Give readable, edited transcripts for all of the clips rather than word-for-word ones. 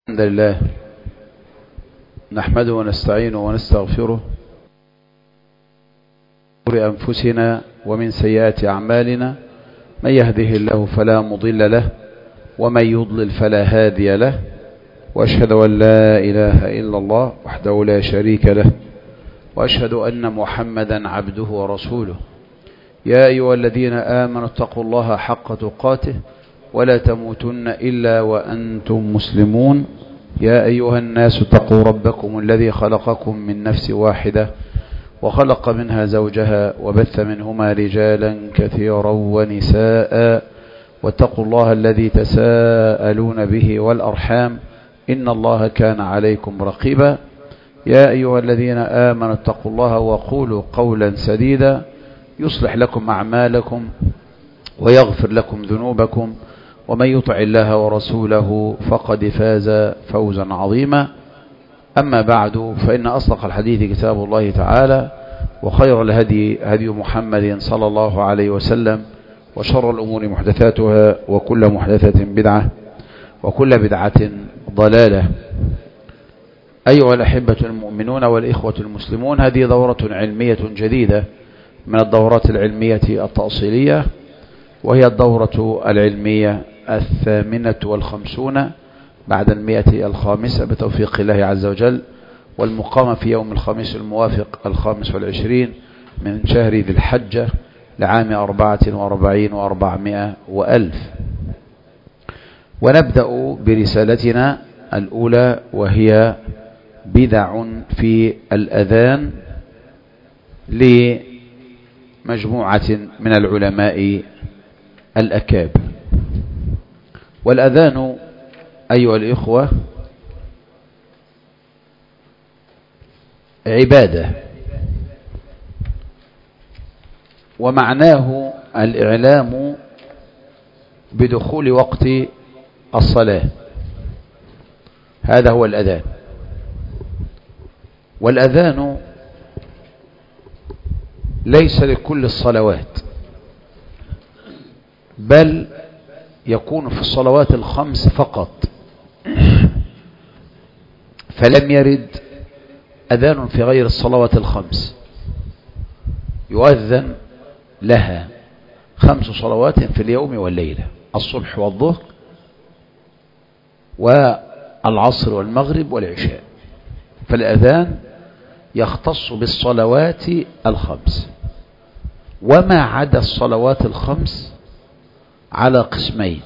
الحمد لله نحمده ونستعينه ونستغفره من أنفسنا ومن سيئات أعمالنا من يهده الله فلا مضل له ومن يضلل فلا هادي له وأشهد أن لا إله إلا الله وحده لا شريك له وأشهد أن محمدا عبده ورسوله يا أيها الذين آمنوا اتقوا الله حق تقاته ولا تموتن إلا وأنتم مسلمون يا أيها الناس اتقوا ربكم الذي خلقكم من نفس واحدة وخلق منها زوجها وبث منهما رجالا كثيرا ونساء واتقوا الله الذي تساءلون به والأرحام إن الله كان عليكم رقيبا يا أيها الذين آمنوا اتقوا الله وقولوا قولا سديدا يصلح لكم أعمالكم ويغفر لكم ذنوبكم ومن يطع الله ورسوله فقد فاز فوزا عظيما أما بعد فإن أصدق الحديث كتاب الله تعالى وخير الهدي هدي محمد صلى الله عليه وسلم وشر الأمور محدثاتها وكل محدثة بدعة وكل بدعة ضلالة. أيها الأحبة المؤمنون والإخوة المسلمون، هذه دورة علمية جديدة من الدورات العلمية التأصيلية، وهي الدورة العلمية 58 بعد 100 بتوفيق الله عز وجل، والمقامة في يوم الخميس الموافق 25 من شهر ذي الحجة لعام 44 و400 وألف. ونبدأ برسالتنا الأولى وهي بدع في الأذان لمجموعة من العلماء الأكابر. والأذان أيها الإخوة عبادة، ومعناه الإعلام بدخول وقت الصلاة، هذا هو الأذان. والأذان ليس لكل الصلوات، بل يكون في الصلوات الخمس فقط، فلم يرد أذان في غير الصلوات الخمس. يؤذن لها 5 صلوات في اليوم والليلة: الصبح والظهر والعصر والمغرب والعشاء. فالأذان يختص بالصلوات الخمس، وما عدا الصلوات الخمس على قسمين: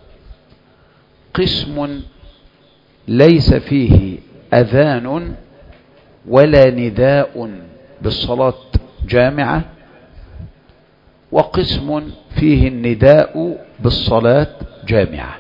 قسم ليس فيه أذان ولا نداء بالصلاة جامعة، وقسم فيه النداء بالصلاة جامعة.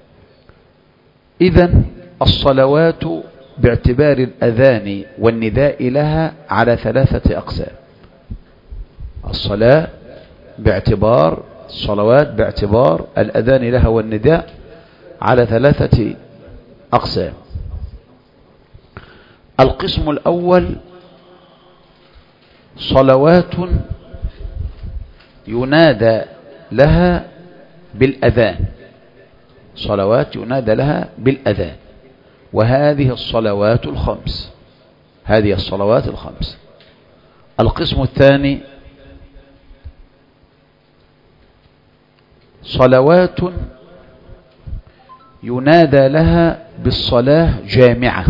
إذن الصلوات باعتبار الأذان والنداء لها على 3 أقسام. الصلاة باعتبار الصلوات باعتبار الأذان لها والنداء على 3 أقسام. القسم الأول صلوات ينادى لها بالأذان، صلوات ينادى لها بالأذان، وهذه الصلوات الخمس، هذه الصلوات الخمس. القسم الثاني صلوات ينادى لها بالصلاة جامعة،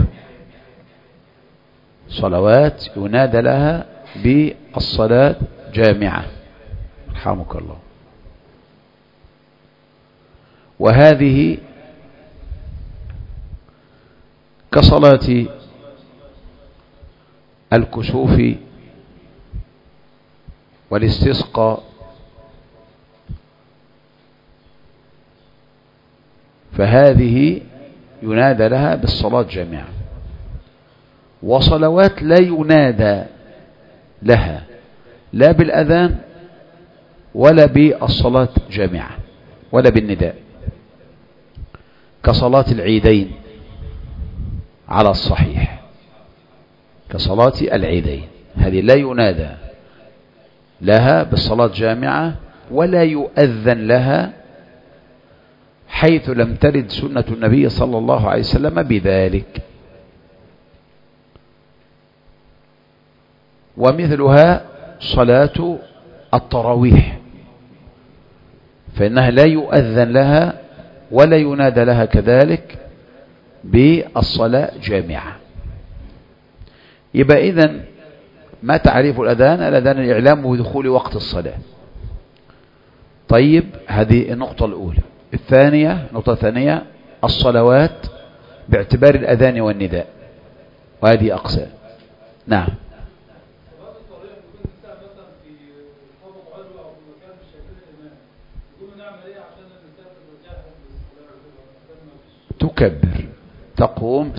صلوات ينادى لها بالصلاة جامعة، رحمك الله. وهذه كصلاة الكسوف والاستسقاء، فهذه ينادى لها بالصلاة جامعة. وصلوات لا ينادى لها لا بالأذان ولا بالصلاة جامعة ولا بالنداء، كصلاة العيدين على الصحيح، كصلاة العيدين، هذه لا ينادى لها بالصلاة جامعة ولا يؤذن لها حيث لم ترد سنة النبي صلى الله عليه وسلم بذلك. ومثلها صلاة التراويح، فإنها لا يؤذن لها ولا ينادى لها كذلك بالصلاة جامعة. يبقى إذن ما تعريف الأذان؟ الأذان الإعلام بدخول وقت الصلاة. طيب، هذه النقطة الأولى. النقطة الثانية الصلوات باعتبار الأذان والنداء، وهذه أقسام. نعم. تكبر، تقوم،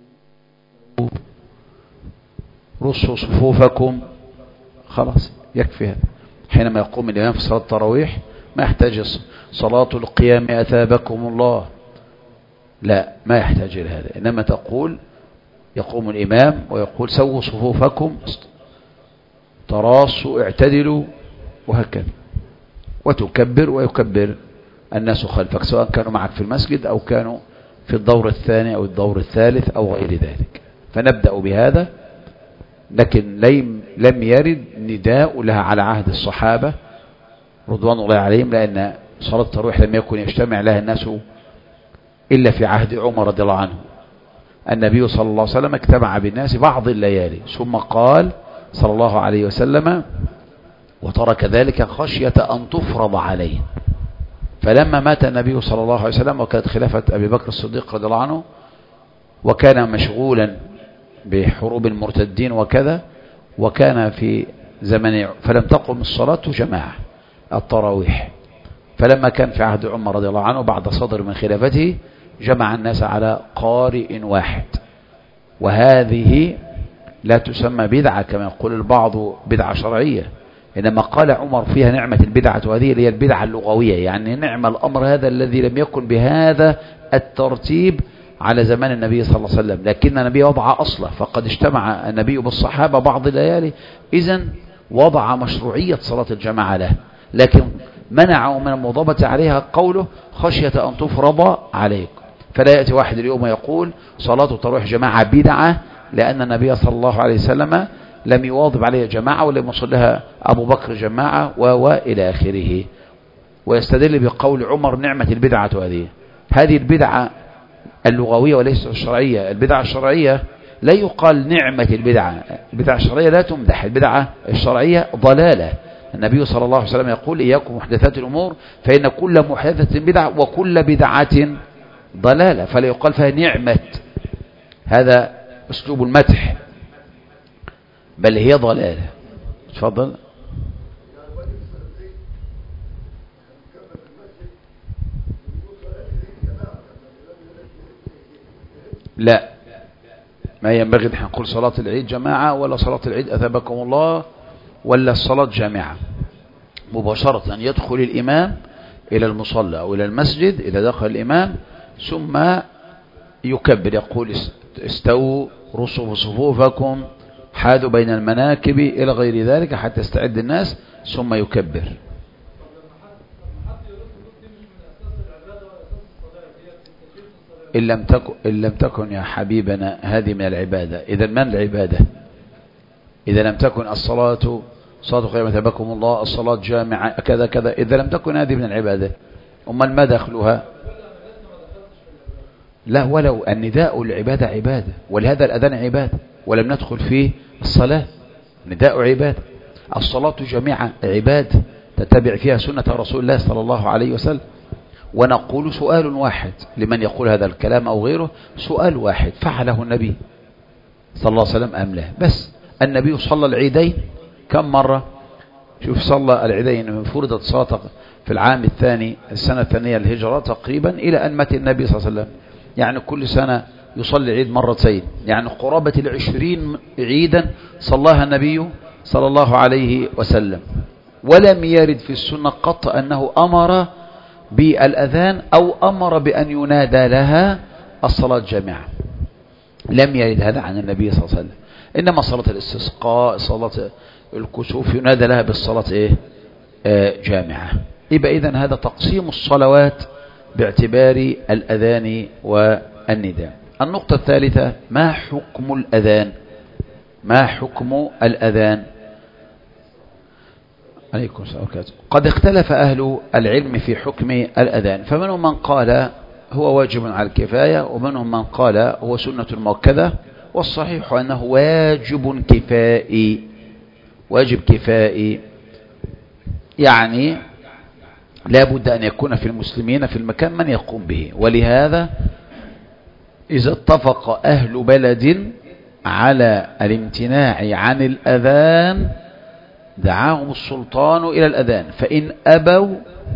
رصوا صفوفكم، خلاص يكفي هذا. حينما يقوم الإمام في صلاة التراويح ما يحتاج صلاة القيام أثابكم الله، لا، ما يحتاج إلى هذا. إنما تقول يقوم الإمام ويقول سووا صفوفكم، تراصوا، اعتدلوا، وهكذا، وتكبر ويكبر الناس خلفك، سواء كانوا معك في المسجد أو كانوا في الدور الثاني أو الدور الثالث أو غير ذلك. فنبدأ بهذا. لكن لم يرد نداء لها على عهد الصحابة رضوان الله عليهم، لأن صلاة التراويح لم يكن يجتمع لها الناس إلا في عهد عمر رضي الله عنه. النبي صلى الله عليه وسلم اجتمع بالناس بعض الليالي، ثم قال صلى الله عليه وسلم وترك ذلك خشية أن تفرض عليه. فلما مات النبي صلى الله عليه وسلم وكانت خلافة أبي بكر الصديق رضي الله عنه، وكان مشغولا بحروب المرتدين وكذا، وكان في زمن فلم تقم الصلاة جماعة التراويح. فلما كان في عهد عمر رضي الله عنه بعد صدر من خلافته جمع الناس على قارئ واحد، وهذه لا تسمى بدعة كما يقول البعض بدعة شرعية، إنما قال عمر فيها نعمة البدعة، وهذه هي البدعة اللغوية، يعني نعم الأمر هذا الذي لم يكن بهذا الترتيب على زمان النبي صلى الله عليه وسلم، لكن النبي وضع أصله، فقد اجتمع النبي بالصحابة بعض الليالي، إذن وضع مشروعية صلاة الجماعة له، لكن منعه من المواظبة عليها قوله خشية أن تفرض عليكم. فلا يأتي واحد اليوم يقول صلاة التراويح جماعة بدعة، لأن النبي صلى الله عليه وسلم لم يواظب عليها جماعة ولم يصلها أبو بكر جماعة وإلى آخره، ويستدل بقول عمر نعمة البدعة. هذه البدعة اللغوية وليس الشرعية. البدعة الشرعية لا يقال نعمة البدعة، البدعة الشرعية لا تمدح، البدعة الشرعية ضلالة. النبي صلى الله عليه وسلم يقول إياكم محدثات الأمور فإن كل محدثة بدعة وكل بدعة ضلالة، فلا يقال فيها نعمة، هذا أسلوب المدح، بل هي ضلالة. تفضل. لا، ما ينبغي أن نقول صلاة العيد جماعة ولا صلاة العيد أثابكم الله ولا الصلاة جامعة. مباشرة يدخل الإمام إلى المصلى أو إلى المسجد إذا دخل الإمام، ثم يكبر يقول استووا رصوا صفوفكم حاذوا بين المناكب إلى غير ذلك حتى يستعد الناس، ثم يكبر. إن لم تكن يا حبيبنا هذه من العبادة، إذا من العبادة؟ إذا لم تكن الصلاة صلاة قيام أثابكم الله، الصلاة جامعة كذا كذا، إذا لم تكن هذه من العبادة، أمال ما دخلها؟ لا، ولو النداء العبادة عبادة، ولهذا الأذان عبادة ولم ندخل فيه الصلاة، نداء عبادة. الصلاة جميعا عبادة تتبع فيها سنة رسول الله صلى الله عليه وسلم. ونقول سؤال واحد لمن يقول هذا الكلام أو غيره، سؤال واحد: فعله النبي صلى الله عليه وسلم أم لا؟ بس النبي صلى العيدين كم مرة؟ شوف، صلى العيدين فرضت صلاة في العام الثاني السنة الثانية الهجرة تقريبا إلى أن مات النبي صلى الله عليه وسلم، يعني كل سنة يصلي عيد مرتين، يعني قرابة 20 عيدا صلاها النبي صلى الله عليه وسلم. ولم يرد في السنة قط أنه أمر بالأذان أو أمر بأن ينادى لها الصلاة جامعة، لم يرد هذا عن النبي صلى الله عليه وسلم. إنما صلاة الاستسقاء صلاة الكسوف ينادى لها بالصلاة جامعة. يبقى إذن هذا تقسيم الصلوات باعتبار الأذان والنداء. النقطة الثالثة: ما حكم الأذان؟ ما حكم الأذان؟ عليكم السلام عليكم. قد اختلف أهل العلم في حكم الأذان، فمنهم من قال هو واجب على الكفاية، ومنهم من قال هو سنة مؤكدة، والصحيح أنه واجب كفائي. واجب كفائي يعني لا بد أن يكون في المسلمين في المكان من يقوم به، ولهذا إذا اتفق أهل بلد على الامتناع عن الأذان دعاهم السلطان إلى الأذان، فإن أبوا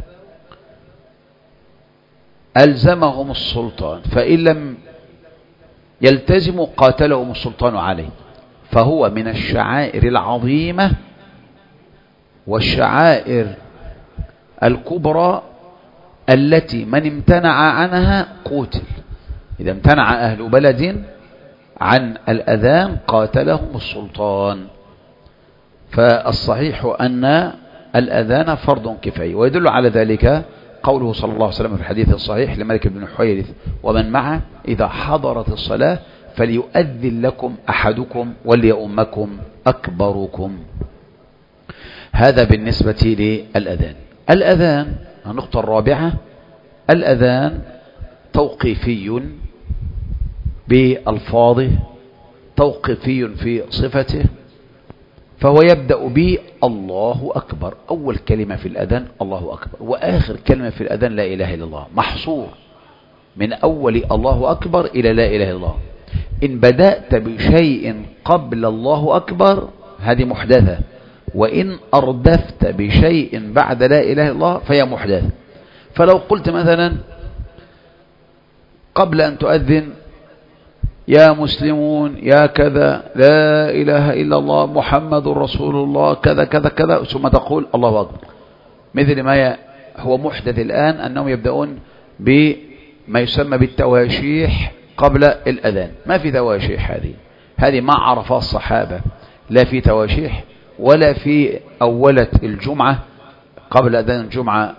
ألزمهم السلطان، فإن لم يلتزموا قاتلهم السلطان عليه. فهو من الشعائر العظيمة والشعائر الكبرى التي من امتنع عنها قتل. إذا امتنع أهل بلد عن الأذان قاتلهم السلطان. فالصحيح أن الأذان فرض كفاية، ويدل على ذلك قوله صلى الله عليه وسلم في الحديث الصحيح لمالك بن حويرث ومن معه: إذا حضرت الصلاة فليؤذن لكم أحدكم وليؤمكم أكبركم. هذا بالنسبة للأذان. الأذان النقطة الرابعة: الأذان توقيفي بألفاظه، توقيفي في صفته، فهو يبدأ ب الله أكبر. أول كلمة في الأذان الله أكبر، وآخر كلمة في الأذان لا إله إلا الله، محصور من أول الله أكبر إلى لا إله إلا الله. إن بدأت بشيء قبل الله أكبر هذه محدثة، وإن أردفت بشيء بعد لا إله إلا الله فهي محدثة. فلو قلت مثلا قبل أن تؤذن: يا مسلمون يا كذا لا إله إلا الله محمد رسول الله كذا كذا كذا، ثم تقول الله أكبر، مثل ما هو محدث الآن أنهم يبدأون بما يسمى بالتواشيح قبل الأذان. ما في تواشيح، هذه ما عرفها الصحابة، لا في تواشيح ولا في أولة الجمعة قبل أذان الجمعة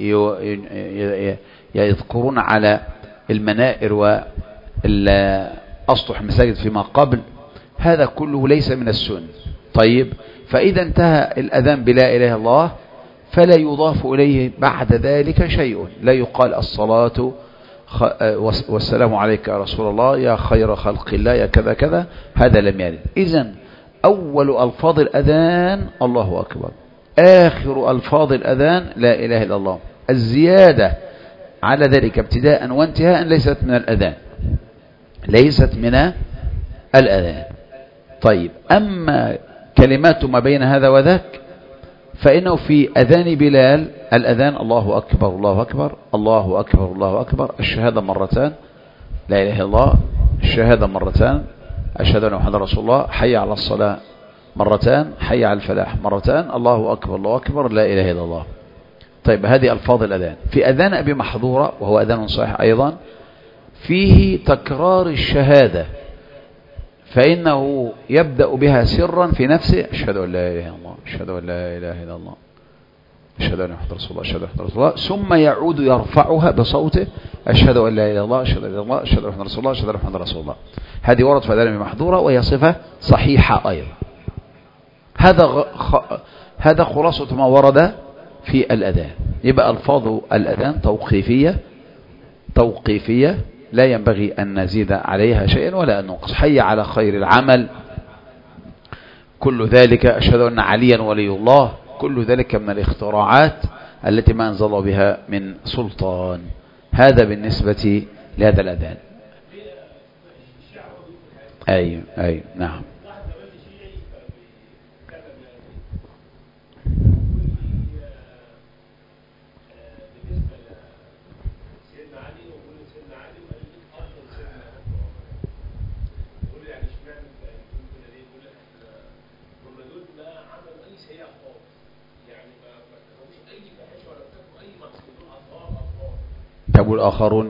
يذكرون على المنائر وأسطح المساجد فيما قبل. هذا كله ليس من السنة. طيب، فإذا انتهى الأذان بلا إله إلا الله فلا يضاف إليه بعد ذلك شيء، لا يقال الصلاة والسلام عليك يا رسول الله يا خير خلق الله يا كذا كذا، هذا لم يرد. إذن أول ألفاظ الأذان الله أكبر، آخر ألفاظ الأذان لا إله إلا الله. الزيادة على ذلك ابتداء وانتهاء ليست من الأذان، ليست من الأذان. طيب، أما كلمات ما بين هذا وذاك فإنه في أذان بلال الأذان الله أكبر الله أكبر الله أكبر الله أكبر، الشهادة مرتان لا إله إلا الله، الشهادة مرتان أشهد أن محمدا رسول الله، حي على الصلاة مرتان، حي على الفلاح مرتان، الله أكبر الله أكبر لا إله إلا الله. طيب، هذه ألفاظ الأذان. في أذان أبي محظورة وهو أذان صحيح أيضا فيه تكرار الشهادة، فإنه يبدأ بها سرا في نفسه: أشهد أن لا إله إلا الله أشهد أن لا إله إلا الله أشهد أن محمدا رسول الله أشهد أن محمدا رسول الله، ثم يعود يرفعها بصوته: أشهد أن لا إله إلا الله أشهد أن لا إله إلا الله أشهد أن محمدا رسول الله أشهد أن محمدا رسول الله. هذه ورد في أذان أبي محظورة وهي صفة صحيحة أيضا. هذا خلاصة ما ورد في الأذان. يبقى ألفاظ الأذان توقيفية لا ينبغي أن نزيد عليها شيئا ولا أن ننقص. حي على خير العمل، كل ذلك. أشهد أن عليا ولي الله، كل ذلك من الاختراعات التي ما أنزل بها من سلطان. هذا بالنسبة لهذا الأذان. أي نعم. تقول آخرون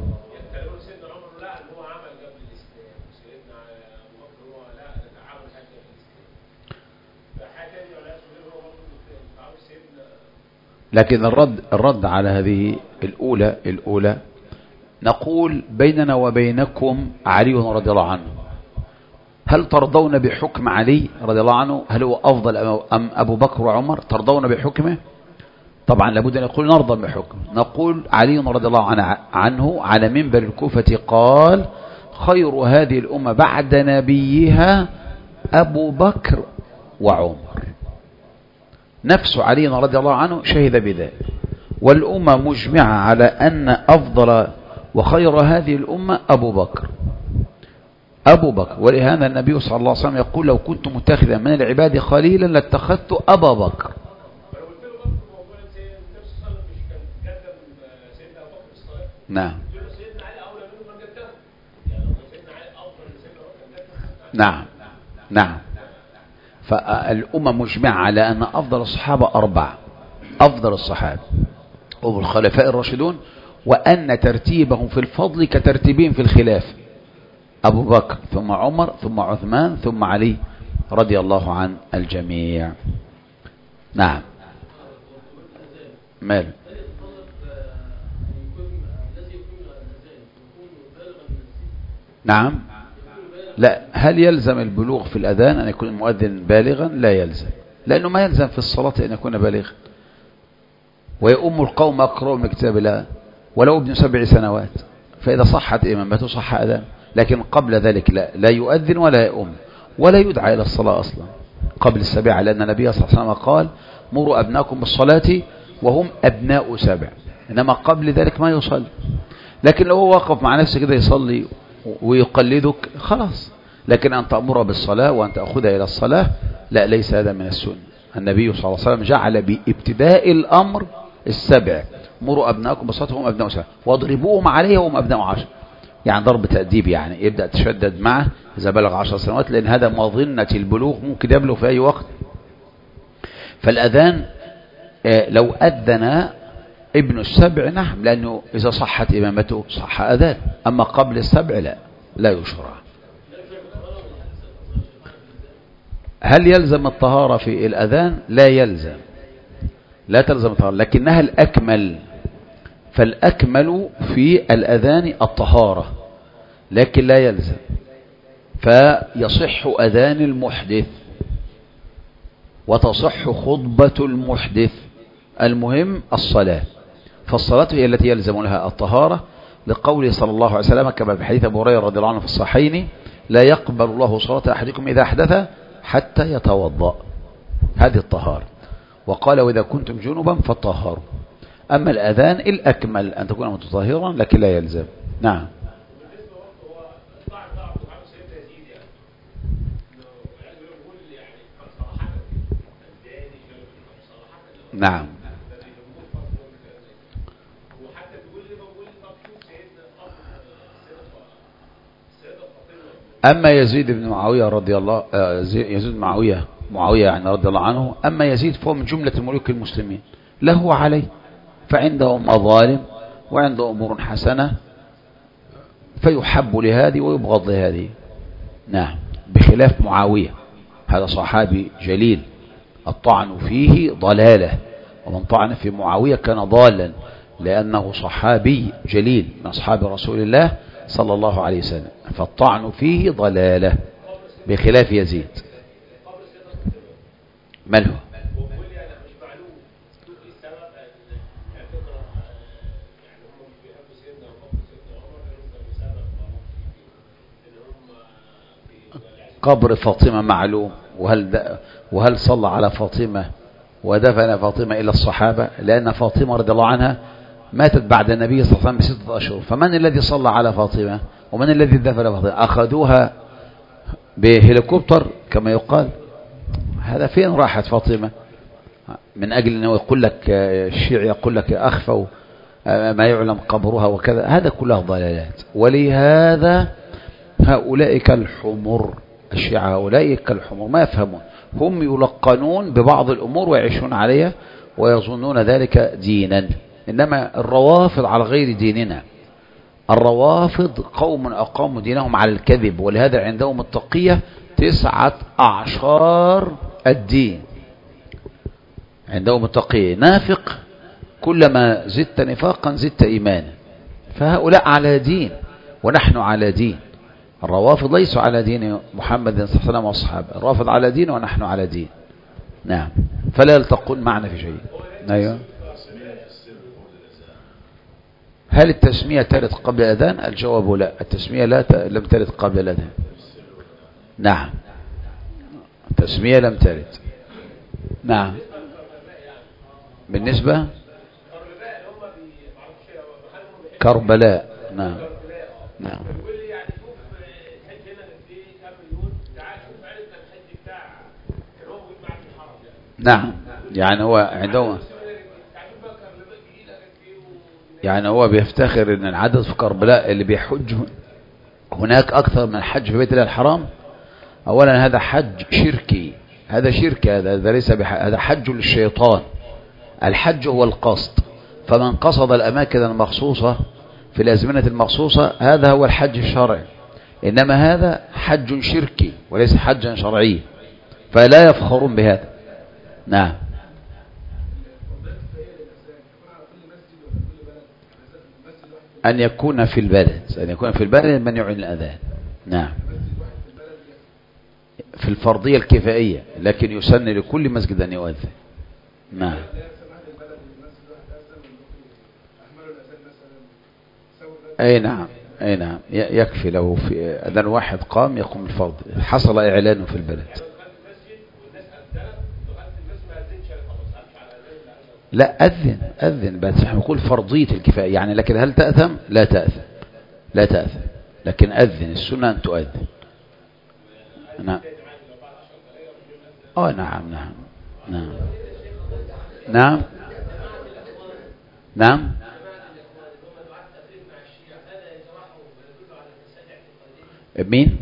لكن الرد على هذه الأولى نقول بيننا وبينكم علي رضي الله عنه، هل ترضون بحكم علي رضي الله عنه؟ هل هو أفضل أم أبو بكر وعمر؟ ترضون بحكمه؟ طبعا لابد أن يقول نرضى بحكم. نقول علي رضي الله عنه على منبر الكوفة قال خير هذه الأمة بعد نبيها أبو بكر وعمر. نفس علي رضي الله عنه شهد بذلك، والأمة مجمعة على أن أفضل وخير هذه الأمة أبو بكر. ولهذا النبي صلى الله عليه وسلم يقول لو كنت متخذا من العباد خليلا لاتخذت أبا بكر. نعم نعم نعم. فالأمة مجمعة على أن أفضل الصحابة أربعة، أفضل الصحابة هم الخلفاء الراشدون، وأن ترتيبهم في الفضل كترتيبهم في الخلاف، أبو بكر ثم عمر ثم عثمان ثم علي رضي الله عن الجميع. نعم. مال نعم. لا، هل يلزم البلوغ في الأذان أن يكون المؤذن بالغا؟ لا يلزم، لأنه ما يلزم في الصلاة أن يكون بالغا، ويؤم القوم أقرأوا من كتاب الله ولو ابن 7 سنوات، فإذا صحت إمامته صح أذان. لكن قبل ذلك لا يؤذن ولا يؤم ولا يدعى إلى الصلاة أصلا قبل السبع، لأن النبي صلى الله عليه وسلم قال مروا أبناكم بالصلاة وهم أبناء 7، إنما قبل ذلك ما يصلي. لكن لو هو وقف مع نفسه كده يصلي ويقلدك خلاص، لكن أن تأمر بالصلاة وأن تأخذها إلى الصلاة لا، ليس هذا من السنة. النبي صلى الله عليه وسلم جعل بابتداء الأمر 7، مروا أبناءكم بالصلاة وهم أبناء 7، واضربوهم عليها وهم أبناء 10، يعني ضرب تأديب، يعني يبدأ تشدد معه إذا بلغ 10 سنوات، لأن هذا مظنة البلوغ، ممكن يبلغ في أي وقت. فالأذان لو أذن ابن 7 نعم، لأنه إذا صحت إمامته صح أذان، أما قبل 7 لا يشرع. هل يلزم الطهارة في الأذان؟ لا يلزم، لا تلزم الطهارة، لكنها الأكمل. فالأكمل في الأذان الطهارة، لكن لا يلزم. فيصح أذان المحدث وتصح خطبة المحدث، المهم الصلاة. فالصلاة هي التي يلزم لها الطهارة، لقوله صلى الله عليه وسلم كما في حديث أبي هريرة رضي الله عنه في الصحيحين لا يقبل الله صلاة أحدكم إذا أحدث حتى يتوضأ، هذه الطهارة. وقال وإذا كنتم جنبا فطهروا. أما الأذان الأكمل أن تكون متطهرا، لكن لا يلزم. نعم. نعم. أما يزيد بن معاوية رضي الله يزيد معاوية يعني رضي الله عنه، أما يزيد فهو من جملة ملوك المسلمين، له عليه، فعنده مظالم وعنده أمور حسنة، فيحب لهذه ويبغض لهذه. نعم. بخلاف معاوية، هذا صحابي جليل الطعن فيه ضلالة، ومن طعن في معاوية كان ضالا، لأنه صحابي جليل من أصحاب رسول الله صلى الله عليه وسلم، فالطعن فيه ضلالة، بخلاف يزيد. ماله؟ قبر فاطمة معلوم، وهل صلى على فاطمة ودفن فاطمة إلى الصحابة؟ لأن فاطمة رضي الله عنها ماتت بعد النبي صلى الله عليه وسلم ب6 أشهر، فمن الذي صلى على فاطمة ومن الذي دفن فاطمة؟ أخذوها بهليكوبتر كما يقال. هذا فين راحت فاطمة؟ من أجل أنه يقول لك الشيعي يقول لك أخفوا ما يعلم قبرها وكذا، هذا كلها ضلالات. ولهذا هؤلاء كالحمر، الشيعة هؤلاء كالحمر، ما يفهمون، هم يلقنون ببعض الأمور ويعيشون عليها ويظنون ذلك دينا، إنما الروافض على غير ديننا. الروافض قوم أقاموا دينهم على الكذب، ولهذا عندهم التقية 9 أعشار الدين، عندهم التقية. نافق كلما زدت نفاقا زدت إيمانا، فهؤلاء على دين ونحن على دين. الروافض ليسوا على دين محمد صلى الله عليه وسلم واصحابه، الرافض على دين ونحن على دين. نعم، فلا يلتقون معنا في شيء. ايوه. هل التسمية ترد قبل الأذان؟ الجواب لا، التسمية لم ترد قبل الأذان. نعم، التسمية لم ترد. نعم. بالنسبة كربلاء. نعم. نعم. نعم، يعني هو عندهم، يعني هو بيفتخر ان العدد في كربلاء اللي بيحج هناك اكثر من الحج في بيت الله الحرام. اولا هذا حج شركي، هذا شرك، هذا ليس هذا حج للشيطان. الحج هو القصد، فمن قصد الاماكن المخصوصة في الازمنة المخصوصة هذا هو الحج الشرعي، انما هذا حج شركي وليس حجا شرعيا، فلا يفخرون بهذا. نعم. أن يكون في البلد، أن يكون في البلد من يعلن الأذان. نعم، في الفرضية الكفائية، لكن يسن لكل مسجد أن يؤذن. نعم. أي نعم، أي نعم، يكفي له في أذان واحد قام يقوم الفرض، حصل إعلانه في البلد. لا، أذن بس احنا نقول فرضية الكفاية يعني، لكن هل تأثم؟ لا تأثم، لا تأثم، لكن أذن، السنة أن تؤذن. نعم. نعم. نعم. نعم. نعم. نعم. مين؟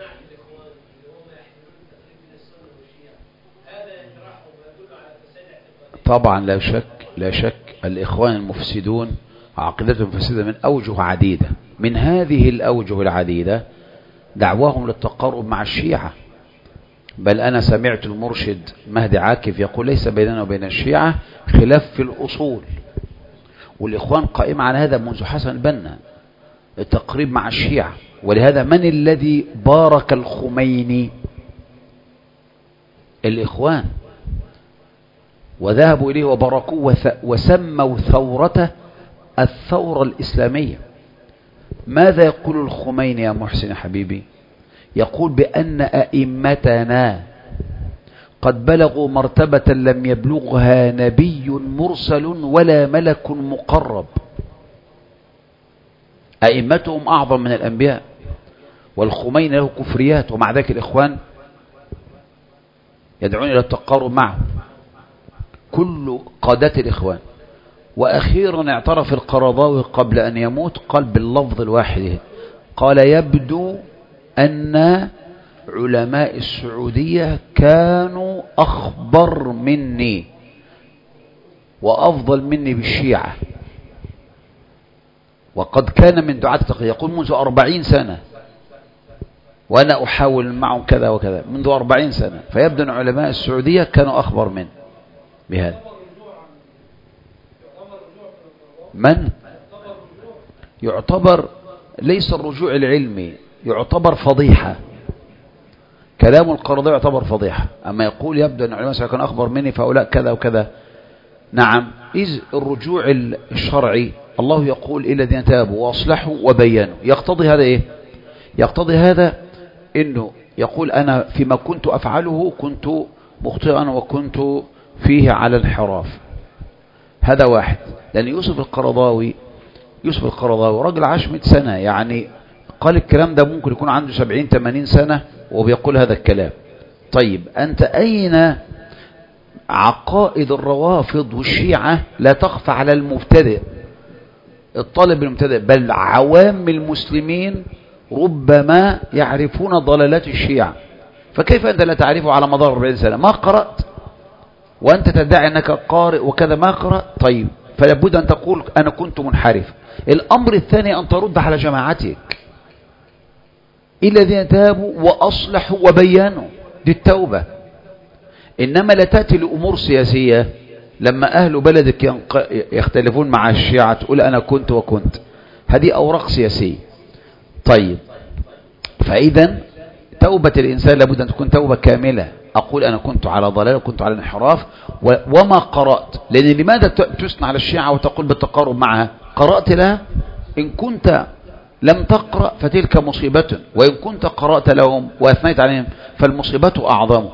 طبعا لا شك، لا شك، الإخوان المفسدون عقيدتهم فاسدة من أوجه عديدة. من هذه الأوجه العديدة دعواهم للتقارب مع الشيعة، بل أنا سمعت المرشد مهدي عاكف يقول ليس بيننا وبين الشيعة خلاف في الأصول، والإخوان قائم على هذا منذ حسن البنا، التقريب مع الشيعة. ولهذا من الذي بارك الخميني؟ الإخوان، وذهبوا إليه وباركوه وسموا ثورته الثورة الإسلامية. ماذا يقول الخميني يا محسن يا حبيبي؟ يقول بأن أئمتنا قد بلغوا مرتبة لم يبلغها نبي مرسل ولا ملك مقرب. أئمتهم أعظم من الأنبياء، والخميني له كفريات، ومع ذلك الإخوان يدعون إلى التقارب معه، كل قادة الإخوان. وأخيرا اعترف القرضاوي قبل أن يموت، قال باللفظ الواحد، قال يبدو أن علماء السعودية كانوا أخبر مني وأفضل مني بالشيعة، وقد كان من دعاة التقية، يقول منذ 40 سنة وأنا أحاول معهم كذا وكذا، منذ 40 سنة، فيبدو أن علماء السعودية كانوا أخبر منه بهذا. من يعتبر ليس الرجوع العلمي، يعتبر فضيحة، كلام القرضي يعتبر فضيحة. أما يقول يبدو أن علماء كانوا أخبر مني فهؤلاء كذا وكذا. نعم، إذ الرجوع الشرعي الله يقول إلا الذين تابوا وأصلحوا وبينوا، يقتضي هذا إيه؟ يقتضي هذا إنه يقول أنا فيما كنت أفعله كنت مخطئا وكنت فيه على الانحراف. هذا واحد. لأن يوسف القرضاوي رجل عاش 100 سنة، يعني قال الكلام ده ممكن يكون عنده 70-80 سنة وبيقول هذا الكلام. طيب أنت أين عقائد الروافض والشيعة لا تخفى على المبتدئ، الطالب المبتدئ، بل عوام المسلمين ربما يعرفون ضلالات الشيعة، فكيف أنت لا تعرفه على مدار 40 سنة؟ ما قرأت وأنت تدعي أنك قارئ وكذا، ما قرأت. طيب فلابد أن تقول أنا كنت منحرف. الأمر الثاني أن ترد على جماعتك الذين تابوا وأصلحوا وبينوا، دي التوبة. إنما لا تأتي لأمور سياسية لما أهل بلدك يختلفون مع الشيعة تقول أنا كنت وكنت. هذه أوراق سياسية. طيب، فإذا توبة الإنسان لابد أن تكون توبة كاملة. أقول أنا كنت على ضلال وكنت على انحراف وما قرأت، لأن لماذا تثنى على الشيعة وتقول بالتقارب معها؟ قرأت لها. إن كنت لم تقرأ فتلك مصيبة، وإن كنت قرأت لهم وأثنيت عليهم فالمصيبة أعظم.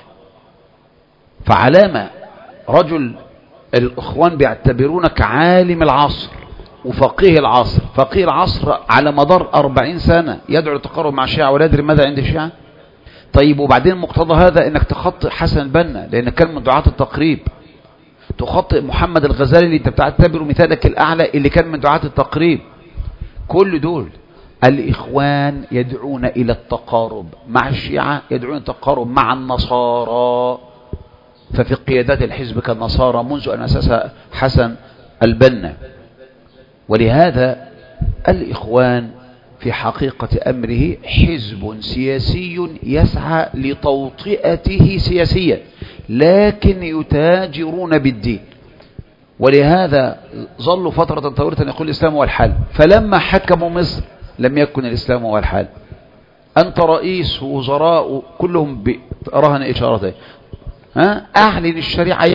فعلامة رجل الإخوان بيعتبرونك عالم العصر وفقيه العصر، فقيه العصر على مدار 40 سنة يدعو للتقارب مع الشيعة ولا يدري ماذا عند الشيعة. طيب، وبعدين مقتضى هذا انك تخطئ حسن البنا لان كان من دعاة التقريب، تخطئ محمد الغزالي اللي انت بتعتبره مثالك الاعلى اللي كان من دعاة التقريب. كل دول الاخوان يدعون الى التقارب مع الشيعة، يدعون التقارب مع النصارى. ففي قيادات الحزب كالنصارى منذ ان اسسها حسن البنا. ولهذا الإخوان في حقيقة أمره حزب سياسي يسعى لتوطئته سياسيا، لكن يتاجرون بالدين. ولهذا ظلوا فترة طويلة يقول الإسلام هو الحل، فلما حكموا مصر لم يكن الإسلام هو الحل. أنت رئيس وزراء كلهم رهن إشارتين، أعلن الشريعة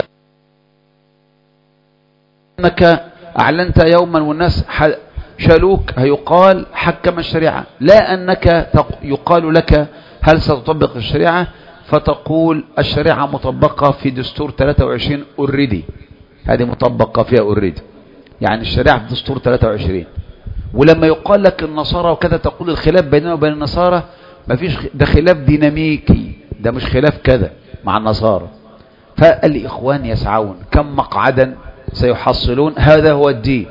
أنك أعلنت يوما والناس شالوك هيقال حكم الشريعة، لا أنك يقال لك هل ستطبق الشريعة فتقول الشريعة مطبقة في دستور 23 أوريدي، هذه مطبقة فيها أوريدي، يعني الشريعة في دستور 23. ولما يقال لك النصارى وكذا تقول الخلاف بيننا وبين النصارى ما فيش، ده خلاف ديناميكي، ده مش خلاف كذا مع النصارى. فالإخوان يسعون كم مقعدا سيحصلون، هذا هو الدين.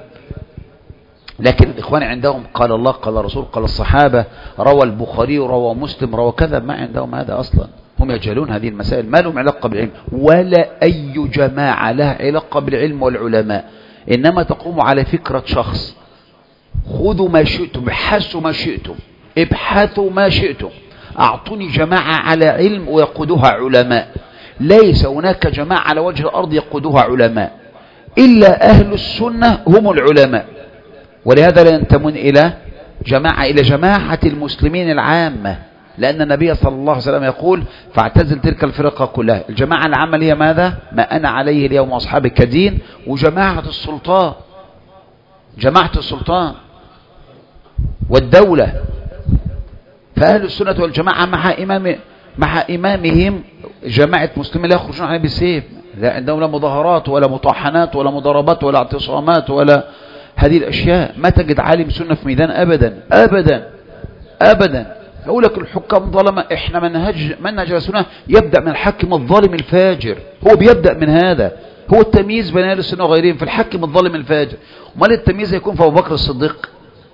لكن الإخوان عندهم قال الله قال الرسول قال الصحابة، روى البخاري روى مسلم روى كذا، ما عندهم هذا أصلا. هم يجهلون هذه المسائل، ما لهم علاقة بالعلم، ولا أي جماعة لها علاقة بالعلم والعلماء، إنما تقوم على فكرة شخص. خذوا ما شئتم، ابحثوا ما شئتم، ابحثوا ما شئتم، أعطوني جماعة على علم ويقودها علماء. ليس هناك جماعة على وجه الأرض يقودها علماء إلا أهل السنة هم العلماء. ولهذا لا ينتمون إلى جماعة المسلمين العامة، لأن النبي صلى الله عليه وسلم يقول فاعتزل تلك الفرقة كلها. الجماعة العامة هي ماذا؟ ما أنا عليه اليوم وأصحابي كدين. وجماعة السلطان، جماعة السلطان والدولة. فأهل السنة والجماعة مع إمامهم جماعة مسلمين لا يخرجون عليه بالسيف، لا عندهم لا مظاهرات ولا مطاحنات ولا مضاربات ولا اعتصامات ولا هذه الأشياء. ما تجد عالم سنة في ميدان أبدا أبدا أبدا. أقول لك الحكام ظلمة، إحنا منهج السنة يبدأ من الحاكم الظالم الفاجر، هو بيبدأ من هذا. هو التمييز بين أهل السنة وغيرهم في الحاكم الظالم الفاجر. وما التمييز يكون في أبو بكر الصديق؟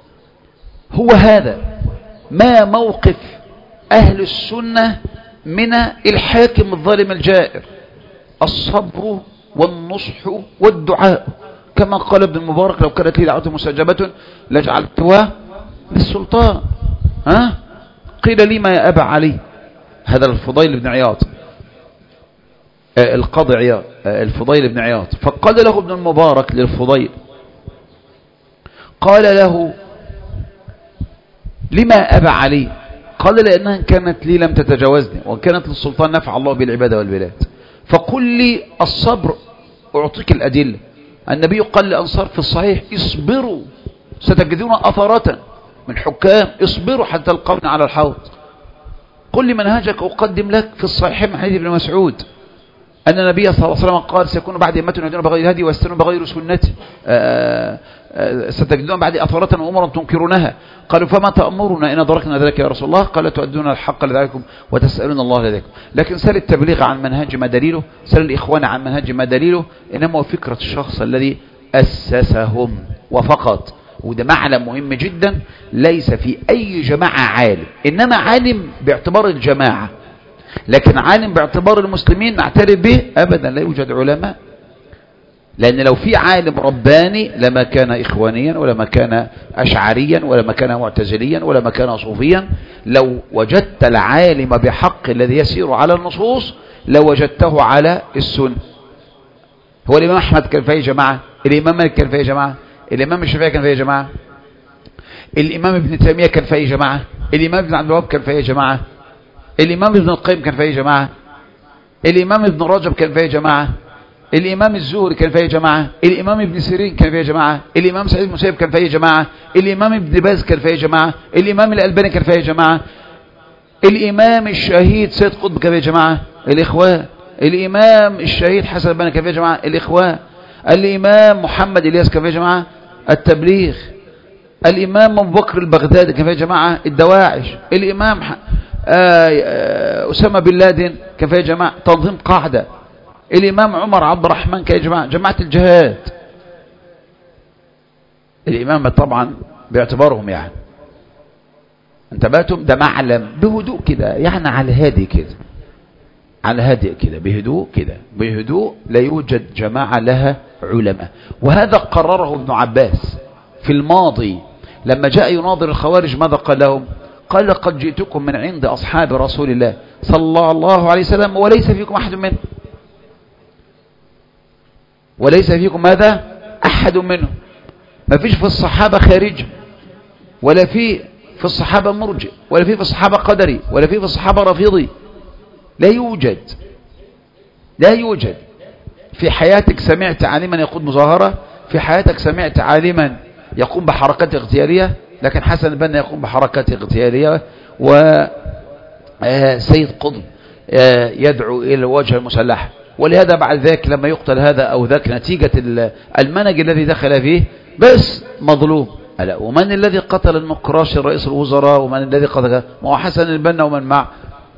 هو هذا ما موقف أهل السنة من الحاكم الظالم الجائر، الصبر والنصح والدعاء. كما قال ابن المبارك لو كانت لي دعوة مستجابة لجعلتها للسلطان. قيل لي ما يا أبا علي، هذا الفضيل بن عياض، القاضي عياض، الفضيل بن عياض. فقال له ابن المبارك للفضيل، قال له لما أبا علي؟ قال لأنها كانت لي لم تتجاوزني، وكانت للسلطان نفع الله بالعبادة والبلاد. فقل لي الصبر أعطيك الأدلة. النبي قال للأنصار في الصحيح اصبروا ستجدون أثرة من حكام، اصبروا حتى تلقون على الحوض. قل لي منهجك أقدم لك. في الصحيح من حديث ابن مسعود أن النبي صلى الله عليه وسلم قال سيكون بعد أمة يهدون بغير هدي ويستنون بغير سنتي، ستجدون بعد أثرة وأمرا تنكرونها. قالوا فما تأمرنا إن أدركنا ذلك يا رسول الله؟ قال تؤدون الحق لذلكم وتسألون الله لذلكم. لكن سأل التبليغ عن منهج ما دليله، سأل الإخوان عن منهج ما دليله، إنما هو فكرة الشخص الذي أسسهم وفقط. وده معنى مهم جدا، ليس في أي جماعة عالم، إنما عالم باعتبار الجماعة، لكن عالم باعتبار المسلمين نعترف به أبدا، لا يوجد علماء. لأن لو في عالم رباني لما كان إخوانيا ولا ما كان أشعريا ولا ما كان معتزليا ولا ما كان صوفيا. لو وجدت العالم بحق الذي يسير على النصوص لوجدته على السنة. هو الإمام أحمد كان في أي جماعة؟ الإمام مالك كان في أي جماعة؟ الإمام الشافعي كان في أي جماعة؟ الإمام ابن تيمية كان في أي جماعة؟ الإمام ابن عبد الوهاب كان في أي جماعة؟ الإمام ابن القيم كان في أي جماعة؟ الإمام ابن رجب كان في أي جماعة؟ الإمام الزهري كان في أي جماعة؟ الإمام ابن سيرين كان في أي جماعة؟ الإمام سعيد المسيب كان في أي جماعة؟ الإمام ابن باز كان في أي جماعة؟ الإمام الألباني كان في أي جماعة؟ الإمام الشهيد سيد قطب كان في أي جماعة؟ الإخوان. الإمام الشهيد حسن البنا كان في أي جماعة؟ الإخوان. الإمام محمد إلياس كان في أي جماعة؟ التبليغ. الإمام أبو بكر البغدادي كان في أي جماعة؟ الدواعش. الإمام أسامة بن لادن كان في أي جماعة؟ تنظيم قاعدة. الإمام عمر عبد الرحمن كان في جماعة الجهاد. الإمام طبعا باعتبارهم يعني انتبهتم، ده معلم بهدوء كده، يعني على هادي كده، على هادئ كده، بهدوء كده، بهدوء. لا يوجد جماعة لها علماء. وهذا قرره ابن عباس في الماضي لما جاء يناظر الخوارج. ماذا قال لهم؟ قال قد جئتكم من عند أصحاب رسول الله صلى الله عليه وسلم وليس فيكم أحد منهم، وليس فيكم ماذا؟ أحد منهم. ما فيش في الصحابة خارج، ولا في الصحابة مرجئ، ولا في الصحابة قدري، ولا في الصحابة رافضي. لا يوجد، لا يوجد. في حياتك سمعت عالما يقود مظاهرة؟ في حياتك سمعت عالما يقوم بحركات اغتيالية؟ لكن حسن البنا يقوم بحركات اغتيالية، وسيد قطب يدعو إلى الواجهة المسلحة. ولهذا بعد ذلك لما يقتل هذا أو ذاك نتيجة المنهج الذي دخل فيه بس مظلوم. ألا ومن الذي قتل النقراشي رئيس الوزراء؟ ومن الذي قتل؟ ما هو حسن البنا ومن معه.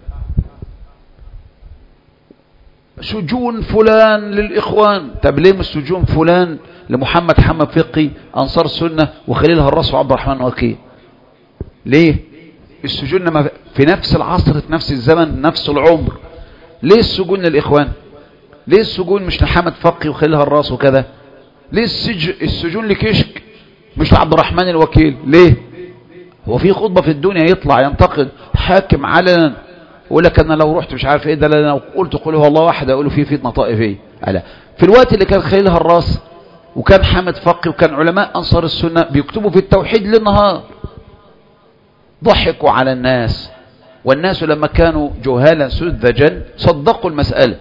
سجون فلان للإخوان. طب ليه مش سجون فلان لمحمد حمد فقي أنصار السنة وخليل هراس وعبد الرحمن وكيل؟ ليه السجون في نفس العصر، في نفس الزمن، نفس العمر؟ ليه السجون للإخوان؟ ليه السجون مش لحمد فقي وخليل هراس وكذا؟ ليه السجون لكشك مش لعبد الرحمن الوكيل؟ ليه؟ هو في خطبة في الدنيا يطلع ينتقد حاكم علنا يقول لك انا لو رحت مش عارف ايه ده، لو قلت قل هو الله واحد اقول فيه فتنه طائفيه؟ الا في الوقت اللي كان خليل هراس وكان حامد فقي وكان علماء انصار السنه بيكتبوا في التوحيد للنهار، ضحكوا على الناس، والناس لما كانوا جهالا سذجا صدقوا المساله.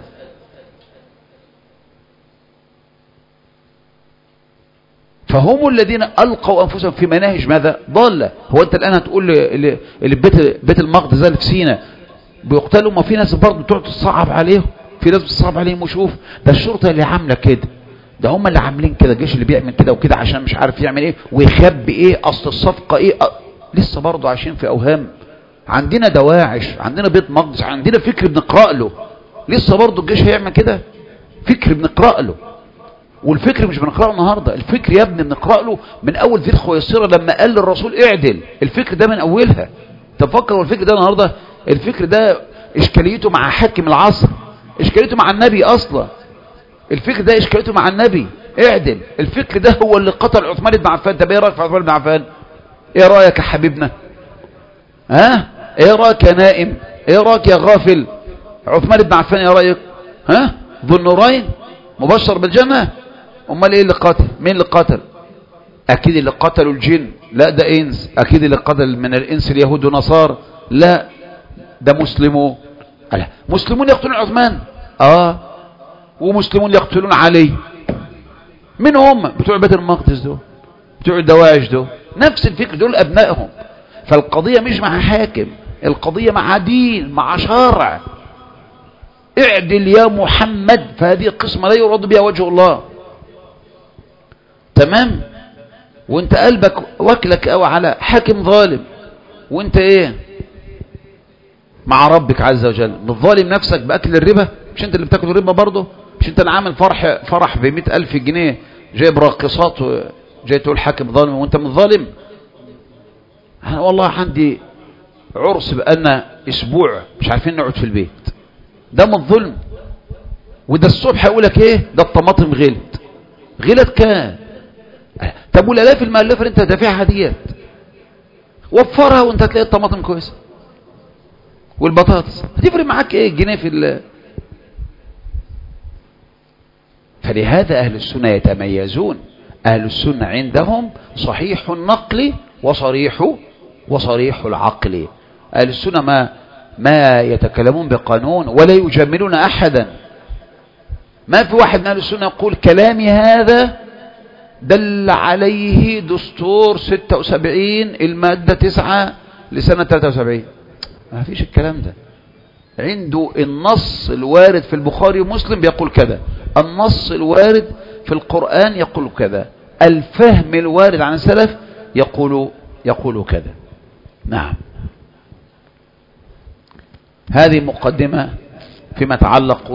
فهم الذين ألقوا أنفسهم في مناهج ماذا؟ ضالة. هو أنت الآن هتقول بيت المقدس اللي في سيناء بيقتلوا؟ ما في ناس برضه بتقعد تصعب عليهم، في ناس بتصعب عليهم. وشوف ده الشرطة اللي عاملة كده، ده هم اللي عاملين كده، الجيش اللي بيعمل كده وكده عشان مش عارف يعمل ايه ويخبي ايه، اصل الصفقة ايه. لسه برضه عايشين في اوهام. عندنا دواعش، عندنا بيت مقدس، عندنا فكر بنقرأ له. لسه برضه الجيش هيعمل كده؟ فكر بنقرأ له. والفكر مش بنقرأه النهاردة، الفكر يا ابني بنقرأ له من اول ذي الخويصرة لما قال للرسول اعدل. الفكر ده من اولها. تفكر والفكر ده النهاردة، الفكر ده اشكاليته مع حاكم العصر، اشكاليته مع النبي اصلا. الفكر ده اشكاليته مع النبي. اعدل. الفكر ده هو اللي قتل عثمان بن عفان. طب ايه رايك في عثمان بن عفان؟ ايه رايك يا حبيبنا؟ ها ايه رايك يا نائم؟ ايه رايك يا غافل؟ عثمان بن عفان ايه رايك؟ ها ذو النورين مبشر بالجنه. امال ايه اللي قتل؟ مين اللي قتل؟ اكيد اللي قتلوا الجن؟ لا ده انس. اكيد اللي قتل من الانس اليهود ونصارى؟ لا ده مسلمون. مسلمون يقتلون عثمان؟ ومسلمون يقتلون علي. من هم؟ بتوع بيت المقدس دول، بتوع الدواعش دول، نفس الفكر، دول ابنائهم. فالقضية مش مع حاكم، القضية مع دين، مع شرع. اعدل يا محمد. فهذه القسمة لا يراد بها وجه الله. تمام؟ وانت قلبك وكلك او على حاكم ظالم، وانت ايه مع ربك عز وجل؟ بتظالم نفسك بأكل الربا؟ مش انت اللي بتاكل الربا برضه؟ مش انت اللي عامل فرح ب100,000 جنيه جايب راقصات وجاي تقول حاكم ظالم وانت من ظالم؟ انا والله عندي عرس بقالنا اسبوع مش عارفين نقعد في البيت. ده من الظلم. وده الصبح يقول لك ايه؟ ده الطماطم غلت كام؟ طب والالاف المؤلفه اللي انت دافعها ديت وفرها وانت هتلاقي الطماطم كويسه والبطاطس. هتفرق معاك ايه جنيه في فلهذا اهل السنه يتميزون. اهل السنه عندهم صحيح النقل وصريح العقل. أهل السنة ما يتكلمون بقانون ولا يجملون أحدا. ما في واحد من أهل السنة يقول كلامي هذا دل عليه دستور 76 المادة 9 لسنة 73. ما فيش الكلام ده. عنده النص الوارد في البخاري ومسلم بيقول كذا، النص الوارد في القرآن يقول كذا، الفهم الوارد عن السلف يقول كذا. نعم. هذه مقدمة فيما يتعلق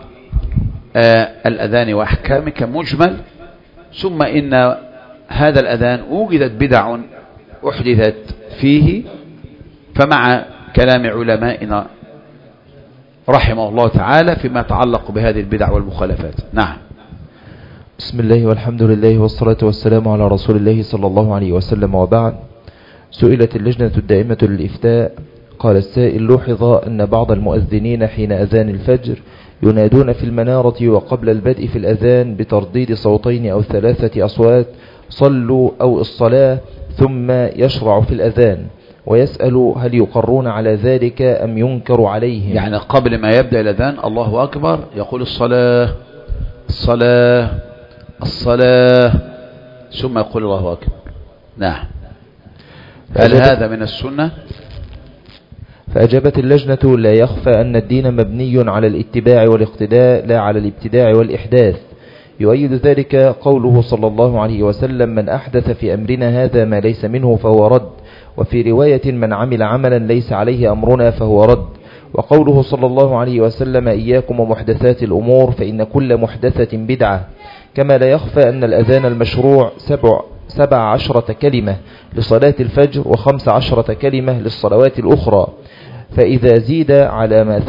بالأذان وأحكامه كمجمل. ثم إن هذا الأذان وجدت بدع أحدثت فيه، فمع كلام علمائنا رحمه الله تعالى فيما يتعلق بهذه البدع والمخالفات. نعم. بسم الله والحمد لله والصلاة والسلام على رسول الله صلى الله عليه وسلم، وبعد. سئلت اللجنة الدائمة للإفتاء، قال السائل: لوحظ أن بعض المؤذنين حين أذان الفجر ينادون في المنارة وقبل البدء في الأذان بترديد صوتين أو 3 أصوات: صلوا أو الصلاة، ثم يشرع في الأذان، ويسأل هل يقرون على ذلك أم ينكر عليهم؟ يعني قبل ما يبدأ الأذان الله أكبر يقول الصلاة الصلاة الصلاة، ثم يقول الله أكبر. نعم. هل هذا من السنة؟ فأجابت اللجنة: لا يخفى أن الدين مبني على الاتباع والاقتداء لا على الابتداع والإحداث. يؤيد ذلك قوله صلى الله عليه وسلم: من أحدث في أمرنا هذا ما ليس منه فهو رد. وفي رواية: من عمل عملا ليس عليه أمرنا فهو رد. وقوله صلى الله عليه وسلم: إياكم ومحدثات الأمور فإن كل محدثة بدعة. كما لا يخفى أن الأذان المشروع 17 كلمة لصلاة الفجر و15 كلمة للصلوات الأخرى، فإذا زيد على ما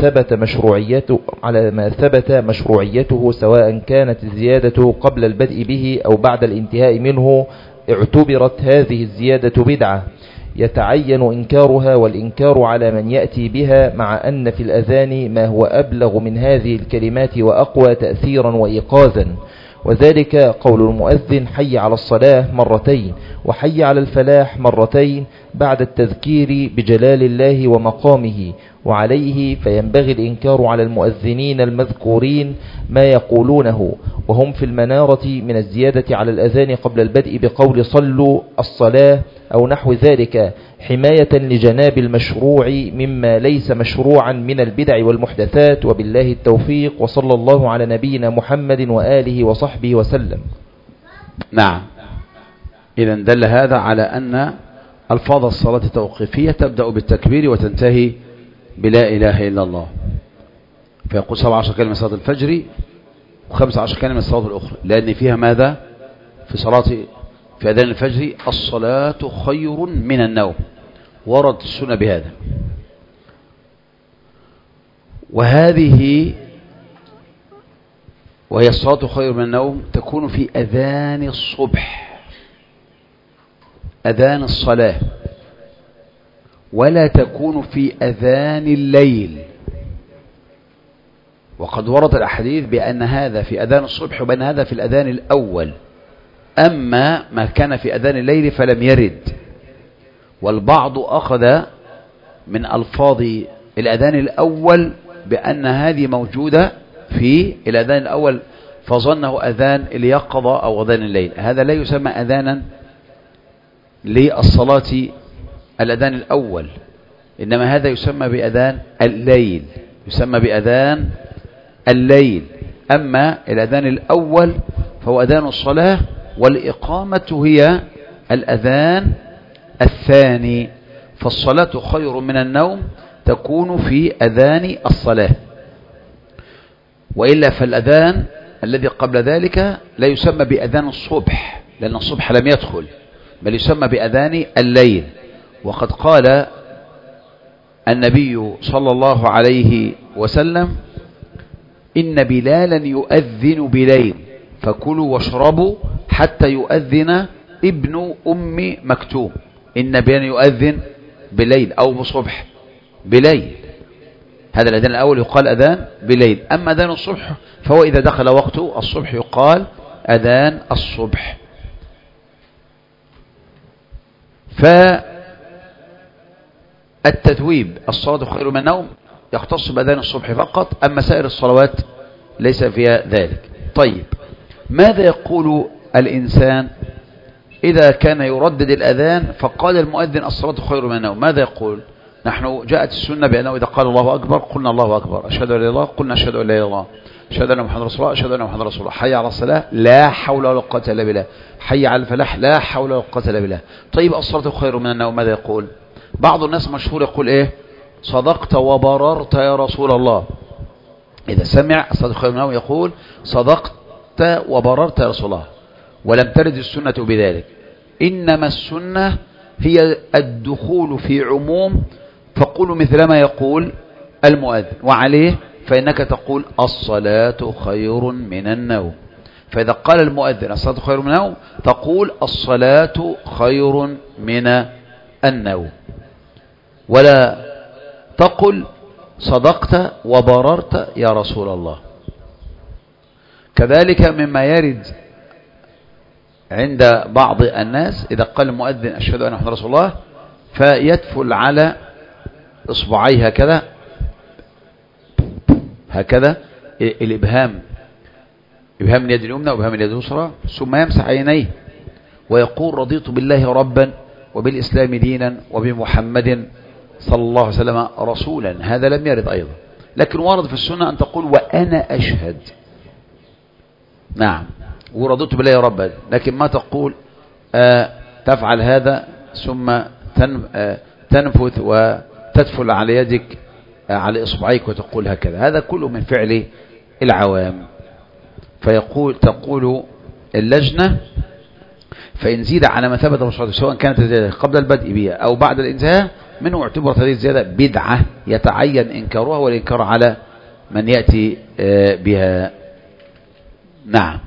ثبت مشروعيته سواء كانت الزيادة قبل البدء به أو بعد الانتهاء منه اعتبرت هذه الزيادة بدعة يتعين إنكارها، والإنكار على من يأتي بها، مع أن في الأذان ما هو أبلغ من هذه الكلمات وأقوى تأثيرا وإيقاظا، وذلك قول المؤذن: حي على الصلاة مرتين، وحي على الفلاح مرتين، بعد التذكير بجلال الله ومقامه. وعليه فينبغي الإنكار على المؤذنين المذكورين ما يقولونه وهم في المنارة من الزيادة على الأذان قبل البدء بقول صلوا الصلاة أو نحو ذلك، حماية لجناب المشروع مما ليس مشروعا من البدع والمحدثات. وبالله التوفيق، وصلى الله على نبينا محمد وآله وصحبه وسلم. نعم. إذن دل هذا على أن ألفاظ الصلاة التوقيفية تبدأ بالتكبير وتنتهي بلا إله إلا الله، فيقول 17 كلمة صلاة الفجر و15 كلمة الصلاة الأخرى، لأن فيها ماذا؟ في أذان الفجر: الصلاة خير من النوم، ورد السنة بهذا. وهي الصلاة خير من النوم تكون في أذان الصبح، أذان الصلاة، ولا تكون في أذان الليل. وقد ورد الأحاديث بأن هذا في أذان الصبح وبأن هذا في الأذان الأول، أما ما كان في أذان الليل فلم يرد. والبعض أخذ من ألفاظ الأذان الأول بأن هذه موجودة في الأذان الأول فظنه أذان اليقظة أو أذان الليل. هذا لا يسمى أذانا للصلاة الأذان الأول، إنما هذا يسمى بأذان الليل، يسمى بأذان الليل. أما الأذان الأول فهو أذان الصلاة، والإقامة هي الأذان الثاني. فالصلاة خير من النوم تكون في أذان الصلاة، وإلا فالأذان الذي قبل ذلك لا يسمى بأذان الصبح، لأن الصبح لم يدخل، بل يسمى بأذان الليل. وقد قال النبي صلى الله عليه وسلم: إن بلالا يؤذن بليل فكلوا واشربوا حتى يؤذن ابن أم مكتوم. إن بلالا يؤذن بليل أو بصبح بليل، هذا الأذان الأول يقال أذان بليل. أما أذان الصبح فهو إذا دخل وقت الصبح يقال أذان الصبح. فالتثويب الصلاة خير من النوم يختص بأذان الصبح فقط، أما سائر الصلوات ليس فيها ذلك. طيب ماذا يقول الإنسان إذا كان يردد الأذان فقال المؤذن الصلاة خير من النوم؟ ماذا يقول؟ نحن جاءت السنة بأنه إذا قال الله أكبر قلنا الله أكبر، أشهد أن لا إله إلا الله قلنا أشهد أن لا إله إلا الله، أشهد أن محمد رسول الله أشهد أن محمد رسول الله، حي على الصلاة لا حول ولا قوة إلا بالله، حي على الفلاح لا حول ولا قوة إلا بالله. طيب الصلاة خير من النوم ماذا يقول؟ بعض الناس مشهور يقول إيه؟ صدقت وبررت يا رسول الله. إذا سمع الصلاة خير من النوم يقول صدقت وبررت يا رسول الله، ولم ترد السنة بذلك. إنما السنة هي الدخول في عموم، فقولوا مثل ما يقول المؤذن، وعليه فإنك تقول الصلاة خير من النوم. فإذا قال المؤذن الصلاة خير من النوم تقول الصلاة خير من النوم، ولا تقل صدقت وبررت يا رسول الله. كذلك مما يرد عند بعض الناس إذا قال المؤذن أشهد أن محمد رسول الله فيتفل على إصبعيه هكذا الإبهام، إبهام اليد اليمنى وإبهام اليد اليسرى، ثم يمسح عينيه ويقول رضيت بالله ربا وبالإسلام دينا وبمحمد صلى الله عليه وسلم رسولا. هذا لم يرد أيضا، لكن ورد في السنة أن تقول وأنا أشهد. نعم، ورضيت بالله ربا، لكن ما تقول تفعل هذا ثم تنفث وتدفل على يدك على إصبعيك وتقول هكذا. هذا كله من فعل العوام. تقول اللجنة فإن زيد على ما ثبت بالصلاة سواء كانت الزيادة قبل البدء بها أو بعد الانتهاء منه اعتبرت هذه الزيادة بدعة يتعين إنكارها والإنكار على من يأتي بها. نعم.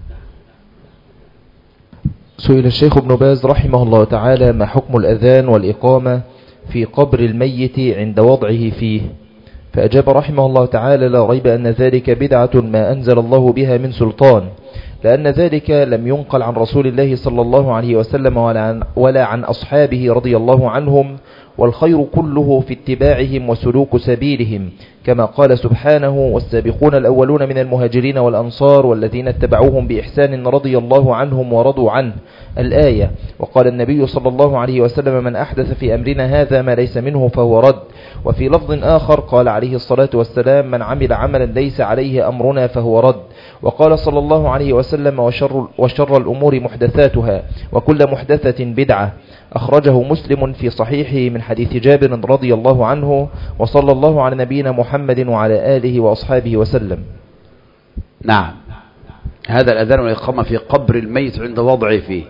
سئل الشيخ ابن باز رحمه الله تعالى ما حكم الأذان والإقامة في قبر الميت عند وضعه فيه؟ فأجاب رحمه الله تعالى لا ريب أن ذلك بدعة ما أنزل الله بها من سلطان، لأن ذلك لم ينقل عن رسول الله صلى الله عليه وسلم ولا عن أصحابه رضي الله عنهم، والخير كله في اتباعهم وسلوك سبيلهم، كما قال سبحانه والسابقون الأولون من المهاجرين والأنصار والذين اتبعوهم بإحسان رضي الله عنهم ورضوا عنه الآية. وقال النبي صلى الله عليه وسلم من أحدث في أمرنا هذا ما ليس منه فهو رد. وفي لفظ آخر قال عليه الصلاة والسلام من عمل عملا ليس عليه أمرنا فهو رد. وقال صلى الله عليه وسلم وشر الأمور محدثاتها وكل محدثة بدعة. أخرجه مسلم في صحيحه من حديث جابر رضي الله عنه، وصلى الله على نبينا محمد وعلى آله وأصحابه وسلم. نعم، هذا الأذان والإقامة في قبر الميت عند وضعه فيه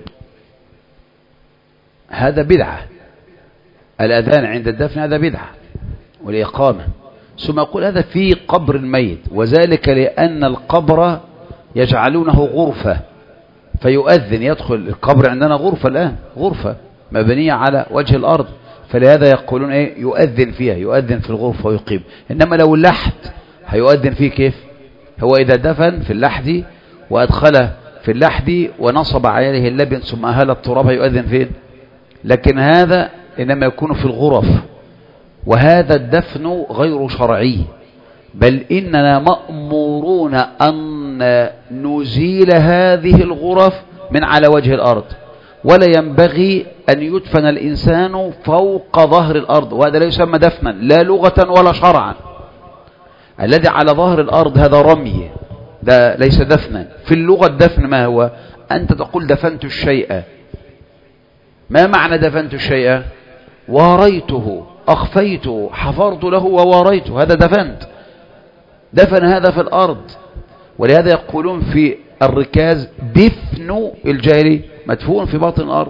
هذا بدعة. الأذان عند الدفن هذا بدعة، والإقامة ثم يقول هذا في قبر الميت، وذلك لأن القبر يجعلونه غرفة فيؤذن يدخل القبر. عندنا غرفة الآن، غرفة مبنية على وجه الأرض، فلهذا يقولون إيه يؤذن فيها، يؤذن في الغرفة ويقيم. إنما لو اللحد هيؤذن فيه كيف؟ هو إذا دفن في اللحد وأدخله في اللحد ونصب عليه اللبن ثم أهل التراب هيؤذن فين؟ لكن هذا إنما يكون في الغرف، وهذا الدفن غير شرعي، بل إننا مأمورون أن نزيل هذه الغرف من على وجه الأرض، ولا ينبغي أن يدفن الإنسان فوق ظهر الأرض، وهذا لا يسمى دفنا لا لغة ولا شرعا. الذي على ظهر الأرض هذا رمي، ده ليس دفنا. في اللغة الدفن ما هو؟ أنت تقول دفنت الشيء. ما معنى دفنت الشيء؟ واريته، أخفيته، حفرت له وواريته، هذا دفنت. دفن هذا في الأرض، ولهذا يقولون في الركاز دفن الجاري مدفون في باطن الأرض.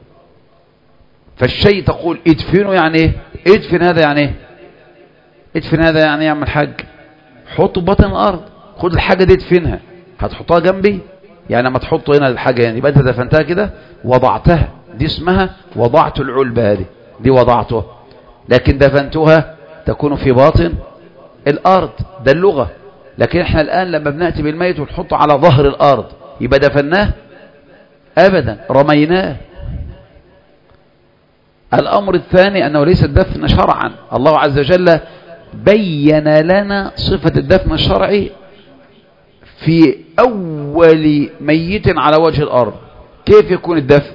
فالشيء تقول ادفنه يعني ايه؟ ادفن هذا يعني ايه؟ ادفن هذا يعني يا عم الحاج حطه بطن الأرض، خد الحاجة دي ادفنها. هتحطها جنبي؟ يعني ما تحطه هنا الحاجة يعني يبقى انت دفنتها كده وضعتها، دي اسمها وضعت العلبة، هذه دي وضعته. لكن دفنتها تكون في باطن الأرض، ده اللغة. لكن احنا الآن لما بنأتي بالميت ونحطه على ظهر الأرض يبقى دفناه؟ أبدا، رميناه. الأمر الثاني أنه ليس الدفن شرعا. الله عز وجل بين لنا صفة الدفن الشرعي في أول ميت على وجه الأرض. كيف يكون الدفن؟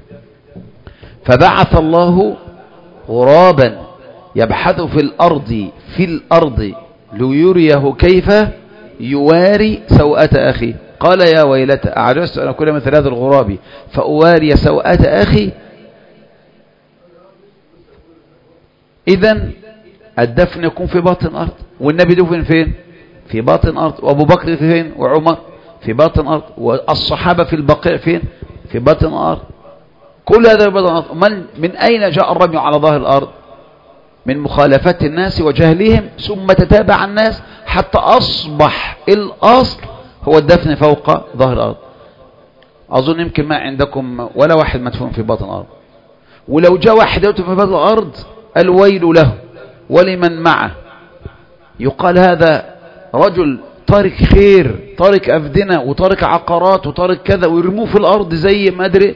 فبعث الله غرابا يبحث في الأرض ليريه كيف يواري سوءة أخي. قال يا ويلتى أعجزت أن أكون مثل هذا الغراب فأواري سوءة أخي. إذن الدفن يكون في باطن الأرض. والنبي دفن فين؟ في باطن الأرض. وأبو بكر فين؟ وعمر في باطن الأرض. والصحابة في البقيع فين؟ في باطن الأرض. كل هذا في باطن الأرض. من أين جاء الرمي على ظاهر الأرض؟ من مخالفة الناس وجهلهم، ثم تتابع الناس حتى أصبح الأصل هو الدفن فوق ظهر الأرض. أظن يمكن ما عندكم ولا واحد مدفون في باطن الأرض. ولو جاء واحد يدفن في باطن الأرض الويل له ولمن معه. يقال هذا رجل تارك خير، تارك أفدنة وتارك عقارات وتارك كذا، ويرموه في الأرض زي ما أدري.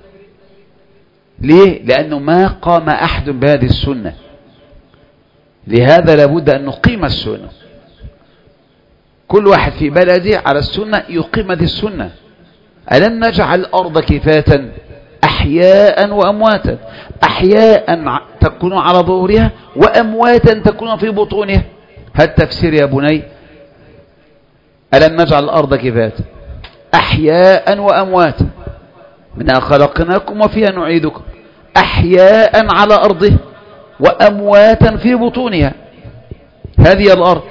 ليه؟ لأنه ما قام أحد بهذه السنة. لهذا لابد أن نقيم السنة. كل واحد في بلده على السنة يقيم هذه السنة. ألم نجعل الأرض كفاة أحياء وأمواتا؟ أحياء تكون على ظهورها وأمواتا تكون في بطونها. هل تفسير يا بني؟ ألم نجعل الأرض كفاة أحياء وأمواتا منها خلقناكم وفيها نعيدكم. أحياء على أرضه وأمواتا في بطونها. هذه الأرض.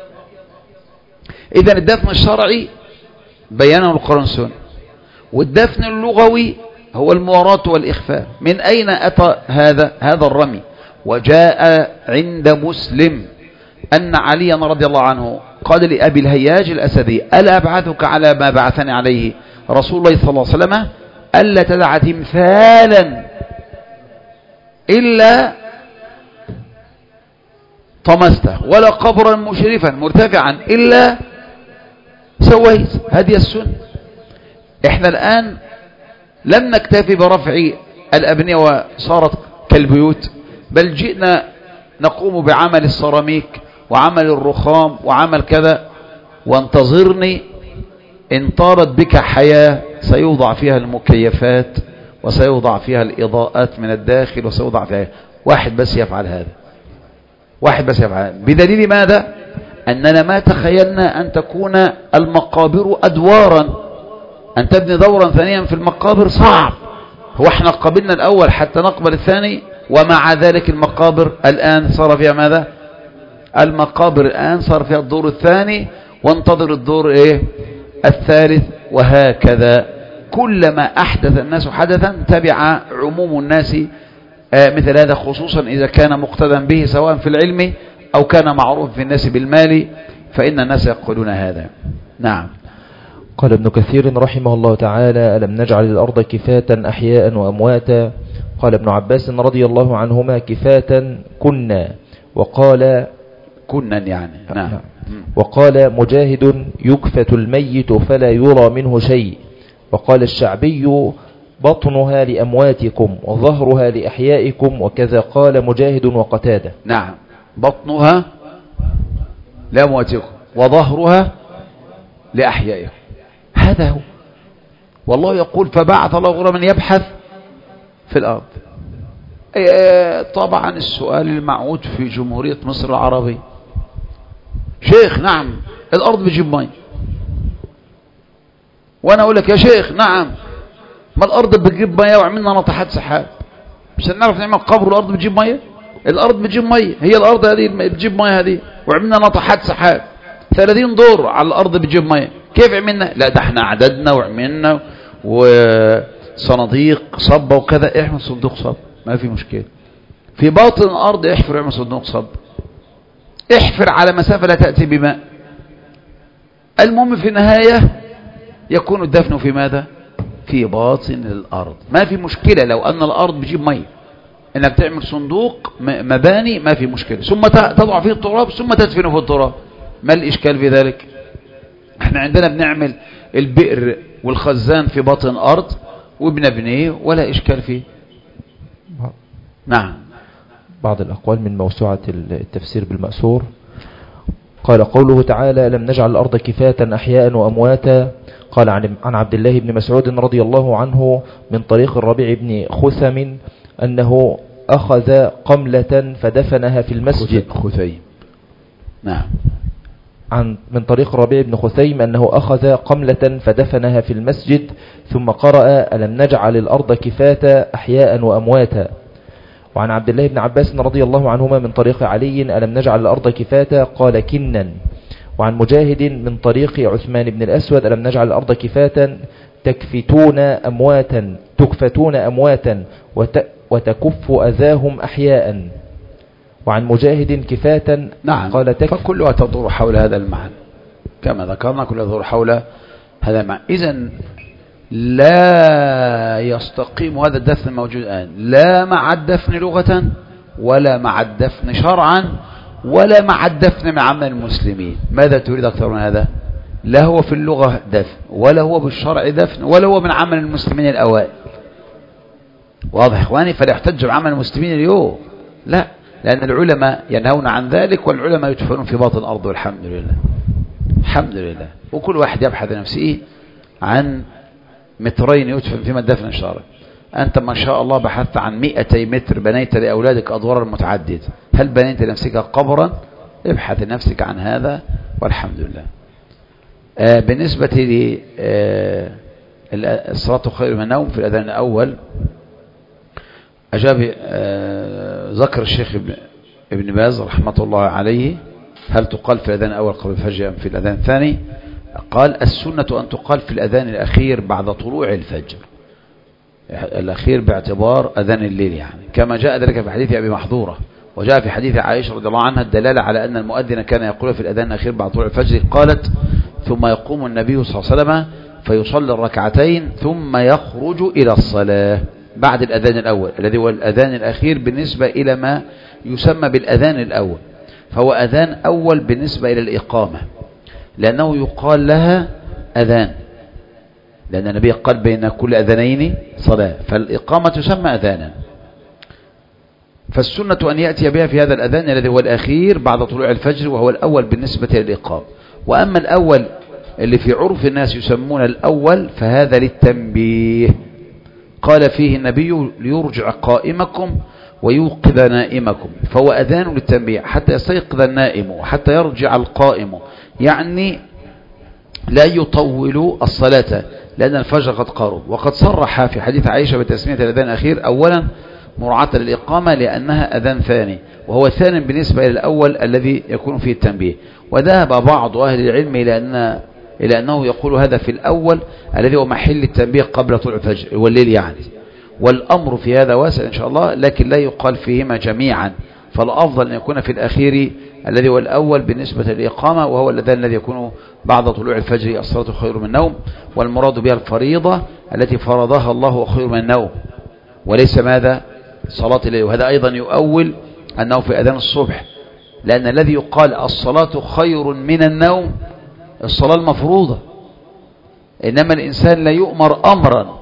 إذن الدفن الشرعي بيانه القرآن والسنة. والدفن اللغوي هو المواراة والإخفاء. من أين أتى هذا الرمي؟ وجاء عند مسلم أن عليا رضي الله عنه قال لأبي الهياج الأسدي: ألا أبعثك على ما بعثني عليه رسول الله صلى الله عليه وسلم؟ ألا تدع تمثالا إلا طمسته، ولا قبرا مشرفا مرتفعا إلا سويت. هذه السنة. احنا الآن لم نكتفي برفع الأبنية وصارت كالبيوت، بل جئنا نقوم بعمل السيراميك وعمل الرخام وعمل كذا. وانتظرني إن طالت بك حياة سيوضع فيها المكيفات وسيوضع فيها الإضاءات من الداخل وسيوضع فيها. واحد بس يفعل هذا، واحد بس يفعل هذا. بدليل ماذا؟ أننا ما تخيلنا أن تكون المقابر أدوارا. أن تبني دورا ثانيا في المقابر صعب. هو احنا قبلنا الأول حتى نقبل الثاني، ومع ذلك المقابر الآن صار فيها ماذا؟ المقابر الآن صار فيها الدور الثاني، وانتظر الدور الثالث، وهكذا. كلما أحدث الناس حدثا تبع عموم الناس مثل هذا، خصوصا إذا كان مقتدا به سواء في العلم أو كان معروف في الناس بالمال، فإن الناس يقولون هذا. نعم. قال ابن كثير رحمه الله تعالى: ألم نجعل الأرض كفاة أحياء وأمواتا؟ قال ابن عباس رضي الله عنهما: كفاة كنا. وقال كنا يعني نعم. وقال مجاهد: يكفت الميت فلا يرى منه شيء. وقال الشعبي: بطنها لأمواتكم وظهرها لأحيائكم. وكذا قال مجاهد وقتادة. نعم، بطنها لأمواتكم وظهرها لأحيائكم. هذا هو. والله يقول: فبعث الله غرابا يبحث في الأرض. طبعا السؤال المعهود في جمهورية مصر العربية: شيخ نعم الأرض بتجيب مية. وأنا أقول لك يا شيخ نعم، ما الأرض بتجيب مية وعملنا ناطحات سحاب، مش هنعرف نعمل قبر والأرض بتجيب مية؟ الأرض بتجيب مية، هي الأرض هذه بتجيب مية هذه، وعملنا ناطحات سحاب 30 دور على الأرض بتجيب مية. كيف عملنا؟ لا ده احنا عددنا وعملنا وصناديق صب وكذا. احنا صندوق صب ما في مشكلة. في باطن الأرض احفر اعمل صندوق صب، احفر على مسافة لا تأتي بماء. المهم في النهاية يكون الدفن في ماذا؟ في باطن الأرض. ما في مشكلة لو أن الأرض بتجيب مية، انك تعمل صندوق مباني ما في مشكلة، ثم تضع فيه التراب ثم تدفنه في التراب. ما الإشكال في ذلك؟ احنا عندنا بنعمل البئر والخزان في باطن الأرض وبنبنيه ولا إشكال فيه. نعم. بعض الأقوال من موسوعة التفسير بالمأثور. قال قوله تعالى لم نجعل الأرض كفاة أحياء وأمواتا. قال عن عبد الله بن مسعود رضي الله عنه من طريق الربيع بن خثم أنه أخذ قملة فدفنها في المسجد. خثيم. نعم. من طريق الربيع بن خثيم أنه أخذ قملة فدفنها في المسجد ثم قرأ ألم نجعل الأرض كفاة أحياء وأمواتا. وعن عبد الله بن عباس رضي الله عنهما من طريق علي ألم نجعل الأرض كفاة قال كنا. وعن مجاهد من طريق عثمان بن الأسود ألم نجعل الأرض كفاة تكفتون أمواتا وتكف أذاهم أحياء. وعن مجاهد كفاة. نعم. قال فكلها تدور حول هذا المعنى كما ذكرنا، كلها تدور حول هذا المعنى. إذن لا يستقيم هذا الدفن الموجود الآن لا مع الدفن لغة ولا مع الدفن شرعا ولا مع الدفن مع عمل المسلمين. ماذا تريد أكثر من هذا؟ لا هو في اللغة دفن ولا هو بالشرع دفن ولا هو من عمل المسلمين الأوائل. واضح إخواني؟ فلا يحتج بعمل المسلمين اليوم، لا، لأن العلماء ينهون عن ذلك والعلماء يدفنون في باطن الأرض والحمد لله. الحمد لله. وكل واحد يبحث نفسه عن مترين يدفن فيما الدفن الشرعي. أنت ما شاء الله بحثت عن 200 متر بنيت لأولادك أدوار متعددة، هل بنيت لنفسك قبرا؟ ابحث لنفسك عن هذا والحمد لله. بالنسبة لي الصلاة خير من النوم في الأذان الأول، أجاب ذكر الشيخ ابن باز رحمة الله عليه هل تقال في الأذان الأول قبل الفجر أم في الأذان الثاني؟ قال السنة أن تقال في الأذان الأخير بعد طلوع الفجر، الأخير باعتبار أذان الليل يعني، كما جاء ذلك في حديث أبي محذورة، وجاء في حديث عائشة رضي الله عنها الدلالة على أن المؤذن كان يقول في الأذان الأخير بعد طلوع الفجر. قالت ثم يقوم النبي صلى الله عليه وسلم فيصلي الركعتين ثم يخرج إلى الصلاة بعد الأذان الأول الذي هو الأذان الأخير بالنسبة إلى ما يسمى بالأذان الأول، فهو أذان أول بالنسبة إلى الإقامة لأنه يقال لها أذان، لأن النبي قال بين كل أذانين صلاة، فالإقامة تسمى أذانا. فالسنة أن يأتي بها في هذا الأذان الذي هو الأخير بعد طلوع الفجر وهو الأول بالنسبة للإقامة. وأما الأول اللي في عرف الناس يسمون الأول فهذا للتنبيه، قال فيه النبي ليرجع قائمكم ويوقظ نائمكم، فهو أذان للتنبيه حتى يستيقظ النائم وحتى يرجع القائم، يعني لا يطول الصلاة لأن الفجر قد قرب. وقد صرح في حديث عائشة بتسمية الأذان الأخير أولا مراعاة للإقامة لأنها أذان ثاني، وهو ثاني بالنسبة إلى الأول الذي يكون فيه التنبيه. وذهب بعض أهل العلم إلى أنه يقول هذا في الأول الذي هو محل التنبيه قبل طلوع الفجر والليل يعني، والأمر في هذا واسع إن شاء الله، لكن لا يقال فيهما جميعا، فالأفضل أن يكون في الأخير الذي هو الأول بالنسبة للإقامة وهو الأذان الذي يكون بعد طلوع الفجر الصلاة خير من النوم، والمراد بها الفريضة التي فرضها الله خير من النوم وليس ماذا صلاة الليل. وهذا أيضا يؤول أنه في أذان الصبح، لأن الذي يقال الصلاة خير من النوم الصلاة المفروضة، إنما الإنسان لا يؤمر أمرا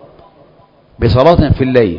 بصلاة في الليل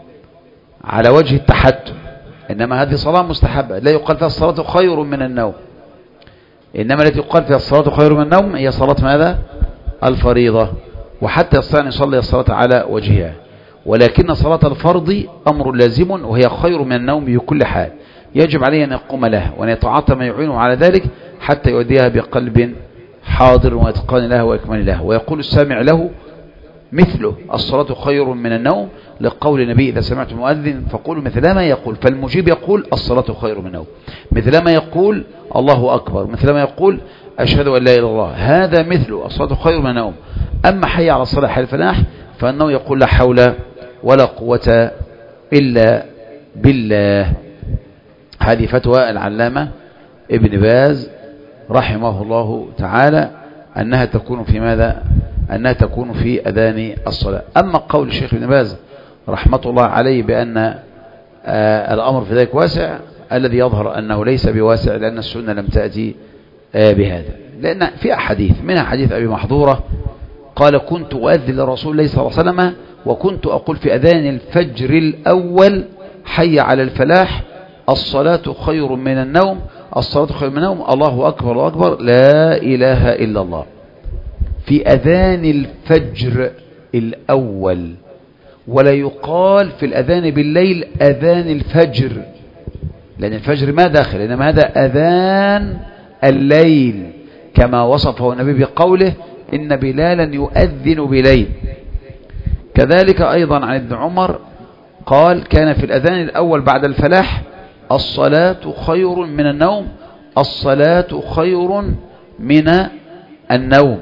على وجه التحتم، إنما هذه صلاة مستحبة لا يقال فيها الصلاة خير من النوم، إنما التي يقال فيها الصلاة خير من النوم هي صلاة ماذا؟ الفريضة، وحتى يستطيع أن يصلي الصلاة على وجهها. ولكن صلاة الفرض أمر لازم وهي خير من النوم بكل حال، يجب عليه أن يقوم لها وأن يتعاطى ما يعينه على ذلك حتى يؤديها بقلب حاضر وإتقان له وإكمال له. ويقول السامع له مثله الصلاة خير من النوم، لقول النبي إذا سمعت المؤذن فقولوا مثل ما يقول، فالمجيب يقول الصلاة خير من النوم، مثل ما يقول الله أكبر، مثل ما يقول أشهد أن لا إله إلا الله، هذا مثله الصلاة خير من النوم. أما حي على الصلاة حي الفلاح فأنه يقول لا حول ولا قوة إلا بالله. هذه فتوى العلامة ابن باز رحمه الله تعالى أنها تكون في ماذا؟ أنها تكون في أذان الصلاة. أما قول الشيخ ابن باز رحمة الله عليه بأن الأمر في ذلك واسع، الذي يظهر أنه ليس بواسع لأن السنة لم تأتي بهذا، لأن في أحاديث منها حديث أبي محذورة قال كنت أؤذن لرسول الله صلى الله عليه وسلم وكنت أقول في أذان الفجر الأول حي على الفلاح، الصلاة خير من النوم، الصلاة خير من النوم، الله أكبر الله أكبر، لا إله إلا الله. في أذان الفجر الأول، ولا يقال في الأذان بالليل أذان الفجر، لأن الفجر ما داخل، إنما هذا أذان الليل كما وصفه النبي بقوله إن بلالا يؤذن بليل. كذلك أيضا عن ابن عمر قال كان في الأذان الأول بعد الفلاح الصلاة خير من النوم، الصلاة خير من النوم.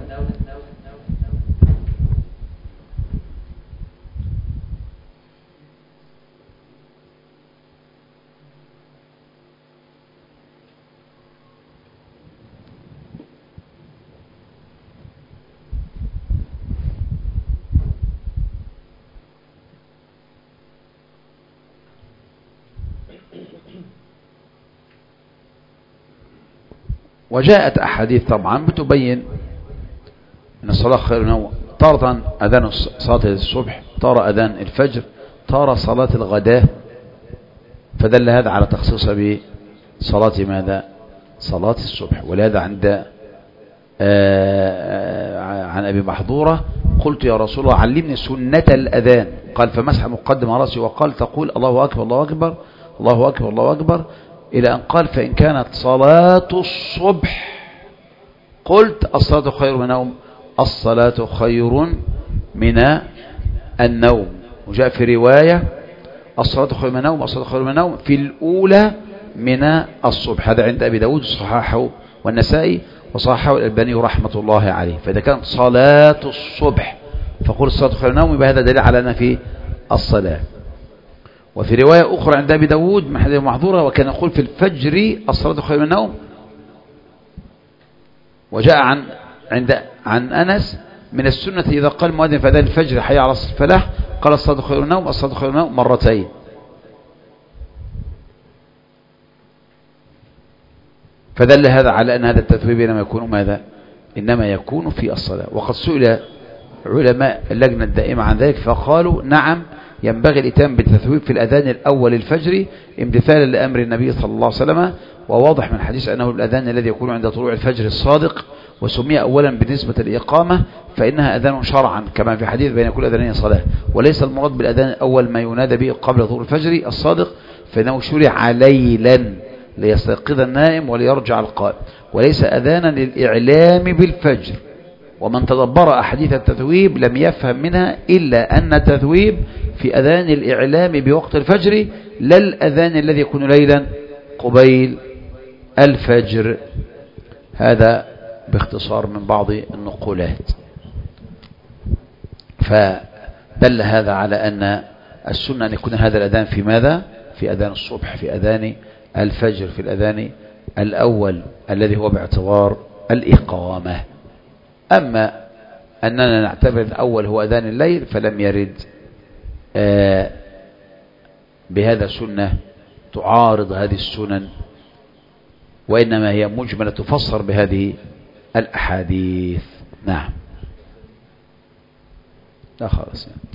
وجاءت أحاديث طبعا بتبين أن الصلاة خير من النوم، تارة أذان صلاة الصبح، تارة أذان الفجر، تارة صلاة الغداء، فدل هذا على تخصيص بصلاة ماذا؟ صلاة الصبح. ولهذا عند عن أبي محظورة قلت يا رسول الله علمني سنة الأذان، قال فمسح مقدم رأسي وقال تقول الله أكبر الله أكبر الله أكبر الله أكبر، إلى أن قال فإن كانت صلاة الصبح قلت الصلاة خير من النوم، الصلاة خير من النوم. وجاء في رواية الصلاة خير من النوم، الصلاة خير من النوم في الأولى من الصبح. هذا عند أبي داود صححه والنسائي وصححه الألباني رحمة الله عليه. فإذا كانت صلاة الصبح فقل الصلاة خير من النوم، يبقى هذا دليل على أن في الصلاة. وفي رواية أخرى عند أبي داود من حديث محظورة وكان يقول في الفجر الصلاة خير من النوم. وجاء عن أنس من السنة إذا قال المؤذن في أذان الفجر حي على الفلاح قال الصلاة خير من النوم، الصلاة خير من النوم مرتين. فدل هذا على أن هذا التثويب إنما يكون ماذا؟ إنما يكون في الصلاة. وقد سئل علماء اللجنة الدائمة عن ذلك فقالوا نعم ينبغي الإتيان بالتثويب في الأذان الأول الفجر امتثالا لأمر النبي صلى الله عليه وسلم. وواضح من الحديث أنه الأذان الذي يكون عند طلوع الفجر الصادق، وسمي أولا بالنسبة للإقامة فإنها أذان شرعا كما في حديث بين كل أذانين صلاة، وليس المراد بالأذان الأول ما ينادى به قبل طلوع الفجر الصادق، فإنه شرع ليلا ليستيقظ النائم وليرجع القائم، وليس أذانا للإعلام بالفجر. ومن تدبر أحاديث التثويب لم يفهم منها إلا أن التثويب في أذان الإعلام بوقت الفجر لا الأذان الذي يكون ليلا قبيل الفجر. هذا باختصار من بعض النقولات. فدل هذا على أن السنة أن يكون هذا الأذان في ماذا؟ في أذان الصبح، في أذان الفجر، في الأذان الأول الذي هو باعتبار الإقامة. أما أننا نعتبر الأول هو أذان الليل فلم يرد بهذا سنة تعارض هذه السنن، وإنما هي مجملة تفسر بهذه الأحاديث. نعم. لا خلاص يعني.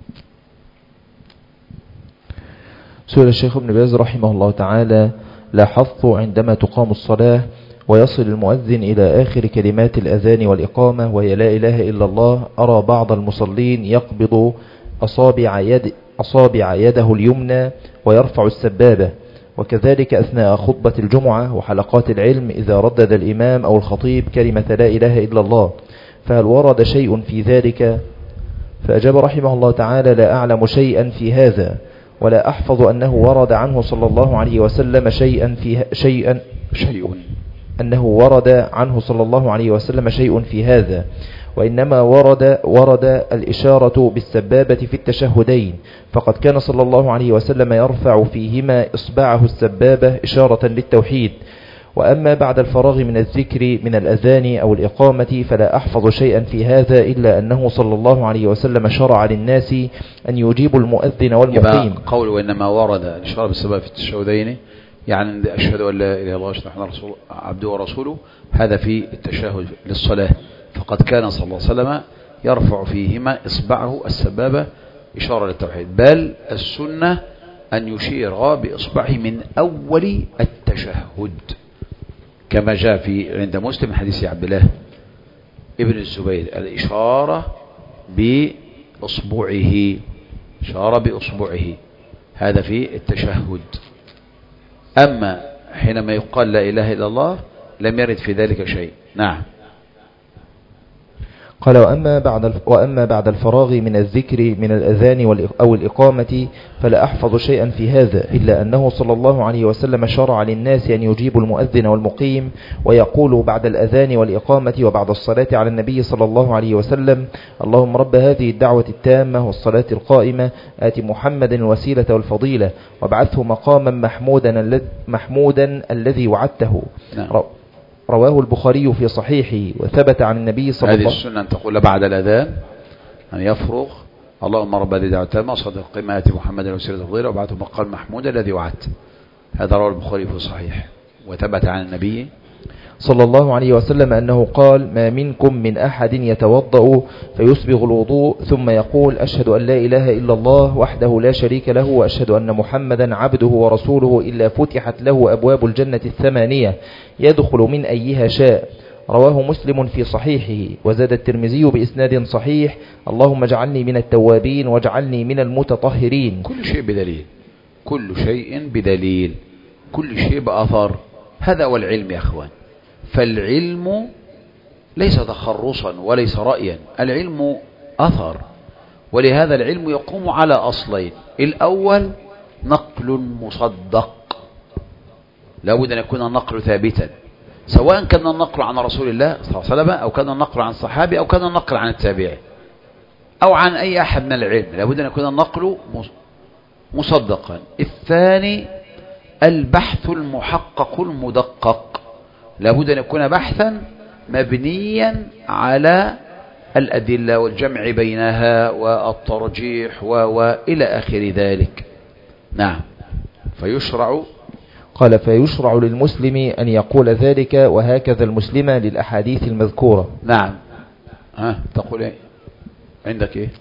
سئل الشيخ ابن باز رحمه الله تعالى: لاحظت عندما تقام الصلاة ويصل المؤذن إلى آخر كلمات الأذان والإقامة وهي لا إله إلا الله، أرى بعض المصلين يقبض أصابع يده اليمنى ويرفع السبابة، وكذلك أثناء خطبة الجمعة وحلقات العلم إذا ردد الإمام أو الخطيب كلمة لا إله إلا الله، فهل ورد شيء في ذلك؟ فأجاب رحمه الله تعالى: لا أعلم شيئا في هذا، ولا أحفظ أنه ورد عنه صلى الله عليه وسلم أنه ورد عنه صلى الله عليه وسلم شيء في هذا، وإنما ورد الإشارة بالسبابة في التشهدين، فقد كان صلى الله عليه وسلم يرفع فيهما إصبعه السبابة إشارة للتوحيد. وأما بعد الفراغ من الذكر من الأذان أو الإقامة فلا أحفظ شيئا في هذا إلا أنه صلى الله عليه وسلم شرع للناس أن يجيبوا المؤذن والمقيم. قول وإنما ورد الإشارة بالسبابة في التشهدين يعني أشهد أن لا إله إلا الله وأشهد أن محمدا عبده ورسوله، هذا في التشهد للصلاة، فقد كان صلى الله عليه وسلم يرفع فيهما إصبعه السبابة إشارة للتوحيد. بل السنة أن يشير بإصبعه من أول التشهد كما جاء في عند مسلم حديث عبد الله ابن الزبير الإشارة بإصبعه، إشارة بإصبعه، هذا في التشهد. أما حينما يقال لا إله إلا الله لم يرد في ذلك شيء. نعم. قال وأما بعد الفراغ من الذكر من الأذان أو الإقامة فلا أحفظ شيئا في هذا، إلا أنه صلى الله عليه وسلم شرع للناس أن يجيبوا المؤذن والمقيم ويقولوا بعد الأذان والإقامة وبعد الصلاة على النبي صلى الله عليه وسلم: اللهم رب هذه الدعوة التامة والصلاة القائمة آت محمد الوسيلة والفضيلة وابعثه مقاما محمودا الذي وعدته. نعم. رواه البخاري في صحيحه وثبت عن النبي صلى الله عليه وسلم. هذه السنة أن تقول بعد الأذان أن يفرغ: اللهم رب هذه الدعوة التامة وصلاة القائمة آت محمد الوسيلة والفضيلة وابعثه مقام محمود الذي وعدته. هذا رواه البخاري في صحيح وثبت عن النبي صلى الله عليه وسلم أنه قال: ما منكم من أحد يتوضأ فيسبغ الوضوء ثم يقول: أشهد أن لا إله إلا الله وحده لا شريك له وأشهد أن محمدا عبده ورسوله إلا فتحت له أبواب الجنة 8 يدخل من أيها شاء. رواه مسلم في صحيحه. وزاد الترمذي بإسناد صحيح: اللهم اجعلني من التوابين واجعلني من المتطهرين. كل شيء بدليل، كل شيء بدليل، كل شيء بأثر. هذا هو العلم يا أخوان. فالعلم ليس تخرصا وليس رأيا، العلم أثر. ولهذا العلم يقوم على أصلين: الأول نقل مصدق، لا بد أن يكون النقل ثابتا، سواء كان النقل عن رسول الله صلى الله عليه وسلم أو كان النقل عن صحابي أو كان النقل عن التابعي أو عن أي أحد من العلم، لا بد أن يكون النقل مصدقا. الثاني البحث المحقق المدقق، لا بد أن يكون بحثا مبنيا على الأدلة والجمع بينها والترجيح وإلى آخر ذلك. نعم. فيشرع للمسلم أن يقول ذلك، وهكذا المسلم للأحاديث المذكورة. نعم. تقول إيه عندك؟ إيه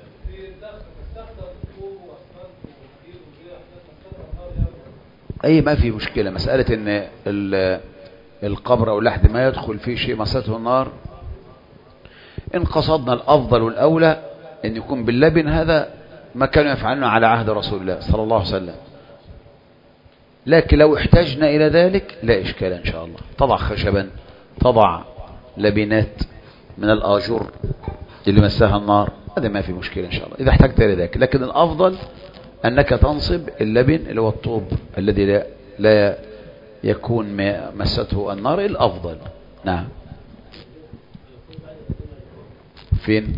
أي ما في مشكلة. مسألة أن القبر أو اللحد ما يدخل فيه شيء مسته النار، إن قصدنا الأفضل والأولى أن يكون باللبن، هذا ما كانوا يفعلونه على عهد رسول الله صلى الله عليه وسلم. لكن لو احتجنا إلى ذلك لا إشكال إن شاء الله، تضع خشبا، تضع لبنات من الآجر اللي مسها النار، هذا ما في مشكلة إن شاء الله إذا احتجت إلى ذلك. لكن الأفضل أنك تنصب اللبن اللي هو الطوب الذي لا يكون مسته النار، الأفضل. نعم. فين؟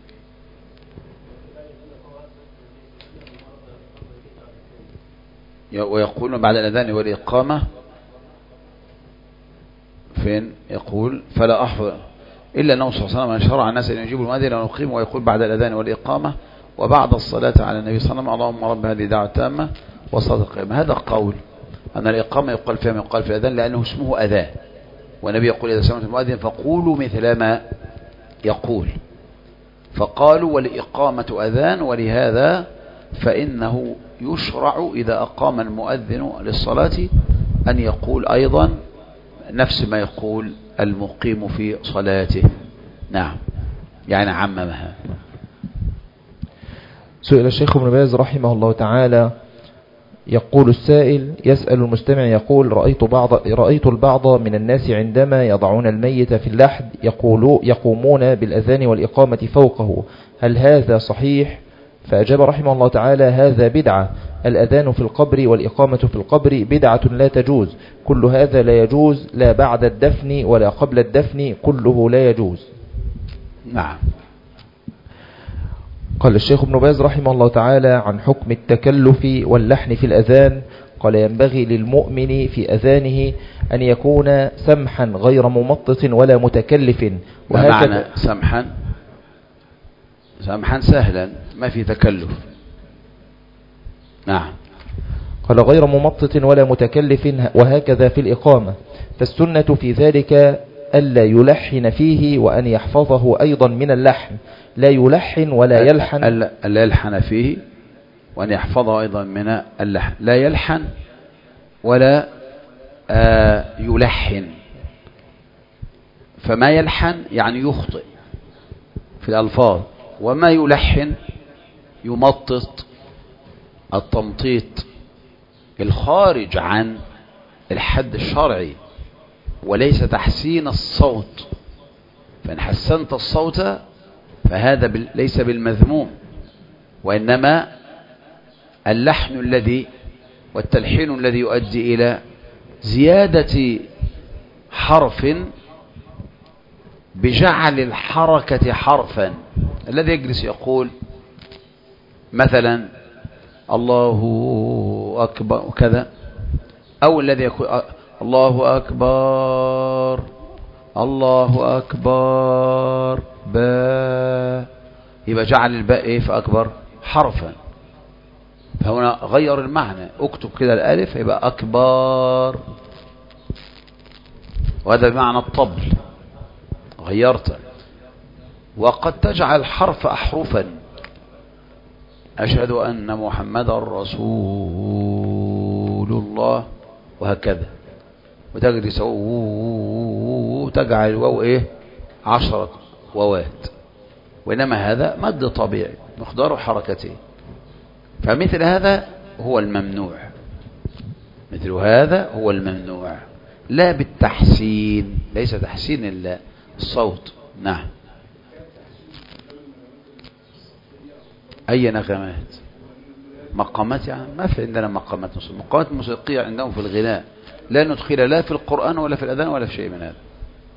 ويقولون بعد الأذان والإقامة. فين يقول؟ فلا أحفظ إلا أنه صلى الله عليه وسلم شرع الناس أن يجيبوا المؤذن ويقيم، ويقول بعد الأذان والإقامة وبعد الصلاة على النبي صلى الله عليه وسلم: اللهم رب هذه دعوة تامة وصلاة القائمة. هذا قول أن الإقامة يقال فيها ما يقال في الأذان لأنه اسمه أذان، والنبي يقول: إذا سمعتم المؤذن فقولوا مثل ما يقول. فقالوا: والإقامة أذان، ولهذا فإنه يشرع إذا أقام المؤذن للصلاة أن يقول أيضا نفس ما يقول المقيم في صلاته. نعم، يعني عممها. سئل الشيخ ابن باز رحمه الله تعالى، يقول السائل: يسأل المستمع يقول: رأيت البعض من الناس عندما يضعون الميت في اللحد يقومون بالأذان والإقامة فوقه، هل هذا صحيح؟ فأجاب رحمه الله تعالى: هذا بدعة، الأذان في القبر والإقامة في القبر بدعة لا تجوز، كل هذا لا يجوز، لا بعد الدفن ولا قبل الدفن، كله لا يجوز. نعم. قال الشيخ ابن باز رحمه الله تعالى عن حكم التكلف واللحن في الأذان، قال: ينبغي للمؤمن في أذانه أن يكون سمحا غير ممطط ولا متكلف. ومعنى سمحا سهلا ما في تكلف. نعم. قال: غير ممطط ولا متكلف، وهكذا في الإقامة. فالسنة في ذلك ألا يلحن فيه، وأن يحفظه أيضا من اللحن، لا يلحن ولا يلحن. ألا يلحن فيه وأن يحفظه أيضا من اللحن. لا يلحن ولا يلحن. فما يلحن يعني يخطئ في الألفاظ، وما يلحن يمطط التمطيط الخارج عن الحد الشرعي، وليس تحسين الصوت. فإن حسنت الصوت فهذا ليس بالمذموم، وإنما اللحن الذي والتلحين الذي يؤدي إلى زيادة حرف بجعل الحركة حرفا. الذي يجلس يقول مثلا الله أكبر وكذا، أو الذي يقول الله أكبر الله أكبر باء، يبقى جعل الباء إيه في أكبر حرفا. فهنا غير المعنى، اكتب كده الألف يبقى أكبر، وهذا بمعنى الطبل، غيرت. وقد تجعل حرف أحرفا، أشهد أن محمد رسول الله، وهكذا. وتجلس وتجعل الواو إيه 10 واوات، وإنما هذا مد طبيعي مقدار حركته. فمثل هذا هو الممنوع، مثل هذا هو الممنوع، لا بالتحسين، ليس تحسين الصوت. نعم. أي نغمات؟ مقامات يعني؟ ما في عندنا مقامات موسيقية. مقامات موسيقية عندهم في الغناء لا ندخل لا في القرآن ولا في الأذان ولا في شيء من هذا،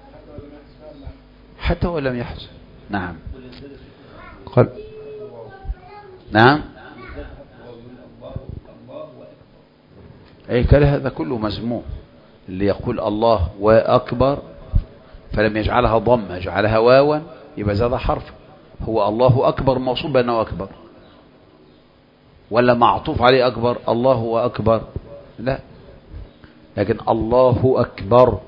حتى ولم يحصل. نعم. قال نعم. أي كلا هذا كله مذموم. اللي يقول الله وأكبر فلم يجعلها ضمة، جعلها واوا، يبقى زاد حرف. هو الله أكبر موصوف بأنه أكبر، ولا معطوف عليه أكبر؟ الله أكبر لا، لكن الله أكبر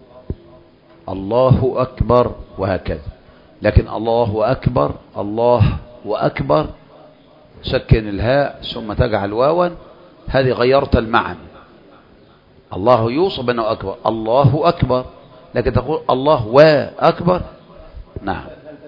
الله أكبر وهكذا. لكن الله أكبر الله وأكبر سكن الهاء ثم تجعل واوا، هذه غيرت المعنى. الله يوصف بأنه أكبر، الله أكبر، لكن تقول الله وأكبر. نعم.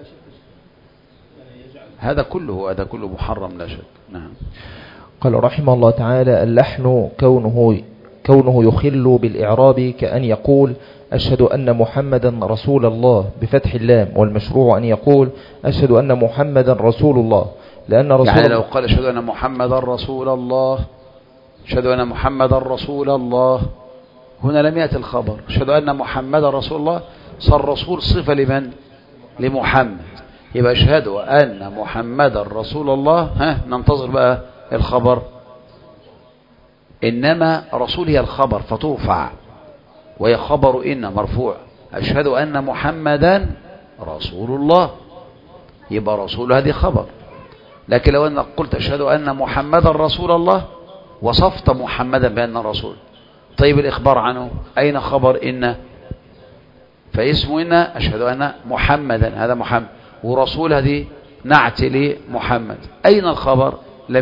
هذا كله محرم لا شك. نعم. قال رحمه الله تعالى: اللحن كونه يخل بالإعراب، كأن يقول أشهد أن محمدا رسول الله بفتح اللام، والمشروع أن يقول أشهد أن محمدا رسول الله، لأن رسول يعني لو قال أشهد أن محمدا رسول الله، أشهد أن محمدا رسول الله، هنا لم يأتي الخبر. أشهد أن محمدا رسول الله، صار رسول صفة لمن؟ لمحمد. يبقى أشهد أن محمدا رسول الله، ننتظر بقى الخبر. إنما رسول هي الخبر فترفع، وهي خبر إن مرفوع. أشهد أن محمدا رسول الله، يبقى رسول هذه خبر. لكن لو أنك قلت أشهد أن محمدا رسول الله، وصفت محمدا بأن رسول، طيب الإخبار عنه أين خبر إن؟ فاسم إن أشهد أن محمدا، هذا محمد، ورسول هذه نعت لمحمد، أين الخبر؟ لم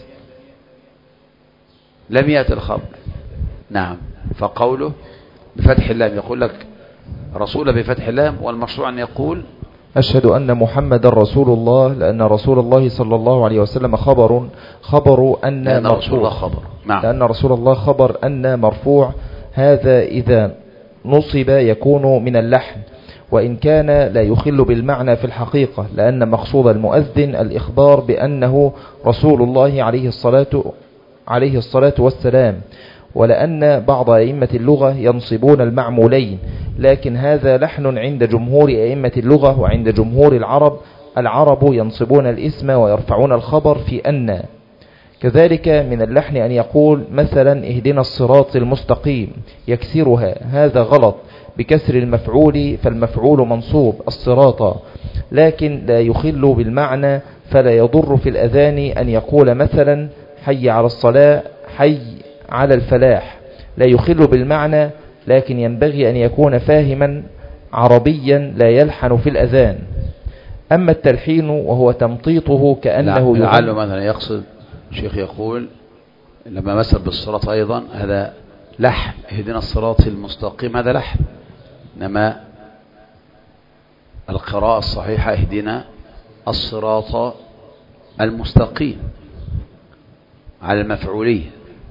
يأتي الخبر. نعم. فقوله بفتح اللام، يقول لك رسول بفتح اللام، والمشروع أن يقول أشهد أن محمد رسول الله، لأن رسول الله صلى الله عليه وسلم خبر أن مرفوع. نعم. لأن رسول الله خبر أن مرفوع. هذا إذا نصب يكون من اللحن، وإن كان لا يخل بالمعنى في الحقيقة، لأن مقصود المؤذن الإخبار بأنه رسول الله عليه الصلاة والسلام. ولأن بعض أئمة اللغة ينصبون المعمولين، لكن هذا لحن عند جمهور أئمة اللغة. وعند جمهور العرب ينصبون الاسم ويرفعون الخبر في أن. كذلك من اللحن أن يقول مثلا اهدنا الصراط المستقيم، يكسرها، هذا غلط بكسر المفعول، فالمفعول منصوب الصراط، لكن لا يخل بالمعنى. فلا يضر في الأذان أن يقول مثلا حي على الصلاة، حي على الفلاح، لا يخل بالمعنى، لكن ينبغي أن يكون فاهما عربيا لا يلحن في الأذان. أما التلحين وهو تمطيطه كأنه لعله مثلا يقصد الشيخ يقول لما مثل بالصراط أيضا هذا لحن، اهدنا الصراط المستقيم، هذا لحن. إنما القراءة الصحيحة اهدنا الصراط المستقيم على المفعولية،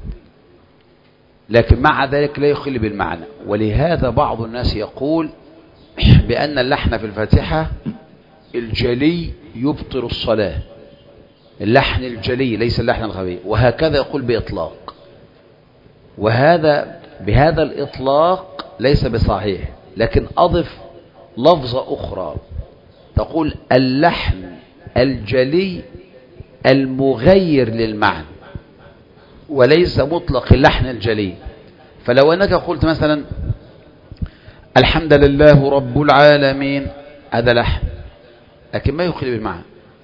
لكن مع ذلك لا يخل بالمعنى. ولهذا بعض الناس يقول بأن اللحن في الفاتحة الجلي يبطل الصلاة، اللحن الجلي ليس اللحن الخفي، وهكذا يقول بإطلاق، وهذا بهذا الإطلاق ليس بصحيح. لكن أضف لفظة أخرى تقول اللحن الجلي المغير للمعنى، وليس مطلق اللحن الجلي. فلو أنك قلت مثلا الحمد لله رب العالمين، هذا لحن لكن ما يخلي بالمعنى.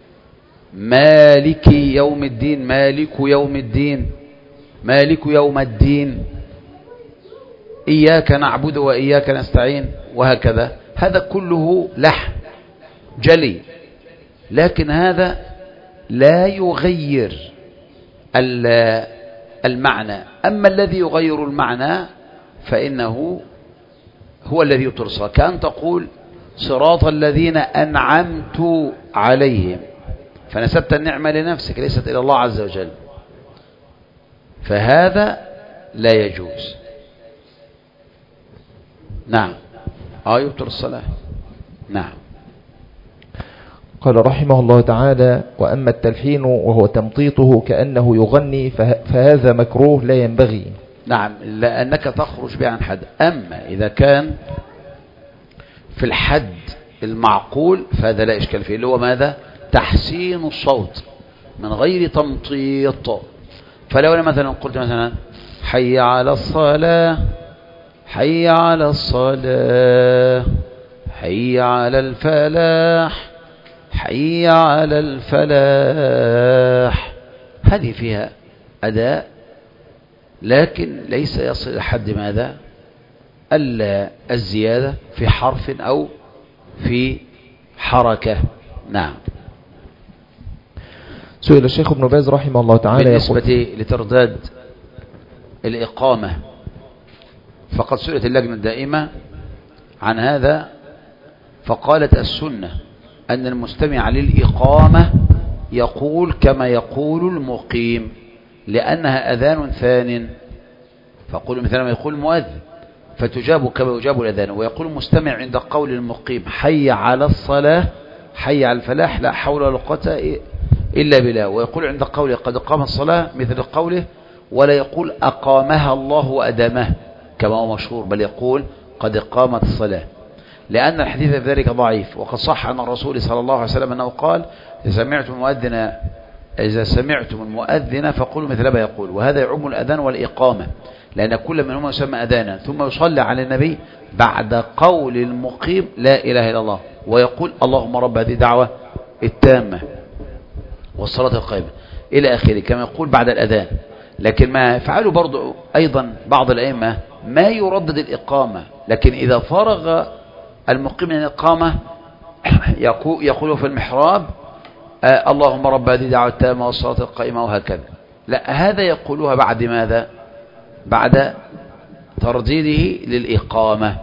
مالك يوم الدين، مالك يوم الدين، مالك يوم الدين، إياك نعبد وإياك نستعين، وهكذا. هذا كله لحن جلي، لكن هذا لا يغير المعنى. أما الذي يغير المعنى فإنه هو الذي يترصى، كأن تقول صراط الذين أنعمت عليهم، فنسبت النعمة لنفسك ليست إلى الله عز وجل، فهذا لا يجوز. نعم، يبطل الصلاة. نعم. قال رحمه الله تعالى: وأما التلحين وهو تمطيطه كأنه يغني فهذا مكروه لا ينبغي. نعم، لأنك تخرج به عن حد. أما إذا كان في الحد المعقول فهذا لا إشكال فيه، اللي هو ماذا؟ تحسين الصوت من غير تمطيط. فلو أنا مثلا قلت مثلا حي على الصلاة، حي على الصلاة، حي على الفلاح، حي على الفلاح، هذه فيها أداء لكن ليس يصل لحد ماذا؟ الزيادة في حرف أو في حركة. نعم. سئل الشيخ ابن باز رحمه الله تعالى بالنسبة لترداد الإقامة، فقد سئلت اللجنة الدائمة عن هذا، فقالت السنة أن المستمع للإقامة يقول كما يقول المقيم، لأنها أذان ثان، فقول مثلا ما يقول المؤذن فتجاب كما يجاب الأذان، ويقول المستمع عند قول المقيم حي على الصلاة، حي على الفلاح، لا حول ولا قوة إلا بالله، ويقول عند قوله قد قام الصلاة مثل قوله، ولا يقول أقامها الله وأدامها كما هو مشهور، بل يقول قد قامت الصلاة، لأن الحديث في ذلك ضعيف. وقد صح عن الرسول صلى الله عليه وسلم أنه قال إذا سمعتم المؤذن فقولوا مثل ما يقول، وهذا يعم الأذان والإقامة، لأن كل منهما يسمى أذانا، ثم يصلي على النبي بعد قول المقيم لا إله إلا الله، ويقول اللهم رب هذه الدعوة التامة والصلاة القائمة إلى آخره كما يقول بعد الأذان. لكن ما يفعله برضو أيضا بعض الأئمة ما يردد الإقامة، لكن إذا فرغ المقيم من الإقامة يقول في المحراب اللهم رب هذه الدعوة التامة والصلاة القائمة، وهكذا. لا، هذا يقولها بعد ماذا؟ بعد ترديده للإقامة.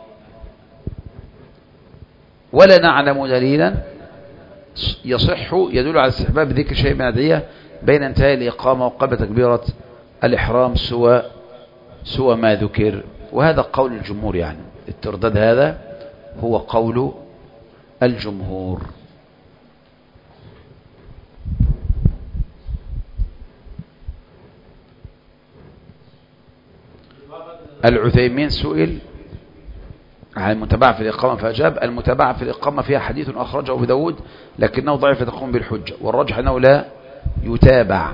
ولا نعلم دليلا يصح يدل على استحباب ذكر شيء من الأدعية بين انتهاء الإقامة وقبل تكبيرة الإحرام سوى ما ذكر، وهذا قول الجمهور. يعني الترداد هذا هو قول الجمهور. العثيمين سئل عن المتابعة في الإقامة فأجاب: المتابعة في الإقامة فيها حديث أخرجه أبو داود لكنه ضعيف تقوم بالحجة، والراجح أنه لا يتابع،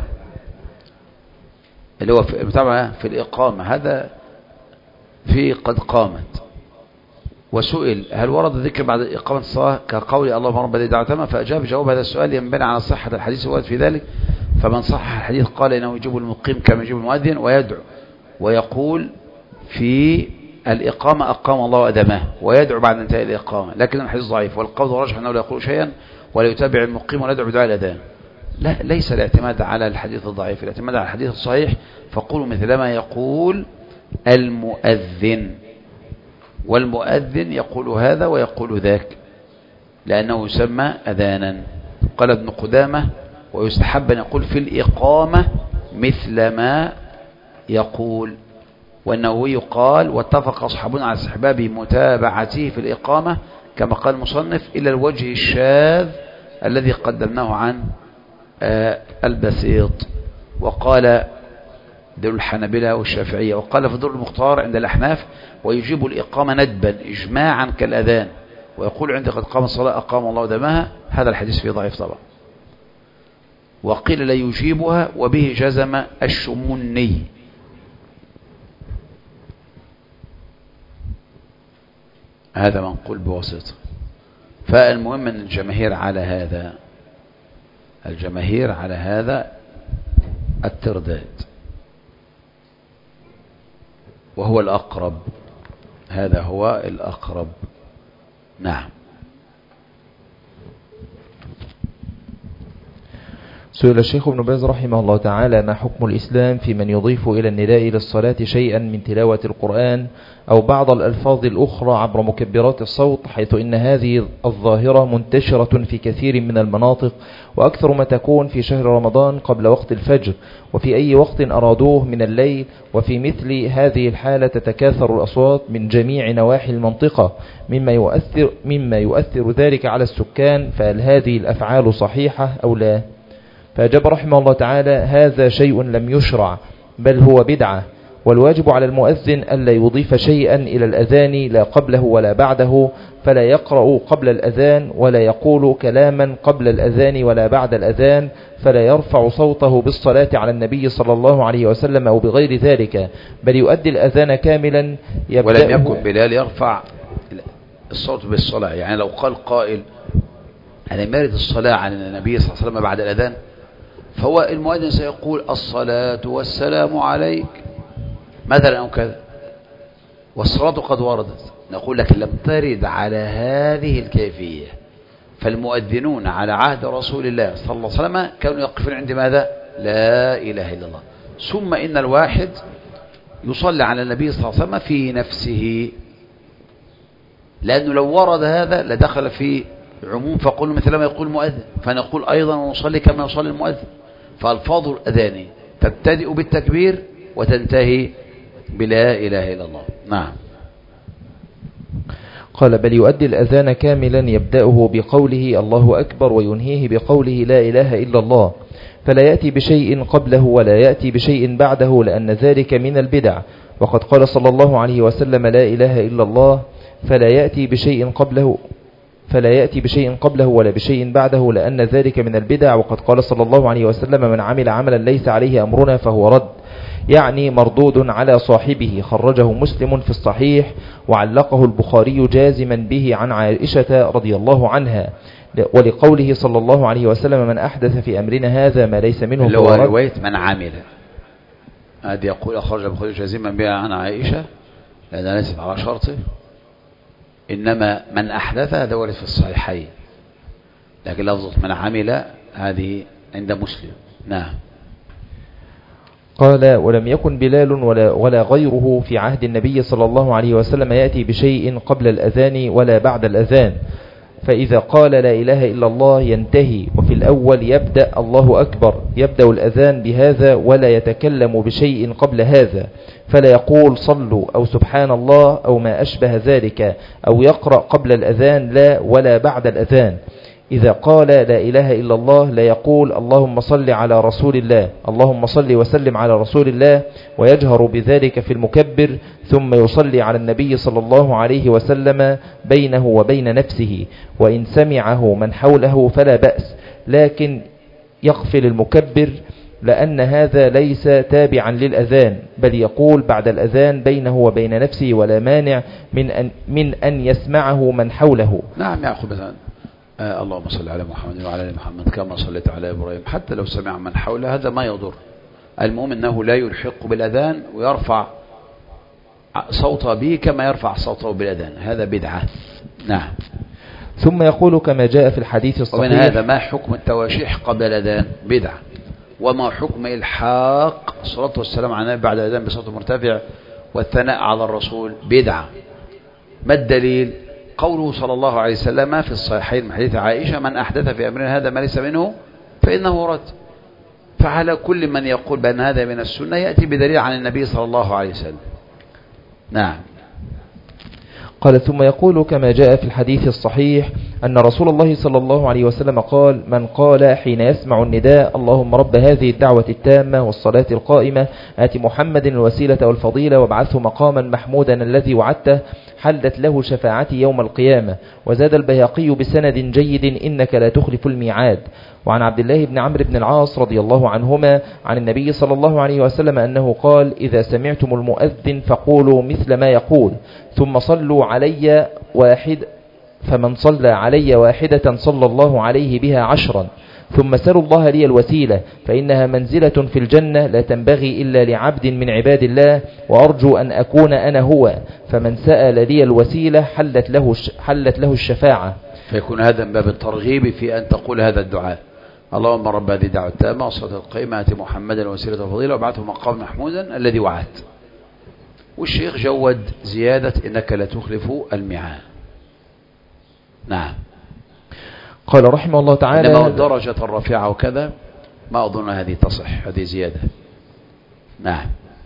اللي هو المتابعة في الإقامة هذا في قد قامت. وسئل هل ورد الذكر بعد إقامة الصلاة كقول اللهم رب هذه الدعوة التامة، فأجاب جواب هذا السؤال ينبني على صحة الحديث الوارد في ذلك، فمن صحح الحديث قال إنه يجيب المقيم كما يجيب المؤذن، ويدعو ويقول في الإقامة أقام الله أدمه، ويدعو بعد انتهاء الإقامة، لكن الحديث ضعيف، والقول راجح أنه لا يقول شيئا ولا يتابع المقيم ولا يدعو بدعاء الأذان. لا، ليس الاعتماد على الحديث الضعيف، الاعتماد على الحديث الصحيح. فقولوا مثل ما يقول المؤذن، والمؤذن يقول هذا ويقول ذاك لأنه يسمى أذانا. قال ابن قدامة: ويستحب أن يقول في الإقامة مثل ما يقول. والنووي قال: واتفق أصحابنا على استحباب متابعته في الإقامة كما قال المصنف إلى الوجه الشاذ الذي قدمناه عن البسيط. وقال دول الحنابلة والشافعية. وقال في دور المختار عند الأحناف: ويجيب الإقامة ندبا إجماعا كالأذان، ويقول عند قد قام الصلاة أقام الله دمها. هذا الحديث فيه ضعيف طبعا. وقيل لا يجيبها، وبه جزم الشموني. هذا منقول بواسطة. فالمهم أن الجماهير على هذا، الجماهير على هذا الترداد، وهو الأقرب. هذا هو الأقرب. نعم. سئل الشيخ ابن باز رحمه الله تعالى: ما حكم الإسلام في من يضيف إلى النداء للصلاة شيئا من تلاوة القرآن أو بعض الألفاظ الأخرى عبر مكبرات الصوت، حيث إن هذه الظاهرة منتشرة في كثير من المناطق، وأكثر ما تكون في شهر رمضان قبل وقت الفجر، وفي أي وقت أرادوه من الليل. وفي مثل هذه الحالة تتكاثر الأصوات من جميع نواحي المنطقة مما يؤثر ذلك على السكان، فهل هذه الأفعال صحيحة أو لا؟ فأجاب رحمه الله تعالى: هذا شيء لم يشرع، بل هو بدعة، والواجب على المؤذن ألا يضيف شيئا إلى الأذان لا قبله ولا بعده، فلا يقرأ قبل الأذان ولا يقول كلاما قبل الأذان ولا بعد الأذان، فلا يرفع صوته بالصلاة على النبي صلى الله عليه وسلم أو بغير ذلك، بل يؤدي الأذان كاملا. ولم يكن بلال يرفع الصوت بالصلاة. يعني لو قال قائل: أنا مارد الصلاة على النبي صلى الله عليه وسلم بعد الأذان، فهو المؤذن سيقول: الصلاة والسلام عليك مثلا أو كذا، والصلاة قد وردت. نقول لك لم ترد على هذه الكيفية. فالمؤذنون على عهد رسول الله صلى الله عليه وسلم كانوا يقفون عند ماذا؟ لا إله إلا الله. ثم إن الواحد يصلي على النبي صلى الله عليه وسلم في نفسه، لأنه لو ورد هذا لدخل في عموم فقل مثل ما يقول المؤذن، فنقول أيضا ونصلي كما يصلي المؤذن. فالفاظ الأذان تبتدئ بالتكبير وتنتهي بلا إله إلا الله. نعم. قال: بل يؤدي الأذان كاملا، يبدأه بقوله الله أكبر وينهيه بقوله لا إله إلا الله، فلا يأتي بشيء قبله ولا يأتي بشيء بعده، لأن ذلك من البدع. وقد قال صلى الله عليه وسلم: لا إله إلا الله، فلا يأتي بشيء قبله ولا بشيء بعده، لأن ذلك من البدع. وقد قال صلى الله عليه وسلم: من عمل عملا ليس عليه أمرنا فهو رد، يعني مردود على صاحبه. خرجه مسلم في الصحيح، وعلقه البخاري جازما به عن عائشة رضي الله عنها، ولقوله صلى الله عليه وسلم: من أحدث في أمرنا هذا ما ليس منه فهو رد. رواية من عمل هذا يقول أخرج البخاري جازما به عن عائشة لأنها ليست على شرطه، إنما من أحدث هذا ورد في الصحيحين، لكن لفظة من عمل هذه عند مسلم. نعم. قال: ولم يكن بلال ولا غيره في عهد النبي صلى الله عليه وسلم يأتي بشيء قبل الأذان ولا بعد الأذان، فإذا قال لا إله إلا الله ينتهي، وفي الأول يبدأ الله أكبر، يبدأ الأذان بهذا ولا يتكلم بشيء قبل هذا، فلا يقول صلوا أو سبحان الله أو ما أشبه ذلك، أو يقرأ قبل الأذان لا ولا بعد الأذان. إذا قال لا إله إلا الله لا يقول اللهم صل على رسول الله، اللهم صل وسلم على رسول الله، ويجهر بذلك في المكبر، ثم يصلي على النبي صلى الله عليه وسلم بينه وبين نفسه، وإن سمعه من حوله فلا بأس، لكن يقفل المكبر، لأن هذا ليس تابعا للأذان، بل يقول بعد الأذان بينه وبين نفسه، ولا مانع من أن يسمعه من حوله. نعم. يأخذ مثلا اللهم صل على محمد وعلى ال محمد كما صليت على إبراهيم، حتى لو سمع من حوله هذا ما يضر. المهم أنه لا يلحق بالأذان ويرفع صوته به كما يرفع صوته بالأذان، هذا بدعة. نعم. ثم يقول كما جاء في الحديث الصحيح. ومن هذا ما حكم التواشيح قبل الأذان؟ بدعة. وما حكم إلحاق الصلاة والسلام على النبي بعد الأذان بصوت مرتفع والثناء على الرسول؟ بدعة. ما الدليل؟ قوله صلى الله عليه وسلم في الصحيحين من حديث عائشة: من أحدث في أمرنا هذا ما ليس منه فإنه رد. فعلى كل من يقول بأن هذا من السنة يأتي بدليل عن النبي صلى الله عليه وسلم. نعم. قال: ثم يقول كما جاء في الحديث الصحيح أن رسول الله صلى الله عليه وسلم قال: من قال حين يسمع النداء اللهم رب هذه الدعوة التامة والصلاة القائمة آت محمد الوسيلة والفضيلة وابعثه مقاما محمودا الذي وعدته حلت له شفاعتي يوم القيامة. وزاد البيهقي بسند جيد: إنك لا تخلف الميعاد. وعن عبد الله بن عمرو بن العاص رضي الله عنهما عن النبي صلى الله عليه وسلم أنه قال: إذا سمعتم المؤذن فقولوا مثل ما يقول ثم صلوا علي واحد، فمن صلى علي واحدة صلى الله عليه بها 10. ثم سلوا الله لي الوسيلة فإنها منزلة في الجنة لا تنبغي إلا لعبد من عباد الله، وأرجو أن أكون أنا هو، فمن سأل لي الوسيلة حلت له الشفاعة. فيكون هذا من باب الترغيب في أن تقول هذا الدعاء: اللهم رب هذه الدعوة التامة والصلاة القائمة آت محمدا الوسيلة والفضيلة وابعثه مقاما محمودا الذي وعدت. والشيخ جود زيادة: إنك لا تخلف الميعاد. نعم. قال رحمه الله تعالى: إنما الدرجة الرفيعة وكذا ما أظن هذه تصح، هذه زيادة. نعم.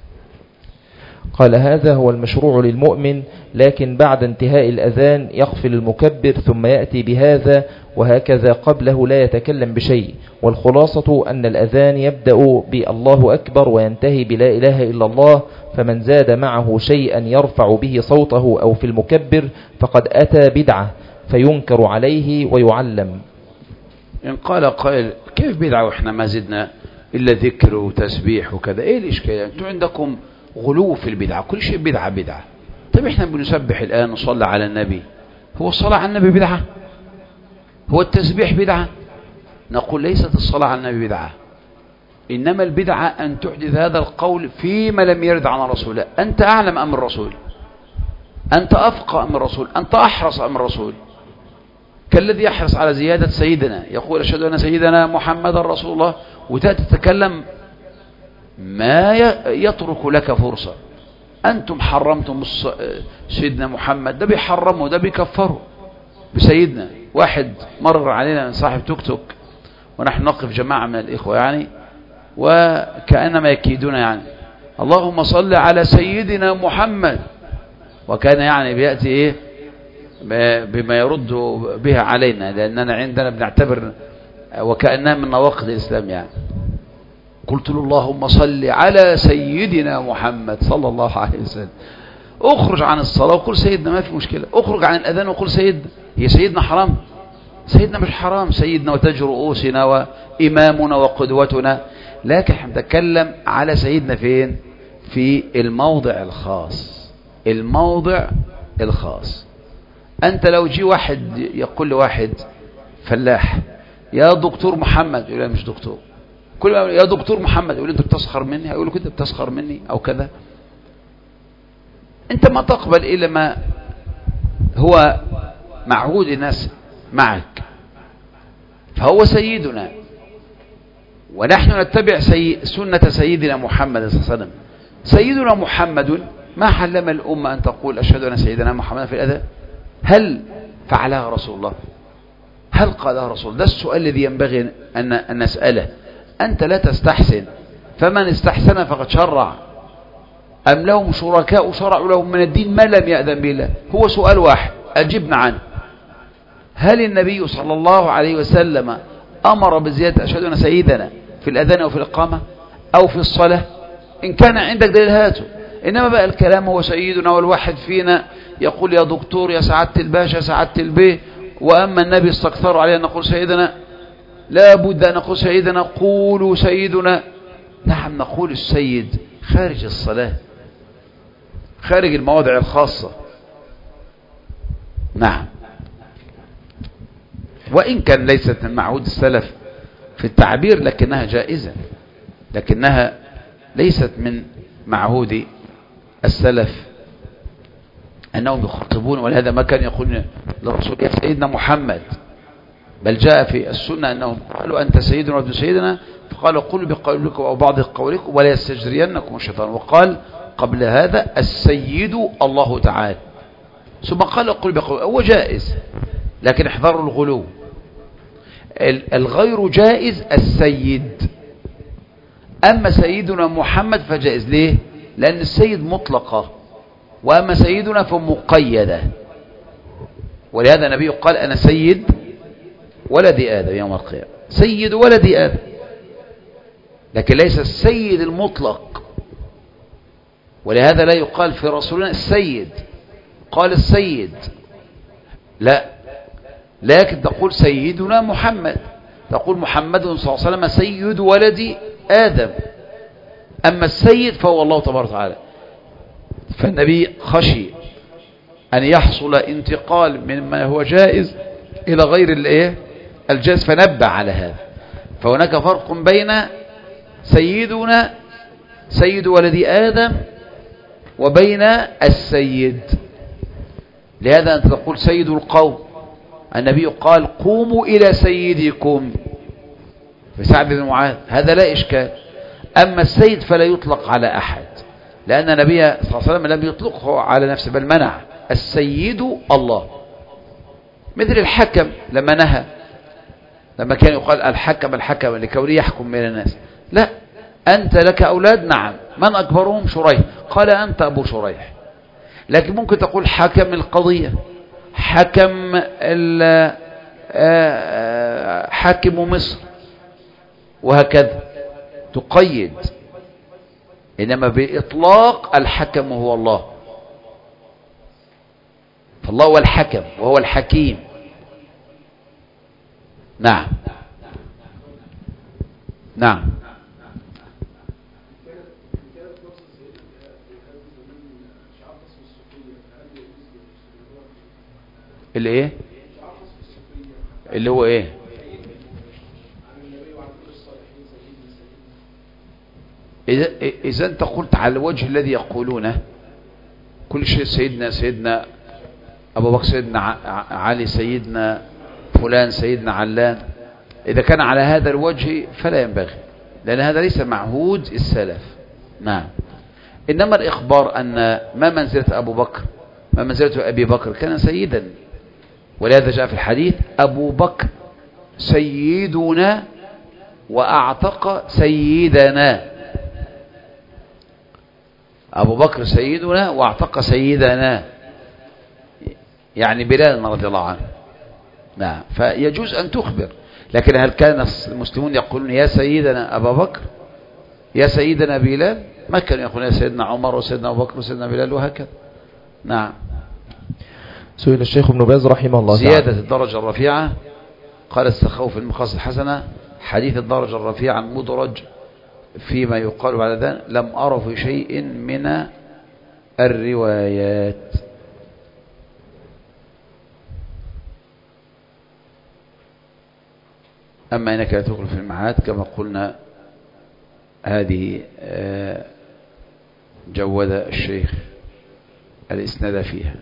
قال: هذا هو المشروع للمؤمن، لكن بعد انتهاء الأذان يغفل المكبر ثم يأتي بهذا، وهكذا قبله لا يتكلم بشيء. والخلاصة أن الأذان يبدأ بالله أكبر وينتهي بلا إله إلا الله، فمن زاد معه شيئا يرفع به صوته أو في المكبر فقد أتى بدعة فينكر عليه ويعلم. إن قال قائل: كيف بدعة وإحنا ما زدنا إلا ذكر وتسبيح وكذا؟ إيه الإشكال؟ أنتم عندكم غلو في البدعة، كل شيء بدعة بدعة. طيب إحنا بنسبح الآن نصلي على النبي، هو الصلاة على النبي بدعة؟ هو التسبيح بدعة؟ نقول ليست الصلاة على النبي بدعة، إنما البدعة أن تحدث هذا القول فيما لم يرد عن الرسول. أنت أعلم أم الرسول؟ أنت أفقه أم الرسول؟ أنت أحرص أم الرسول؟ كالذي يحرص على زيادة سيدنا، يقول أشهد أن سيدنا محمد رسول الله، وتأتي تتكلم ما يترك لك فرصة. أنتم حرمتم سيدنا محمد، ده بيحرمه ده بيكفره بسيدنا. واحد مر علينا من صاحب توك توك ونحن نقف جماعة من الإخوة يعني، وكأنما يكيدون يعني: اللهم صل على سيدنا محمد، وكان يعني بيأتي إيه بما يرد بها علينا، لأننا عندنا بنعتبر وكأنها من نواقض الإسلام يعني. قلت له: اللهم صل على سيدنا محمد صلى الله عليه وسلم. اخرج عن الصلاة وقل سيدنا، ما في مشكلة. اخرج عن الأذان وقل سيدنا. هي سيدنا حرام؟ سيدنا مش حرام، سيدنا وتاج رؤوسنا وإمامنا وقدوتنا، لكن احنا بنتكلم على سيدنا فين؟ في الموضع الخاص. الموضع الخاص. أنت لو جي واحد يقول لواحد فلاح: يا دكتور محمد، يقول له: مش دكتور. كل ما يا دكتور محمد يقول: انت بتسخر مني، هيقول له: كنت بتسخر مني او كذا. انت ما تقبل الا ما هو معهود الناس معك، فهو سيدنا، ونحن نتبع سنة سيدنا محمد صلى الله عليه وسلم. سيدنا محمد ما حلم الأمة أن تقول أشهد أن سيدنا محمد في الأذان. هل فعلها رسول الله؟ هل قالها رسول الله؟ ده السؤال الذي ينبغي أن نسأله. أنت لا تستحسن، فمن استحسن فقد شرع، أم لهم شركاء شرعوا لهم من الدين ما لم يأذن به الله؟ هو سؤال واحد أجبنا عنه: هل النبي صلى الله عليه وسلم أمر بزيادة أشهد أن سيدنا في الأذان أو في الإقامة أو في الصلاة؟ إن كان عندك دليل هاته. إنما بقى الكلام هو سيدنا، والواحد فينا يقول يا دكتور، يا سعادة الباشا، سعادة البيه، وأما النبي استكثروا عليه أن نقول سيدنا. لا بد أن نقول سيدنا. قولوا سيدنا. نعم نقول السيد خارج الصلاة، خارج المواضع الخاصة. نعم. وإن كان ليست من معهود السلف في التعبير لكنها جائزة، لكنها ليست من معهود السلف أنهم يخاطبون، ولهذا ما كان يقول للرسول يا سيدنا محمد، بل جاء في السنة أنهم قالوا أنت سيدنا وابن سيدنا، فقالوا قل بقولكم أو بعض قولكم ولا يستجرينكم الشيطان، وقال قبل هذا السيد الله تعالى، ثم قال قل بقولكم. هو جائز لكن احذروا الغلو. الغير جائز السيد، أما سيدنا محمد فجائز. ليه؟ لأن السيد مطلقة، وأما سيدنا فمقيدة، ولهذا النبي قال أنا سيد ولد آدم يوم القيامة، سيد ولد آدم، لكن ليس السيد المطلق. ولهذا لا يقال في رسولنا السيد، قال السيد لا، لكن تقول سيدنا محمد، تقول محمد صلى الله عليه وسلم سيد ولد آدم. أما السيد فهو الله تبارك وتعالى. فالنبي خشي أن يحصل انتقال من ما هو جائز إلى غير الجائز، فنبه على هذا. فهناك فرق بين سيدنا سيد ولد آدم وبين السيد. لهذا أنت تقول سيد القوم، النبي قال قوموا إلى سيدكم في سعد بن معاذ، هذا لا إشكال. أما السيد فلا يطلق على أحد، لأن النبي صلى الله عليه وسلم لم يطلقه على نفسه بل منع. السيد الله، مثل الحكم لما نهى، لما كان يقال الحكم الحكم لكونه يحكم بين الناس، لا، أنت لك أولاد، نعم، من أكبرهم؟ شريح، قال أنت أبو شريح. لكن ممكن تقول حكم القضية، حكم حاكم مصر، وهكذا تقيد. إنما بإطلاق الحكم هو الله، فالله هو الحكم وهو الحكيم. نعم نعم. الايه اللي هو ايه؟ إذا أنت قلت على الوجه الذي يقولونه كل شيء سيدنا أبو بكر، سيدنا علي، سيدنا فلان، سيدنا علان، إذا كان على هذا الوجه فلا ينبغي، لأن هذا ليس معهود السلف. نعم. إنما الإخبار أن ما منزلة أبو بكر، ما منزلة أبي بكر، كان سيدا، ولهذا جاء في الحديث أبو بكر سيدنا وأعتق سيدنا. أبو بكر سيدنا واعتق سيدنا، يعني بلال رضي الله عنه. نعم. فيجوز أن تخبر، لكن هل كان المسلمون يقولون يا سيدنا أبا بكر، يا سيدنا بلال؟ ما كانوا يقولون يا سيدنا عمر وسيدنا أبو بكر وسيدنا بلال وهكذا. نعم. سئل الشيخ ابن باز رحمه الله تعالى زيادة الدرجة الرفيعة، قال السخاوي في المقاصد الحسنة حديث الدرجة الرفيعة مدرج فيما يقال بعد ذلك لم أره في شيء من الروايات. أما إنك لا تدخل في المعاد كما قلنا، هذه جود الشيخ الإسناد فيها.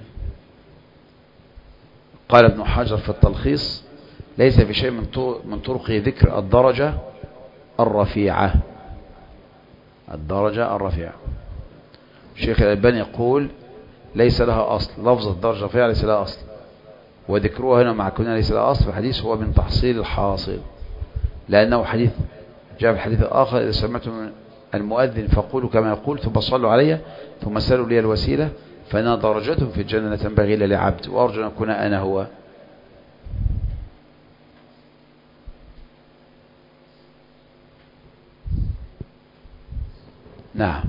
قال ابن حجر في التلخيص ليس في شيء من طرق ذكر الدرجة الرفيعة. الدرجة الرفيعة الشيخ الألباني يقول ليس لها أصل، لفظ الدرجة الرفيعة ليس لها أصل، وذكروها هنا مع كونها ليس لها أصل، فالحديث هو من تحصيل الحاصل، لأنه حديث جاء في الحديث الآخر إذا سمعتم المؤذن فقولوا كما يقول ثم صلوا علي ثم سألوا لي الوسيلة فأنا درجة في الجنة تنبغي لعبد وأرجو أن أكون أنا هو. نعم.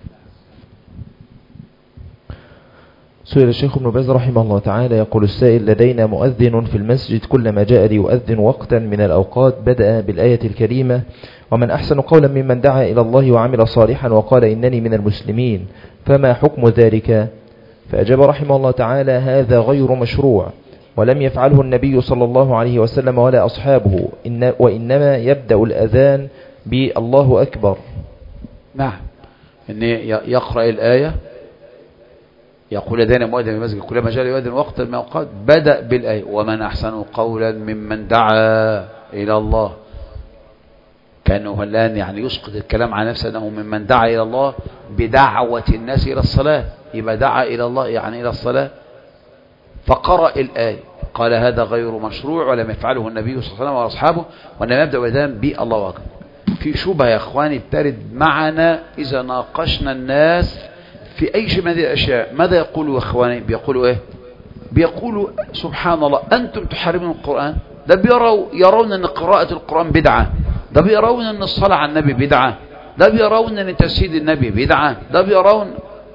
سئل الشيخ ابن باز رحمه الله تعالى يقول السائل لدينا مؤذن في المسجد كلما جاء ليؤذن وقتا من الأوقات بدأ بالآية الكريمة ومن أحسن قولا ممن دعا إلى الله وعمل صالحا وقال إنني من المسلمين فما حكم ذلك؟ فأجاب رحمه الله تعالى هذا غير مشروع ولم يفعله النبي صلى الله عليه وسلم ولا أصحابه، وإنما يبدأ الأذان بالله أكبر. نعم، إن يقرأ الآية يقول لدينا مؤذن في المسجد كلما جاء يؤذن وقت ما يقال بدأ بالآية ومن أحسن قولا ممن دعا إلى الله. كأنه الآن يعني يسقط الكلام على نفسه أنه ممن دعا إلى الله بدعوة الناس إلى الصلاة، يبقى دعا إلى الله يعني إلى الصلاة. فقرأ الآية قال هذا غير مشروع ولم يفعله النبي صلى الله عليه وسلم وأصحابه، وإنما يبدأ بذلك بالله أكبر. في شبهة يا إخواني بترد معنا إذا ناقشنا الناس في أي شيء من هذه الأشياء. ماذا يقولوا يا إخواني؟ بيقولوا إيه؟ بيقولوا سبحان الله أنتم تحرمون القرآن. ده يرون أن قراءة القرآن بدعة، ده بيرون أن الصلاة على النبي بدعة، ده بيرون أن تسييد النبي بدعة، ده بيرون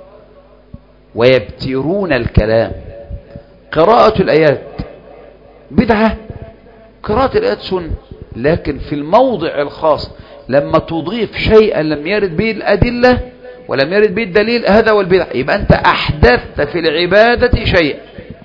ويبترون الكلام. قراءة الآيات بدعة، قراءة الآيات سنة، لكن في الموضع الخاص لما تضيف شيئا لم يرد به الأدلة ولم يرد به الدليل هذا هو البدع. يبقى أنت أحدثت في العبادة شيئا،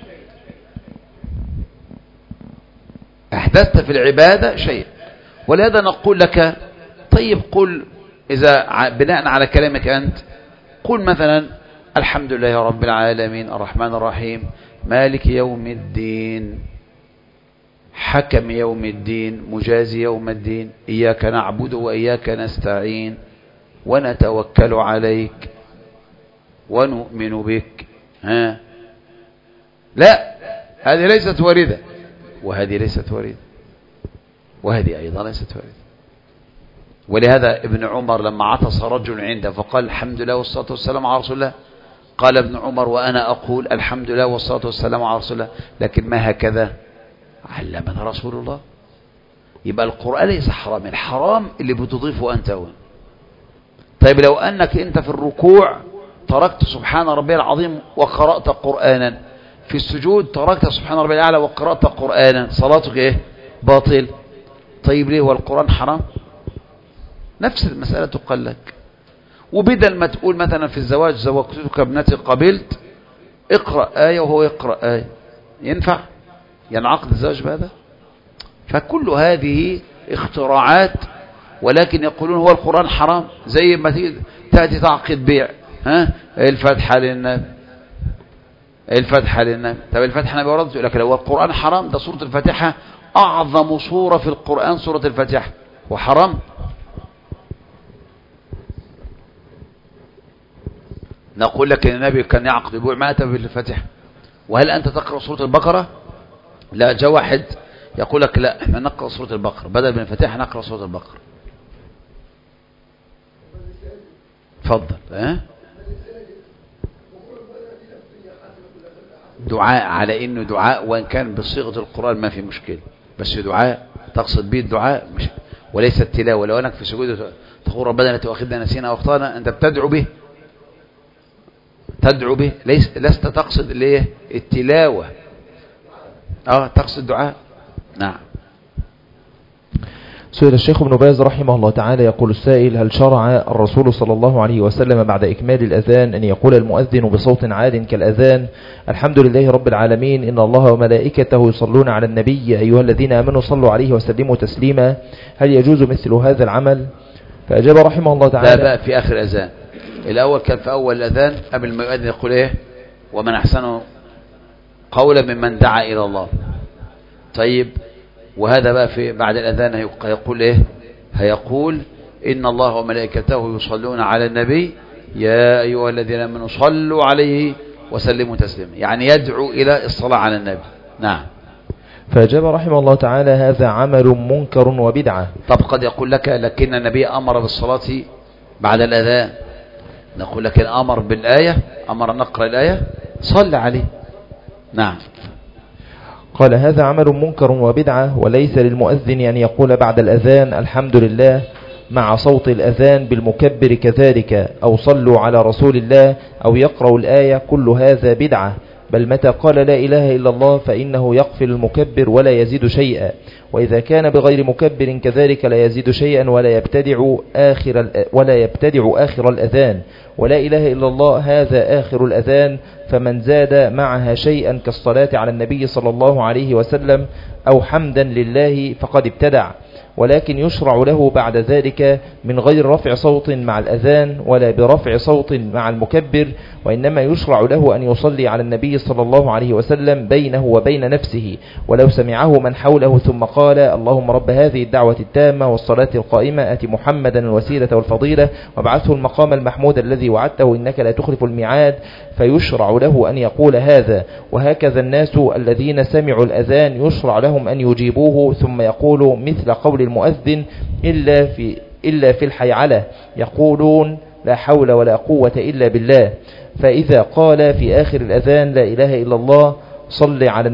أحدثت في العبادة شيئا. ولهذا نقول لك طيب قل إذا بناء على كلامك أنت قل مثلا الحمد لله رب العالمين الرحمن الرحيم مالك يوم الدين حكم يوم الدين مجازي يوم الدين إياك نعبد وإياك نستعين ونتوكل عليك ونؤمن بك. لا، هذه ليست واردة، وهذه ليست واردة، وهذه أيضا ليست واردة. ولهذا ابن عمر لما عطس رجل عنده فقال الحمد لله والصلاة والسلام على رسول الله، قال ابن عمر وأنا أقول الحمد لله والصلاة والسلام على رسول الله، لكن ما هكذا علمنا رسول الله. يبقى القرآن ليس حرام، الحرام اللي بتضيفه أنت هو. طيب لو أنك أنت في الركوع تركت سبحان ربي العظيم وقرأت قرآنا، في السجود تركت سبحان ربي الأعلى وقرأت قرآنا، صلاتك إيه؟ باطل. طيب ليه؟ هو القرآن حرام؟ نفس المسألة تقال لك. وبدل ما تقول مثلا في الزواج زوجتك ابنتي قبلت، اقرأ آية وهو يقرأ آية، ينفع؟ ينعقد الزواج بهذا؟ فكل هذه اختراعات، ولكن يقولون هو القرآن حرام. زي ما تأتي تعقد بيع، الفتحة للنبي، الفتحة للنبي. طب الفتحة النبي ورد يقول لك لو القرآن حرام، ده سورة الفاتحة أعظم سورة في القرآن سورة الفاتحة، وحرام؟ نقول لك ان النبي كان يعقد بيع ما أتى بالفاتحة. وهل أنت تقرأ سورة البقرة؟ لا، جاء واحد يقول لك لا احنا نقرأ سورة البقرة بدل من الفاتحة نقرأ سورة البقرة. تفضل. دعاء على انه دعاء، وان كان بصيغة القرآن ما في مشكلة، بس دعاء تقصد به الدعاء مش وليس التلاوة. لو انك في سجود تقول ربنا لا تؤاخذنا نسينا واخطأنا، انت بتدعو به، تدعو به، لست تقصد الايه؟ التلاوة. تقصد دعاء. نعم. سئل الشيخ ابن باز رحمه الله تعالى، يقول السائل: هل شرع الرسول صلى الله عليه وسلم بعد إكمال الأذان أن يقول المؤذن بصوت عال كالأذان الحمد لله رب العالمين إن الله وملائكته يصلون على النبي أيها الذين آمنوا صلوا عليه وسلموا تسليما، هل يجوز مثل هذا العمل؟ فأجاب رحمه الله تعالى: لا بقى في آخر الأذان. الأول كان في أول الأذان قبل ما يؤذن يقول إيه؟ ومن أحسن قولا ممن دعا إلى الله. طيب وهذا بقى في بعد الأذان هيقول إيه؟ هيقول إن الله وملائكته يصلون على النبي يا أيها الذين آمنوا صلوا عليه وسلموا تسليما، يعني يدعو إلى الصلاة على النبي. نعم. فأجاب رحمه الله تعالى: هذا عمل منكر وبدعة. طب قد يقول لك لكن النبي أمر بالصلاة بعد الأذان، نقول لك أمر بالآية، أمر نقرأ الآية صل عليه. نعم. قال: هذا عمل منكر وبدعة، وليس للمؤذن أن يقول بعد الأذان الحمد لله مع صوت الأذان بالمكبر كذلك، أو صلوا على رسول الله، أو يقرأ الآية، كل هذا بدعة. بل متى قال لا إله إلا الله فإنه يقفل المكبر ولا يزيد شيئا، وإذا كان بغير مكبر كذلك لا يزيد شيئا ولا يبتدع آخر الأذان، ولا إله إلا الله هذا آخر الأذان، فمن زاد معها شيئا كالصلاة على النبي صلى الله عليه وسلم أو حمدا لله فقد ابتدع. ولكن يشرع له بعد ذلك من غير رفع صوت مع الأذان ولا برفع صوت مع المكبر، وإنما يشرع له أن يصلي على النبي صلى الله عليه وسلم بينه وبين نفسه، ولو سمعه من حوله ثم قال اللهم رب هذه الدعوة التامة والصلاة القائمة آت محمدا الوسيلة والفضيلة وابعثه المقام المحمود الذي وعدته إنك لا تخلف الميعاد، فيشرع له أن يقول هذا. وهكذا الناس الذين سمعوا الأذان يشرع لهم أن يجيبوه ثم يقولوا مثل قول المؤذن إلا في الحيعلة يقولون لا حول ولا قوة إلا بالله. فإذا قال في آخر الأذان لا إله إلا الله صلى على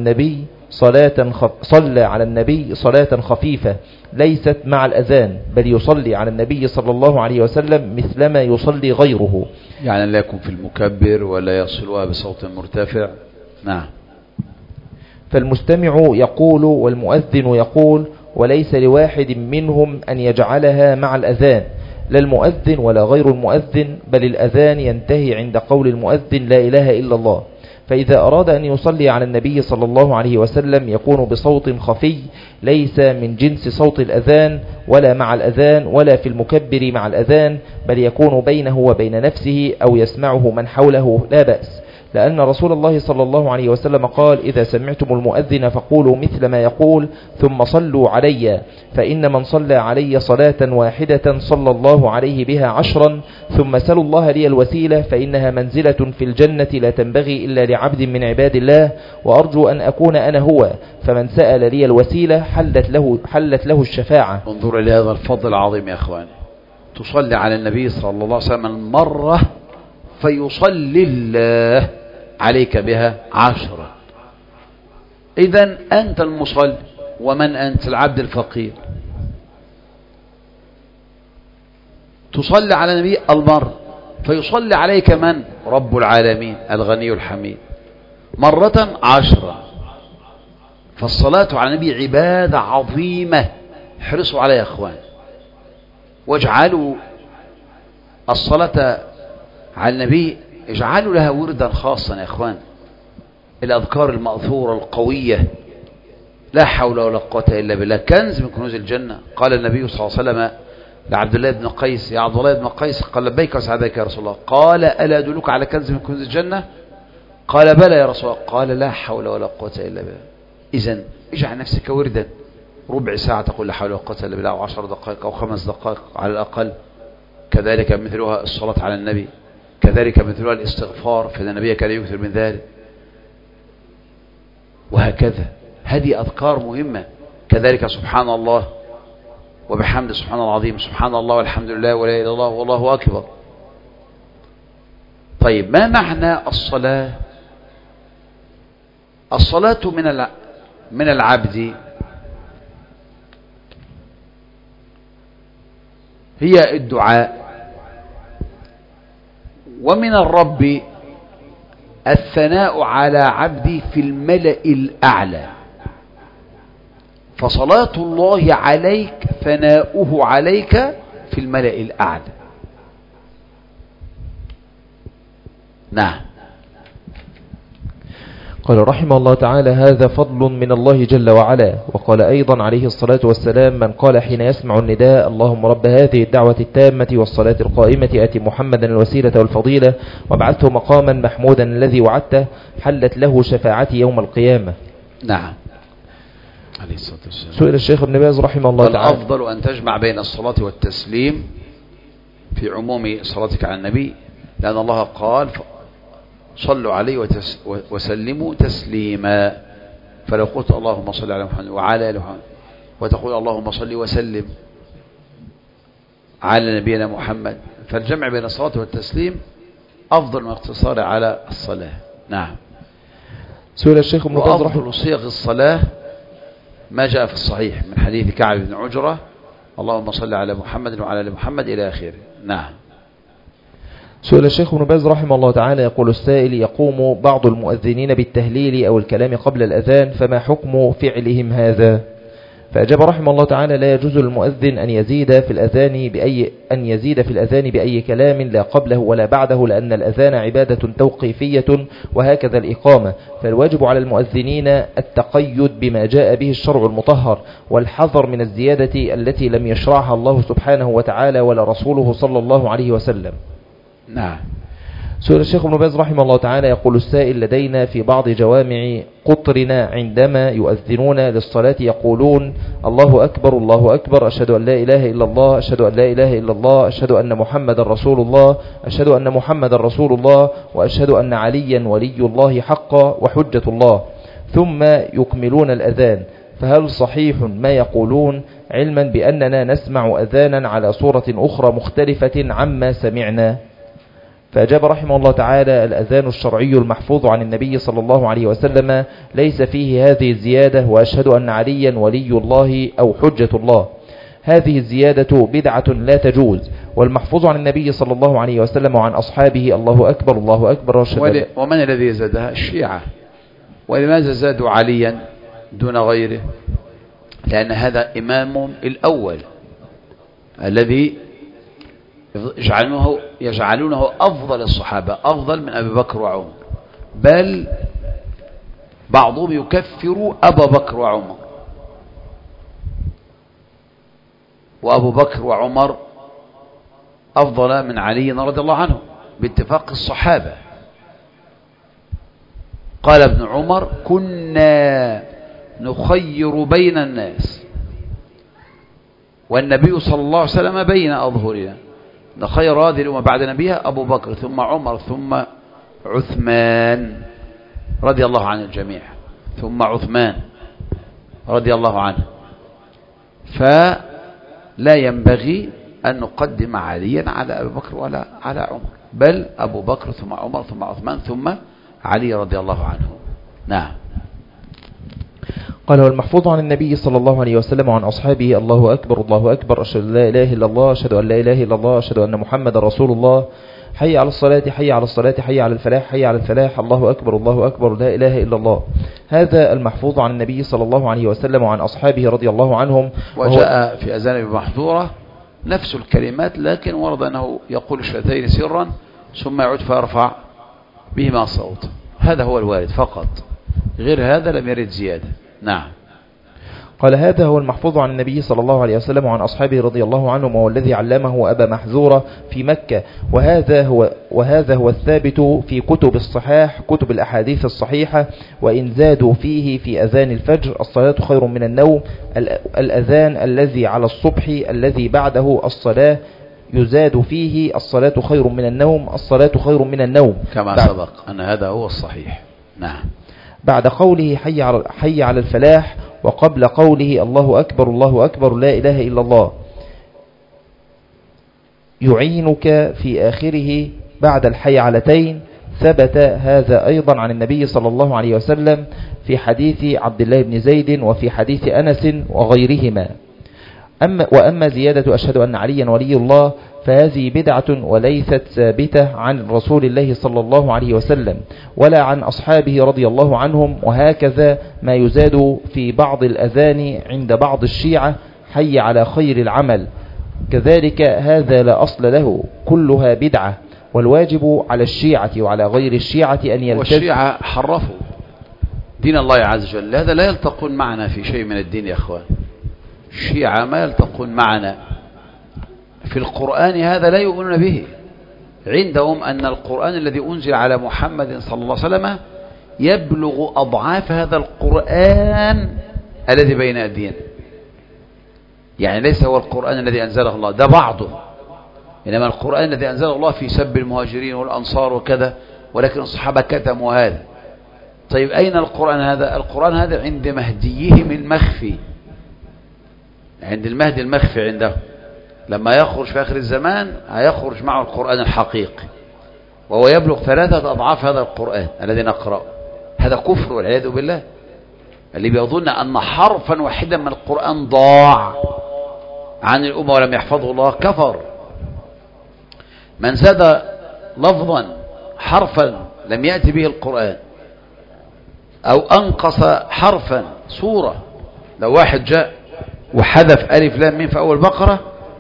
النبي صلاة خفيفة ليست مع الأذان، بل يصلي على النبي صلى الله عليه وسلم مثلما يصلي غيره، يعني لا يكون في المكبر ولا يصلها بصوت مرتفع. نعم. فالمستمع يقول والمؤذن يقول، وليس لواحد منهم أن يجعلها مع الأذان، لا المؤذن ولا غير المؤذن، بل الأذان ينتهي عند قول المؤذن لا إله إلا الله. فإذا أراد أن يصلي على النبي صلى الله عليه وسلم يكون بصوت خفي ليس من جنس صوت الأذان ولا مع الأذان ولا في المكبر مع الأذان، بل يكون بينه وبين نفسه أو يسمعه من حوله لا بأس، لأن رسول الله صلى الله عليه وسلم قال إذا سمعتم المؤذن فقولوا مثل ما يقول ثم صلوا علي، فإن من صلى علي صلاة واحدة صلى الله عليه بها 10، ثم سلوا الله لي الوسيلة فإنها منزلة في الجنة لا تنبغي إلا لعبد من عباد الله، وأرجو أن أكون أنا هو، فمن سأل لي الوسيلة حلت له الشفاعة. انظر إلى هذا الفضل العظيم يا أخواني، تصلي على النبي صلى الله عليه وسلم مرة فيصلي الله عليك بها 10. إذن أنت المصلي، ومن أنت؟ العبد الفقير. تصلي على النبي المرة فيصلي عليك من؟ رب العالمين الغني الحميد مرة 10. فالصلاة على النبي عبادة عظيمة، احرصوا عليها يا أخوان، واجعلوا الصلاة على النبي اجعلوا لها وردا خاصا يا اخوان. الاذكار المأثورة القوية لا حول ولا قوة الا بالله كنز من كنوز الجنة. قال النبي صلى الله عليه وسلم لعبد الله بن قيس يا عبد الله بن قيس، قال لبيك وسعديك يا رسول الله، قال ألا أدلك على كنز من كنوز الجنة؟ قال بلى يا رسول الله، قال لا حول ولا قوة الا بالله. اذن اجعل نفسك وردا، ربع ساعة تقول لا حول ولا قوة الا بالله، او 10 دقائق او 5 دقائق على الاقل. كذلك مثلها الصلاة على النبي، كذلك مثلها الاستغفار، فإن النبي كان يكثر من ذلك، وهكذا. هذه أذكار مهمة. كذلك سبحان الله وبحمد سبحان الله العظيم، سبحان الله والحمد لله ولا إله إلا الله والله أكبر. طيب ما معنى الصلاة؟ الصلاة من العبد هي الدعاء، ومن الرب الثناء على عبدي في الملأ الأعلى. فصلاة الله عليك ثناؤه عليك في الملأ الأعلى. نعم. قال رحمه الله تعالى هذا فضل من الله جل وعلا. وقال أيضا عليه الصلاة والسلام من قال حين يسمع النداء اللهم رب هذه الدعوة التامة والصلاة القائمة آت محمدا الوسيلة والفضيلة وابعثه مقاما محمودا الذي وعدته حلت له شفاعتي يوم القيامة. نعم. عليه الصلاة والسلام. سئل الشيخ ابن باز رحمه الله تعالى الأفضل أن تجمع بين الصلاة والتسليم في عموم صلاتك على النبي، لأن الله قال صلوا عليه وسلموا تسليما. فلو قلت اللهم صل على محمد وعلى آل محمد وتقول اللهم صل وسلم على نبينا محمد، فالجمع بين الصلاة والتسليم أفضل من الاقتصار على الصلاة. نعم. سئل الشيخ ابن باز وأفضل صيغ الصلاة ما جاء في الصحيح من حديث كعب بن عجرة اللهم صل على محمد وعلى آل محمد إلى آخره. نعم. سئل الشيخ ابن باز رحمه الله تعالى يقول السائل يقوم بعض المؤذنين بالتهليل أو الكلام قبل الأذان، فما حكم فعلهم هذا؟ فأجاب رحمه الله تعالى: لا يجوز للمؤذن أن يزيد في الأذان بأي كلام لا قبله ولا بعده، لأن الأذان عبادة توقيفية وهكذا الإقامة، فالواجب على المؤذنين التقيد بما جاء به الشرع المطهر، والحذر من الزيادة التي لم يشرعها الله سبحانه وتعالى ولا رسوله صلى الله عليه وسلم. نعم. سئل الشيخ ابن باز رحمه الله تعالى: يقول السائل: لدينا في بعض جوامع قطرنا عندما يؤذنون للصلاة يقولون: الله أكبر الله أكبر، أشهد أن لا إله إلا الله، أشهد أن لا إله إلا الله، أشهد أن محمد رسول الله، أشهد أن محمد رسول الله، وأشهد أن عليا ولي الله حقا وحجة الله، ثم يكملون الأذان، فهل صحيح ما يقولون، علما بأننا نسمع أذانا على صورة أخرى مختلفة عما سمعنا؟ فأجاب رحمه الله تعالى: الأذان الشرعي المحفوظ عن النبي صلى الله عليه وسلم ليس فيه هذه الزيادة، وأشهد أن عليا ولي الله أو حجة الله. هذه الزيادة بدعة لا تجوز، والمحفوظ عن النبي صلى الله عليه وسلم وعن أصحابه: الله أكبر الله أكبر. ومن الذي زادها؟ الشيعة. ولماذا زادوا عليا دون غيره؟ لأن هذا إمام الأول الذي يجعلونه أفضل الصحابة، أفضل من أبي بكر وعمر، بل بعضهم يكفر أبا بكر وعمر، وأبو بكر وعمر أفضل من علي رضي الله عنه باتفاق الصحابة. قال ابن عمر: كنا نخير بين الناس والنبي صلى الله عليه وسلم بين أظهرنا، خير هذه الأمة بعد نبيها أبو بكر ثم عمر ثم عثمان رضي الله عن الجميع، ثم عثمان رضي الله عنه. فلا ينبغي أن نقدم عليا على أبي بكر ولا على عمر، بل أبو بكر ثم عمر ثم عثمان ثم علي رضي الله عنه. نعم. قال: والمحفوظ عن النبي صلى الله عليه وسلم وعن أصحابه: الله أكبر الله أكبر، أشهد أن لا إله إلا الله، أشهد أن لا إله إلا الله، أشهد أن محمد رسول الله، حي على الصلاة حي على الصلاة حي على الفلاح حي على الفلاح، الله أكبر الله أكبر، لا إله إلا الله. هذا المحفوظ عن النبي صلى الله عليه وسلم وعن أصحابه رضي الله عنهم. وجاء في أذان المحظورة نفس الكلمات، لكن ورد أنه يقول الشهادتين سرا ثم يعود فيرفع بهما صوت. هذا هو الوارد فقط، غير هذا لم يرد زيادة. نعم. قال: هذا هو المحفوظ عن النبي صلى الله عليه وسلم وعن أصحابه رضي الله عنهم، وهو الذي علمه أبا محذورة في مكة، وهذا هو الثابت في كتب الصحاح، كتب الأحاديث الصحيحة، وإن زادوا فيه في أذان الفجر: الصلاة خير من النوم، الأذان الذي على الصبح الذي بعده الصلاة يزاد فيه: الصلاة خير من النوم، الصلاة خير من النوم، كما سبق أن هذا هو الصحيح. نعم. بعد قوله حي على الفلاح، وقبل قوله الله أكبر الله أكبر لا إله إلا الله، يعينك في آخره بعد الحي علتين. ثبت هذا أيضا عن النبي صلى الله عليه وسلم في حديث عبد الله بن زيد وفي حديث أنس وغيرهما. وأما زيادة أشهد أن عليا ولي الله فهذه بدعة وليست ثابتة عن رسول الله صلى الله عليه وسلم ولا عن أصحابه رضي الله عنهم. وهكذا ما يزاد في بعض الأذان عند بعض الشيعة: حي على خير العمل، كذلك هذا لا أصل له، كلها بدعة. والواجب على الشيعة وعلى غير الشيعة أن يلتزموا. والشيعة حرفوا دين الله عز وجل، هذا لا يلتقون معنا في شيء من الدين يا أخوان. الشيعة ما يلتقون معنا في القرآن، هذا لا يؤمنون به. عندهم أن القرآن الذي أنزل على محمد صلى الله عليه وسلم يبلغ أضعاف هذا القرآن الذي بين أيدينا، يعني ليس هو القرآن الذي أنزله الله، ده بعضه، إنما القرآن الذي أنزله الله في سب المهاجرين والأنصار وكذا، ولكن الصحابة كتموا هذا. طيب أين القرآن هذا؟ القرآن هذا عند مهديهم المخفي، عند المهدي المخفي عنده، لما يخرج في آخر الزمان هيخرج معه القرآن الحقيقي، وهو يبلغ 3 أضعاف هذا القرآن الذي نقرأه. هذا كفر والعياذ بالله. اللي بيظن أن حرفا واحدا من القرآن ضاع عن الأمة ولم يحفظه الله كفر. من زاد لفظا حرفا لم يأتي به القرآن، أو أنقص حرفا سورة، لو واحد جاء وحذف ألف لام ميم في أول بقرة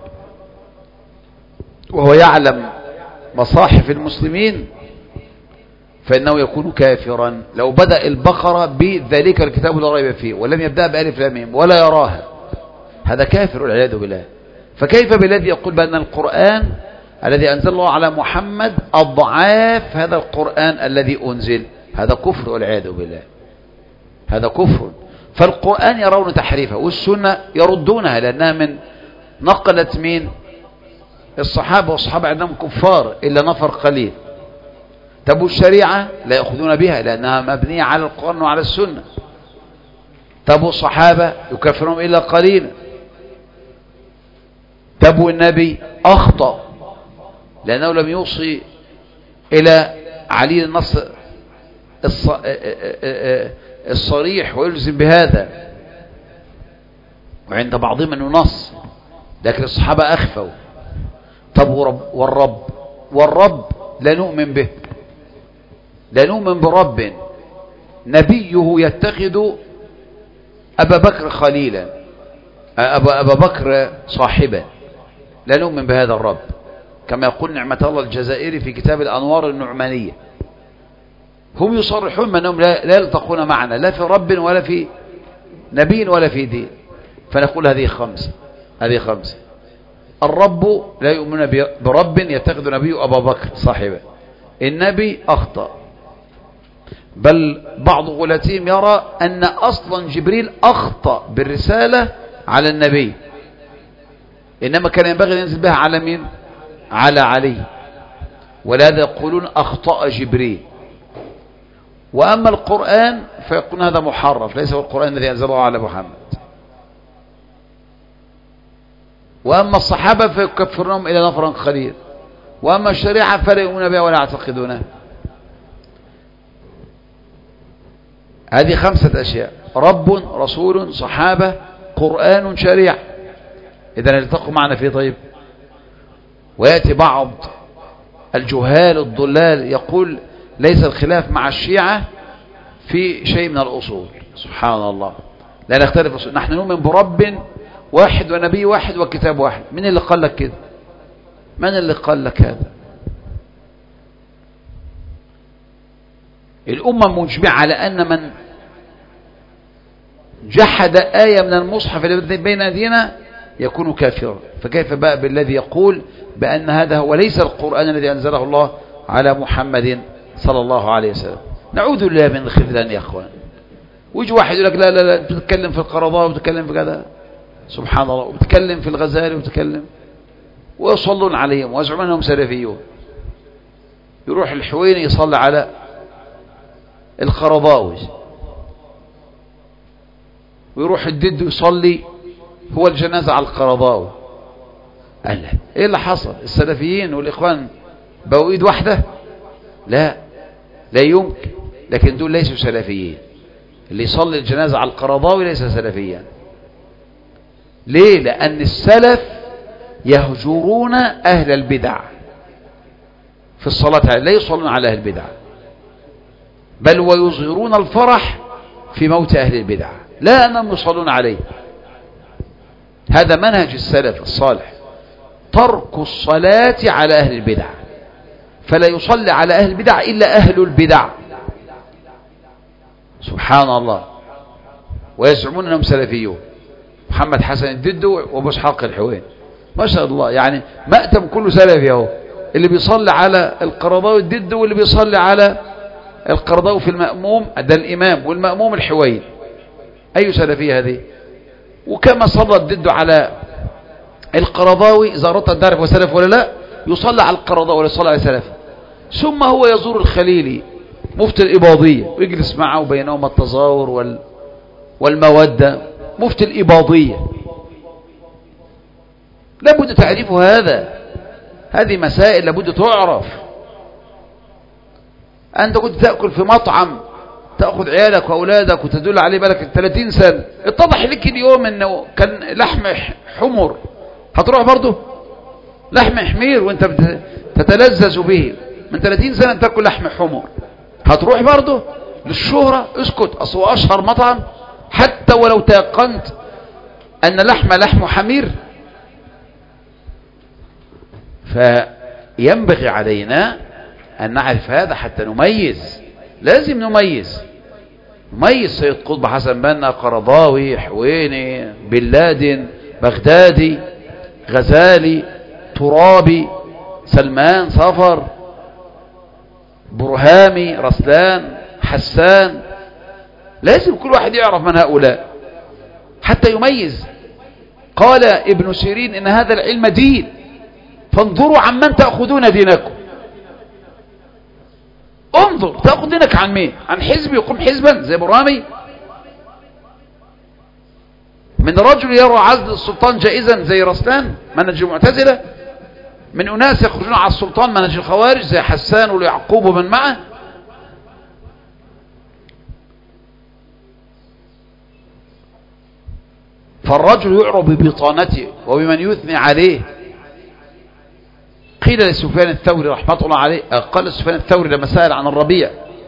وهو يعلم مصاحف المسلمين فإنه يكون كافرا لو بدأ البقرة بذلك الكتاب لا ريب فيه ولم يبدأ بألف لام ميم ولا يراها، هذا كافر والعياذ بالله. فكيف بالذي يقول بأن القرآن الذي أنزل الله على محمد أضعاف هذا القرآن الذي أنزل؟ هذا كفر والعياذ بالله، هذا كفر. فالقرآن يرون تحريفه والسنة يردونها لأنها من نقلت من الصحابة، والصحابة عندهم كفار إلا نفر قليل. تبو الشريعة لا يأخذون بها لأنها مبنية على القرآن وعلى السنة. تبو الصحابة يكفرهم إلا قليلا. تبو النبي أخطأ لأنه لم يوصي إلى علي النص الصريح ويلزم بهذا، وعند بعضهم أنه نص، لكن الصحابة أخفوا. طب والرب لا نؤمن به، لا نؤمن برب نبيه يتخذ أبا بكر خليلا، أبا بكر صاحبا، لا نؤمن بهذا الرب، كما يقول نعمة الله الجزائري في كتاب الأنوار النعمانية. هم يصرحون بأنهم لا يلتقون معنا لا في رب ولا في نبي ولا في دين. فنقول هذه خمسة. الرب لا يؤمن برب يتخذ نبيه أبا بكر صاحبا. النبي أخطأ، بل بعض غلاتهم يرى أن أصلا جبريل أخطأ بالرسالة على النبي، إنما كان ينبغي أن ينزل بها على مين؟ على علي، ولهذا يقولون أخطأ جبريل. وأما القرآن فيقولون هذا محرف، ليس هو القرآن الذي أنزله على محمد. وأما الصحابة فيكفرونهم إلى نفرا قليل. وأما الشريعة فلا يؤمنون بها ولا يعتقدونها. هذه 5 أشياء: رب، رسول، صحابة، قرآن، شريعة. إذا التقوا معنا فيه. طيب، ويأتي بعض الجهال الضلال يقول ليس الخلاف مع الشيعة في شيء من الأصول. سبحان الله، لا نختلف أصول، نحن نؤمن برب واحد ونبي واحد وكتاب واحد. من اللي قال لك كده؟ من اللي قال لك هذا؟ الأمة مجمعة على أن من جحد آية من المصحف الذي بين أيدينا يكون كافرا. فكيف بقى بالذي يقول بأن هذا هو ليس القرآن الذي أنزله الله على محمد صلى الله عليه وسلم؟ نعوذ بالله من الخذلان يا أخوان. ويجي واحد يقول لك لا لا لا، بتتكلم في القرضاء وبتتكلم في كذا، سبحان الله، وبتتكلم في الغزالي وبتتكلم، ويصلون عليهم ويزعمون أنهم سلفيون. يروح الحويني يصلي على القرضاوي، ويروح الدد يصلي هو الجنازة على القرضاوي. قال له ايه اللي حصل؟ السلفيين والإخوان بقوا ايد واحدة؟ لا يمكن. لكن دول ليسوا سلفيين. اللي يصلي الجنازة على القرضاوي ليس سلفيا. ليه؟ لأن السلف يهجرون أهل البدع في الصلاة عليه، لا يصلون على أهل البدع، بل ويظهرون الفرح في موت أهل البدع، لا أنهم يصلون عليه. هذا منهج السلف الصالح، ترك الصلاة على أهل البدع، فلا يصلي على أهل البدع إلا أهل البدع. سبحان الله. ويزعمون أنهم سلفيون. محمد حسن الدد وابو اسحاق الحوين، ما شاء الله، يعني مأتم كله سلفي اهو، اللي بيصلي على القرضاوي الدد واللي بيصلي على القرضاوي في المأموم ده الإمام، والمأموم الحوين. أي سلفية هذه؟ وكما صلى الدد على القرضاوي إذا أردت أن تعرف هو سلف ولا لا، يصلي على القرضاوي ولا يصلي على سلف. ثم هو يزور الخليلي مفتي الإباضية ويجلس معه وبينهما التظاهر والمودة، مفتي الإباضية. لابد تعرف هذه مسائل لابد تعرف. أنت كنت تأكل في مطعم، تأخذ عيالك وأولادك وتدل عليه بالك 30 سنة، اتضح لك اليوم أنه كان لحم حمر، هتروح برضه لحم حمير وانت تتلذذ به، من 30 سنة تأكل لحم حمر، هتروح برضه للشهرة؟ اسكت، أصل أشهر مطعم حتى ولو تيقنت أن لحم حمير. فينبغي علينا أن نعرف هذا حتى نميز. لازم نميز سيد قطب، حسن بنا، قرضاوي، حويني، بن لادن، بغدادي، غزالي، ترابي، سلمان، صفر، برهامي، رسلان، حسان. لازم كل واحد يعرف من هؤلاء حتى يميز. قال ابن سيرين إن هذا العلم دين، فانظروا عمن تأخذون دينكم. انظر تأخذ دينك عن مين؟ عن حزب يقوم حزبا زي برامي، من رجل يرى عزل السلطان جائزا زي رسلان منهج المعتزلة، من أناس يخرجون على السلطان منهج الخوارج زي حسان ويعقوب ومن معه. فالرجل يعرف ببطانته وبمن يثني عليه. قيل لسفيان الثوري رحمة الله عليه، قال سفيان الثوري لما سأل عن الربيع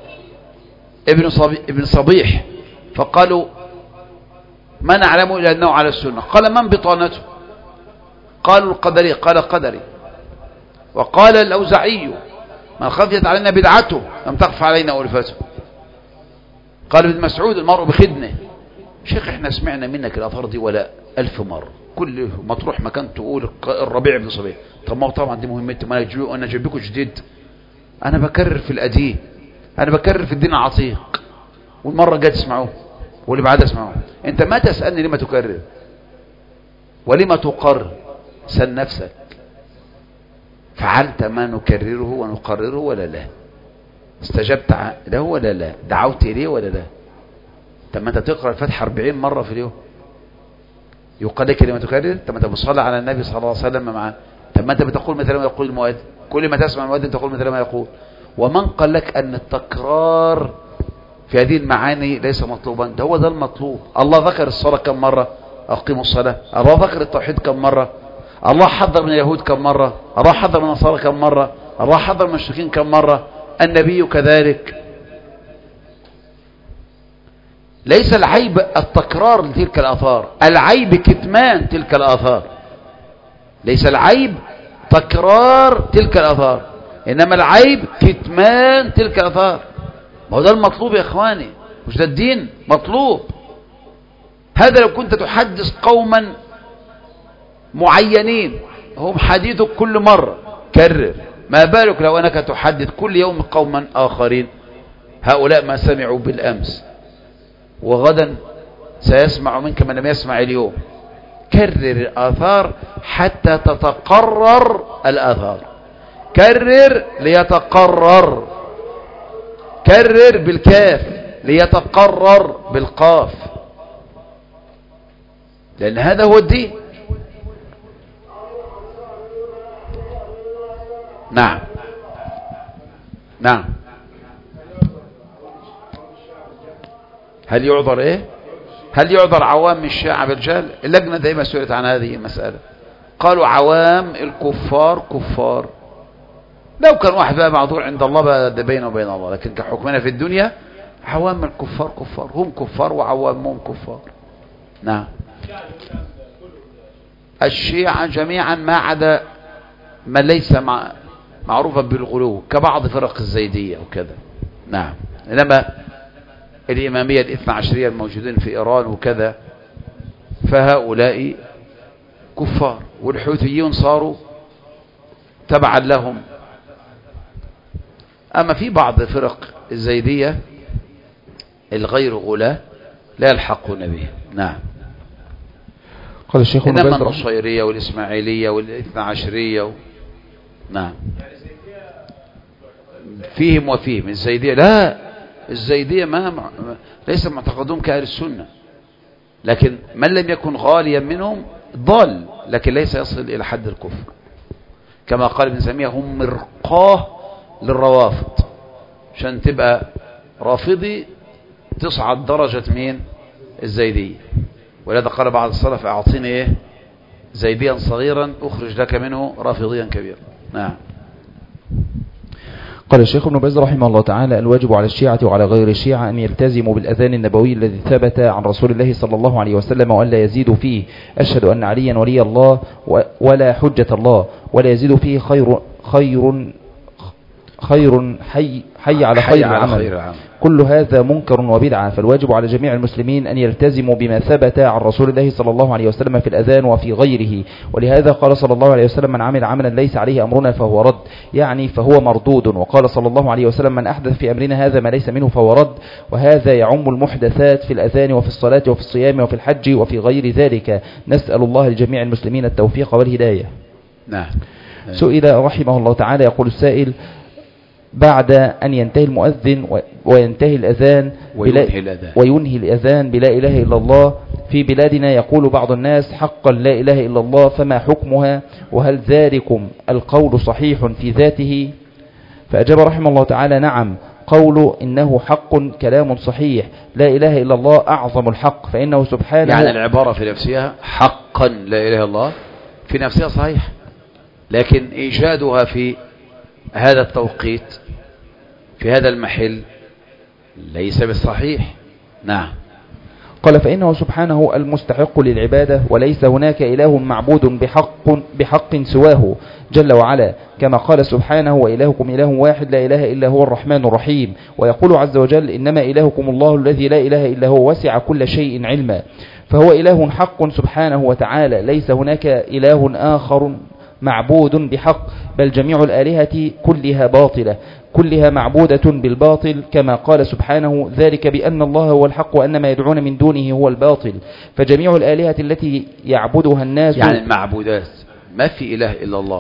ابن صبيح، فقالوا ما نعلم إلا أنه على السنة. قال من بطانته؟ قالوا القدري. قال قدري. وقال الأوزعي من خفيت علينا بدعته لم تخف علينا ألفته. قال ابن مسعود المرء بخدنه. شيخ احنا سمعنا منك الأثار دي ولا 1000 مرة، كل ما تروح مكان تقول الربيع بن صبيح. طب ما هو طبعا دي مهمتي، ما انا جايب لكم جديد، انا بكرر في القديم، انا بكرر في الدين العتيق، والمرة جاي تسمعوه واللي بعدها اسمعوه. انت ما تسألني لما تكرر ولما تقرر، سأل نفسك فعلت ما نكرره ونقرره ولا لا؟ استجبت له ولا لا؟ دعوت إليه ولا لا؟ طب ما انت تقرأ الفاتحة 40 مرة في اليوم، يقال لك لما تكرر. طب ما انت بتصلي على النبي صلى الله عليه وسلم معاه. طب ما انت بتقول مثل ما يقول المؤذن، كل ما تسمع المؤذن تقول مثل ما يقول. ومن قال لك ان التكرار في هذه المعاني ليس مطلوبا؟ ده هو ده المطلوب. الله ذكر الصلاة كم مرة؟ أقيموا الصلاة. الله ذكر التوحيد كم مرة؟ الله حذر من اليهود كم مرة؟ الله حذر من النصارى كم مرة؟ الله حذر من المشركين كم مرة؟ النبي كذلك. ليس العيب التكرار لتلك الآثار، العيب كتمان تلك الآثار. ليس العيب تكرار تلك الآثار، إنما العيب كتمان تلك الآثار. ما هو ده المطلوب يا إخواني، مش ده الدين مطلوب. هذا لو كنت تحدث قوما معينين هم حديثك كل مرة كرر، ما بالك لو أنك تحدث كل يوم قوما آخرين. هؤلاء ما سمعوا بالأمس، وغدا سيسمع منك من لم يسمع اليوم. كرر الآثار حتى تتقرر الآثار. كرر ليتقرر. كرر بالكاف ليتقرر بالقاف، لأن هذا هو الدين. نعم نعم. هل يعذر ايه؟ هل يعذر عوام الشيعة بالجهل؟ اللجنة دائما سئلت عن هذه المسألة، قالوا عوام الكفار كفار. لو كان واحد بقى معذور عند الله بقى ده بينه وبين الله، لكن كحكمنا في الدنيا عوام الكفار كفار، هم كفار وعوامهم كفار. نعم. الشيعة جميعا ما عدا من ليس معروفا بالغلو كبعض فرق الزيدية وكذا. نعم. إنما الإمامية الاثنى عشرية الموجودين في إيران وكذا فهؤلاء كفار، والحوثيون صاروا تبعا لهم. أما في بعض فرق الزيدية الغير غلاة لا يلحقون به. نعم. قال الشيخ إنما النصيرية والإسماعيلية والاثنى عشرية نعم فيهم وفيهم. الزيدية لا، الزيدية ليس معتقدون كأهل السنة، لكن من لم يكن غاليا منهم ضال، لكن ليس يصل إلى حد الكفر. كما قال ابن تيمية هم مرقاه للروافض، عشان تبقى رافضي تصعد درجة مين؟ الزيدية. ولذا قال بعض السلف أعطيني إيه؟ زيديا صغيرا أخرج لك منه رافضيا كبيرا. نعم. قال الشيخ ابن باز رحمه الله تعالى: الواجب على الشيعة وعلى غير الشيعة أن يلتزموا بالأذان النبوي الذي ثبت عن رسول الله صلى الله عليه وسلم وأن لا يزيدوا فيه أشهد أن عليا ولي الله ولا حجة الله، ولا يزيد فيه خير حي على خير العمل. كل هذا منكر وبدعة. فالواجب على جميع المسلمين أن يلتزموا بما ثبت عن رسول الله صلى الله عليه وسلم في الأذان وفي غيره. ولهذا قال صلى الله عليه وسلم: من عمل عملا ليس عليه أمرنا فهو رد، يعني فهو مردود. وقال صلى الله عليه وسلم: من أحدث في أمرنا هذا ما ليس منه فهو رد. وهذا يعم المحدثات في الأذان وفي الصلاة وفي الصيام وفي الحج وفي غير ذلك. نسأل الله لجميع المسلمين التوفيق والهداية. نعم. سئل رحمه الله تعالى، يقول السائل: بعد أن ينتهي المؤذن وينتهي الأذان وينهي الأذان بلا إله إلا الله في بلادنا، يقول بعض الناس: حقا لا إله إلا الله، فما حكمها؟ وهل ذلكم القول صحيح في ذاته؟ فأجاب رحمه الله تعالى: نعم، قول إنه حق كلام صحيح. لا إله إلا الله أعظم الحق، فإنه سبحانه، يعني العبارة في نفسها حقا لا إله إلا الله في نفسها صحيح، لكن إيجادها في هذا التوقيت في هذا المحل ليس بالصحيح. نعم. قال: فإنه سبحانه المستحق للعبادة، وليس هناك إله معبود بحق سواه جل وعلا، كما قال سبحانه: وإلهكم إله واحد لا إله إلا هو الرحمن الرحيم. ويقول عز وجل: إنما إلهكم الله الذي لا إله إلا هو وسع كل شيء علما. فهو إله حق سبحانه وتعالى، ليس هناك إله آخر معبود بحق، بل جميع الآلهة كلها باطلة، كلها معبودة بالباطل، كما قال سبحانه: ذلك بأن الله هو الحق وأن ما يدعون من دونه هو الباطل. فجميع الآلهة التي يعبدها الناس، يعني المعبودات ما في إله إلا الله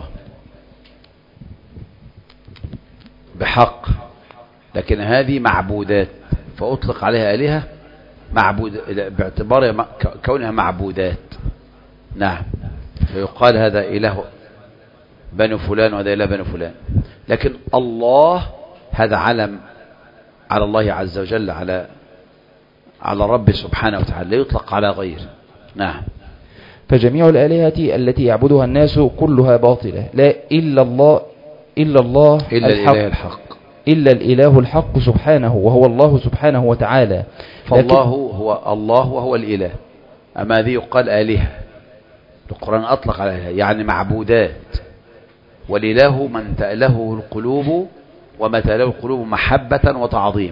بحق، لكن هذه معبودات فأطلق عليها آلهة معبود باعتبار كونها معبودات. نعم. فيقال هذا إله بنو فلان وهذا إله بنو فلان، لكن الله هذا علم على الله عز وجل، على رب سبحانه وتعالى، لا يطلق على غير. نعم. فجميع الآلهة التي يعبدها الناس كلها باطلة، لا إلا الله الإله الحق، إلا الإله الحق سبحانه، وهو الله سبحانه وتعالى. فالله هو الله وهو الإله. أما ذي يقال آلهة، القرآن أطلق عليها يعني معبودات. والإله من تأله القلوب وما تأله القلوب محبة وتعظيم،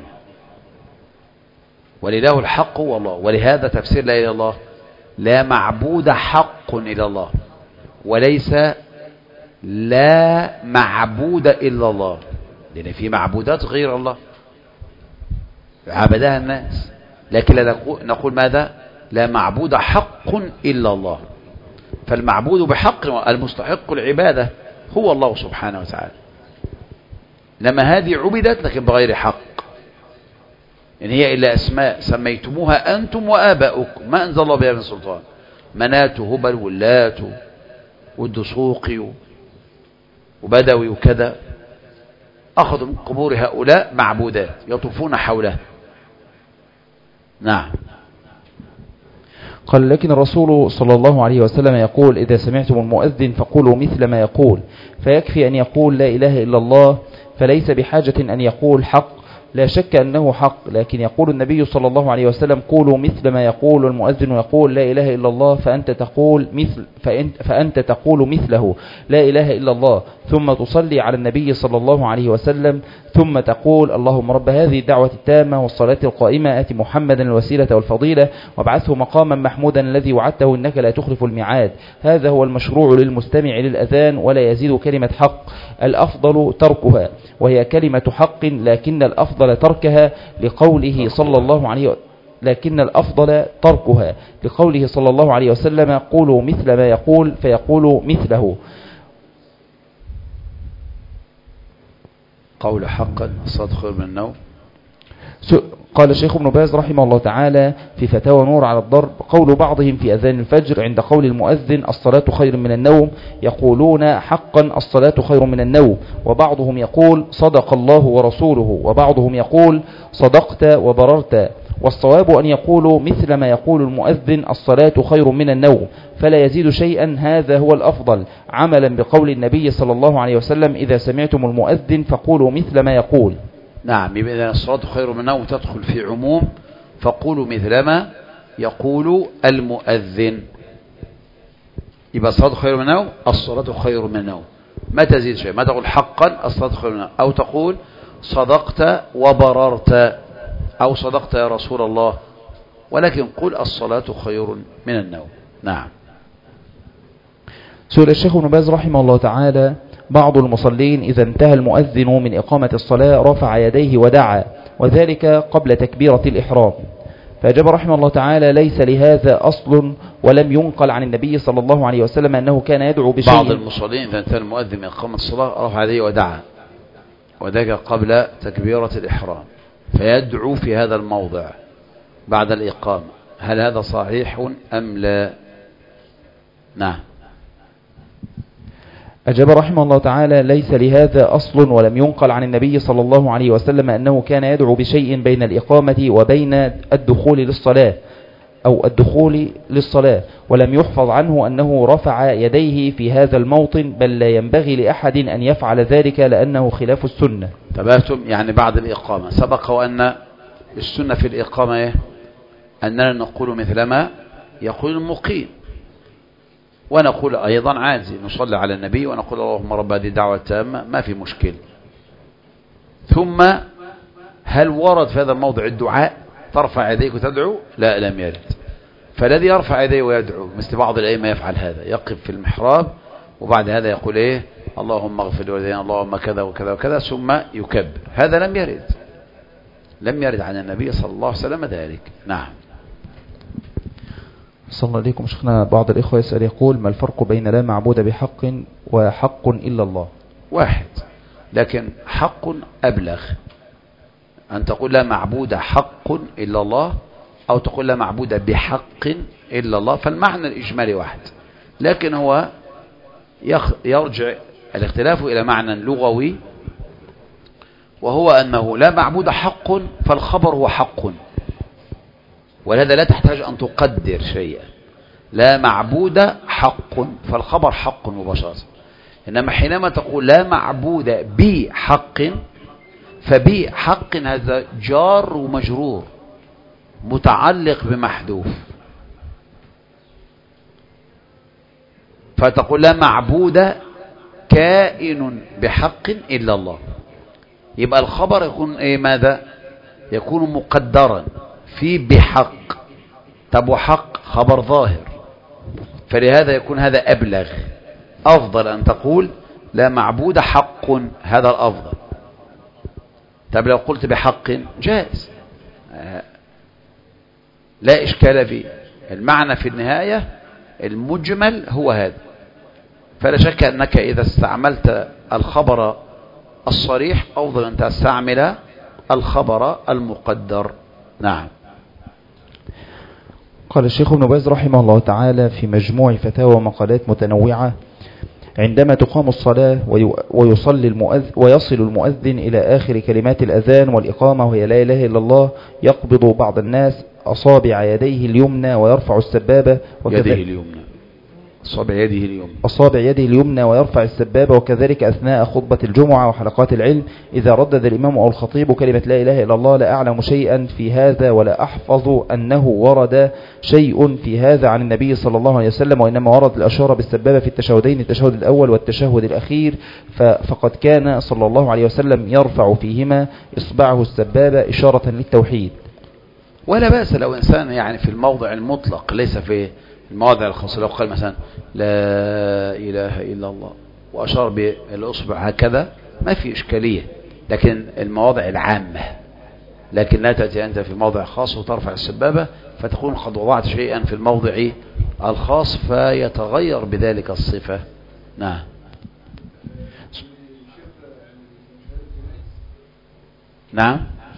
والإله الحق هو الله. ولهذا تفسير لا إله إلا الله: لا معبود حق إلا الله، وليس لا معبود إلا الله، لأن في معبودات غير الله عبدها الناس، لكن لا نقول ماذا؟ لا معبود حق إلا الله. فالمعبود بحق المستحق العبادة هو الله سبحانه وتعالى، لما هذه عبدت لكن بغير حق، إن هي إلا أسماء سميتموها أنتم وآباؤكم ما أنزل الله بها من سلطان، منات هبل واللات والدسوقي وبدوي وكذا، أخذوا من قبور هؤلاء معبودات يطوفون حولها. نعم. قال: لكن الرسول صلى الله عليه وسلم يقول: إذا سمعتم المؤذن فقولوا مثل ما يقول، فيكفي أن يقول لا إله إلا الله، فليس بحاجة أن يقول حق. لا شك أنه حق، لكن يقول النبي صلى الله عليه وسلم: قولوا مثل ما يقول المؤذن يقول لا إله إلا الله، فأنت تقول مثله لا إله إلا الله، ثم تصلي على النبي صلى الله عليه وسلم، ثم تقول: اللهم رب هذه الدعوة التامة والصلاة القائمة آت محمدا الوسيلة والفضيلة وابعثه مقاما محمودا الذي وعدته إنك لا تخلف الميعاد. هذا هو المشروع للمستمع للأذان، ولا يزيد كلمة حق، الأفضل تركها، وهي كلمة حق، لكن الأفضل تركها لقوله صلى الله عليه وسلم: قولوا مثل ما يقول، فيقولوا مثله. قول حقا الصلاة خير من النوم. قال الشيخ ابن باز رحمه الله تعالى في فتاوى نور على الضرب: قول بعضهم في أذان الفجر عند قول المؤذن الصلاة خير من النوم، يقولون حقا الصلاة خير من النوم، وبعضهم يقول صدق الله ورسوله، وبعضهم يقول صدقت وبررت، والصواب أن يقولوا مثل ما يقول المؤذن الصلاة خير من النوم فلا يزيد شيئا، هذا هو الأفضل عملا بقول النبي صلى الله عليه وسلم إذا سمعتم المؤذن فقولوا مثل ما يقول. نعم، إذا الصلاة خير من النوم تدخل في عموم، فقولوا مثل ما يقول المؤذن. يبقى الصلاة خير من النوم، الصلاة خير من النوم، ما تزيد شيء، ما تقول حقا الصلاة خير من النوم، أو تقول صدقت وبررت أو صدقت يا رسول الله، ولكن قل الصلاة خير من النوم. نعم. سئل الشيخ ابن باز رحمه الله تعالى: بعض المصلين إذا انتهى المؤذن من إقامة الصلاة رفع يديه ودعا، وذلك قبل تكبيرة الإحرام، فأجاب رحمه الله تعالى: ليس لهذا أصل ولم ينقل عن النبي صلى الله عليه وسلم أنه كان يدعو بشيء. بعض المصلين إذا انتهى المؤذن من إقامة الصلاة رفع يديه ودعا، وذلك قبل تكبيرة الإحرام، فيدعو في هذا الموضع بعد الإقامة، هل هذا صحيح أم لا؟ نعم. أجاب رحمه الله تعالى: ليس لهذا أصل ولم ينقل عن النبي صلى الله عليه وسلم أنه كان يدعو بشيء بين الإقامة وبين الدخول للصلاة أو الدخول للصلاة، ولم يحفظ عنه أنه رفع يديه في هذا الموطن، بل لا ينبغي لأحد أن يفعل ذلك لأنه خلاف السنة. تبهتم يعني بعد الإقامة، سبق وأن السنة في الإقامة أننا نقول مثل ما يقول المقيم، ونقول أيضا عادي نصلي على النبي ونقول اللهم رب هذه الدعوة التامة، ما في مشكلة. ثم هل ورد في هذا الموضع الدعاء ترفع يديك وتدعو؟ لا، لم يرد. فالذي يرفع يديه ويدعو مثل بعض الأئمة يفعل هذا، يقف في المحراب وبعد هذا يقول إيه اللهم اغفر لوالدينا اللهم كذا وكذا وكذا ثم يكبر، هذا لم يرد، لم يرد عن النبي صلى الله عليه وسلم ذلك. نعم. صلى الله عليكم شيخنا. بعض الإخوة يسأل يقول: ما الفرق بين لا معبود بحق وحق إلا الله؟ واحد، لكن حق أبلغ، أن تقول لا معبود حق إلا الله أو تقول لا معبود بحق إلا الله، فالمعنى الإجمالي واحد، لكن هو يرجع الاختلاف إلى معنى لغوي، وهو أنه لا معبود حق فالخبر هو حق، ولهذا لا تحتاج أن تقدر شيئا، لا معبود حق فالخبر حق مباشرة. إنما حينما تقول لا معبود بحق، فبحق هذا جار ومجرور متعلق بمحذوف، فتقول لا معبود كائن بحق إلا الله، يبقى الخبر يكون إيه؟ ماذا؟ يكون مقدرا في بحق. طب وحق خبر ظاهر، فلهذا يكون هذا أبلغ، أفضل أن تقول لا معبود حق، هذا الأفضل. طب لو قلت بحق جائز، لا إشكال فيه، المعنى في النهاية المجمل هو هذا. فلا شك أنك إذا استعملت الخبر الصريح أفضل أن تستعمل الخبر المقدر. نعم. قال الشيخ ابن باز رحمه الله تعالى في مجموع فتاوى ومقالات متنوعة: عندما تقام الصلاة ويصل المؤذن إلى آخر كلمات الأذان والإقامة وهي لا إله إلا الله، يقبض بعض الناس أصابع يديه اليمنى ويرفع السبابة، أصابع يده اليمنى ويرفع السبابة، وكذلك أثناء خطبة الجمعة وحلقات العلم إذا ردد الإمام أو الخطيب كلمة لا إله إلا الله. لا أعلم شيئا في هذا ولا أحفظ أنه ورد شيء في هذا عن النبي صلى الله عليه وسلم، وإنما ورد الأشارة بالسبابة في التشهدين، التشهد الأول والتشهد الأخير، فقد كان صلى الله عليه وسلم يرفع فيهما إصبعه السبابة إشارة للتوحيد. ولا بأس لو إنسان يعني في الموضع المطلق ليس في المواضع الخاصة، لو قال مثلا لا إله إلا الله وأشار بالأصبع هكذا ما في إشكالية، لكن المواضع العامة، لكن لا تأتي أنت في موضع خاص وترفع السبابة فتكون قد وضعت شيئا في الموضع الخاص فيتغير بذلك الصفة. نعم. نعم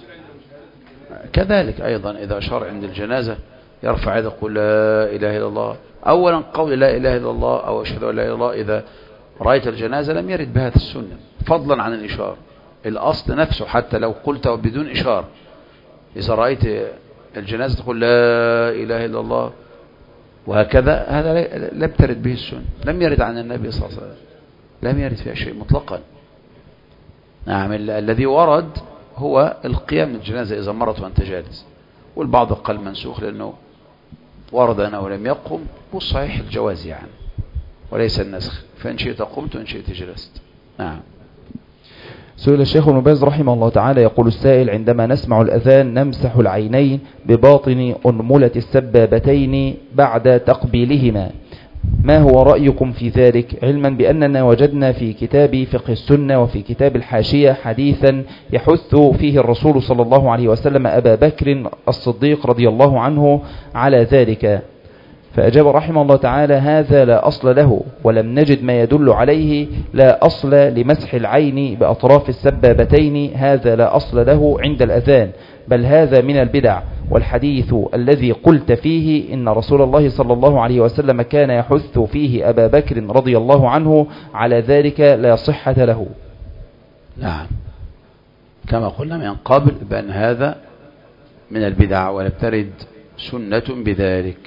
كذلك أيضا إذا أشار عند الجنازة يرفع يده يقول لا إله إلا الله. أولا قول لا إله إلا الله أو أشهد أن لا إله إلا الله إذا رأيت الجنازة لم يرد بهذه السنة، فضلا عن الإشارة. الأصل نفسه حتى لو قلت بدون إشارة، إذا رأيت الجنازة تقول لا إله إلا الله وهكذا، هذا لم ترد به السنة، لم يرد عن النبي صلى الله عليه وسلم، لم يرد فيها شيء مطلقا. نعم، الذي ورد هو القيام من الجنازة إذا مرت وأنت جالس، والبعض قال منسوخ لأنه ورد أنه لم يقم، والصحيح الجواز يعني وليس النسخ، فإن شئت قمت وإن شئت جلست. نعم. سئل الشيخ ابن باز رحمه الله تعالى، يقول السائل: عندما نسمع الأذان نمسح العينين بباطن أنملة السبابتين بعد تقبيلهما، ما هو رأيكم في ذلك؟ علما بأننا وجدنا في كتاب فقه السنة وفي كتاب الحاشية حديثا يحث فيه الرسول صلى الله عليه وسلم أبا بكر الصديق رضي الله عنه على ذلك، فأجاب رحمه الله تعالى: هذا لا أصل له، ولم نجد ما يدل عليه، لا أصل لمسح العين بأطراف السبابتين، هذا لا أصل له عند الأذان، بل هذا من البدع. والحديث الذي قلت فيه إن رسول الله صلى الله عليه وسلم كان يحث فيه أبا بكر رضي الله عنه على ذلك لا صحة له. نعم، كما قلنا من قبل بأن هذا من البدع ولم ترد سنة بذلك.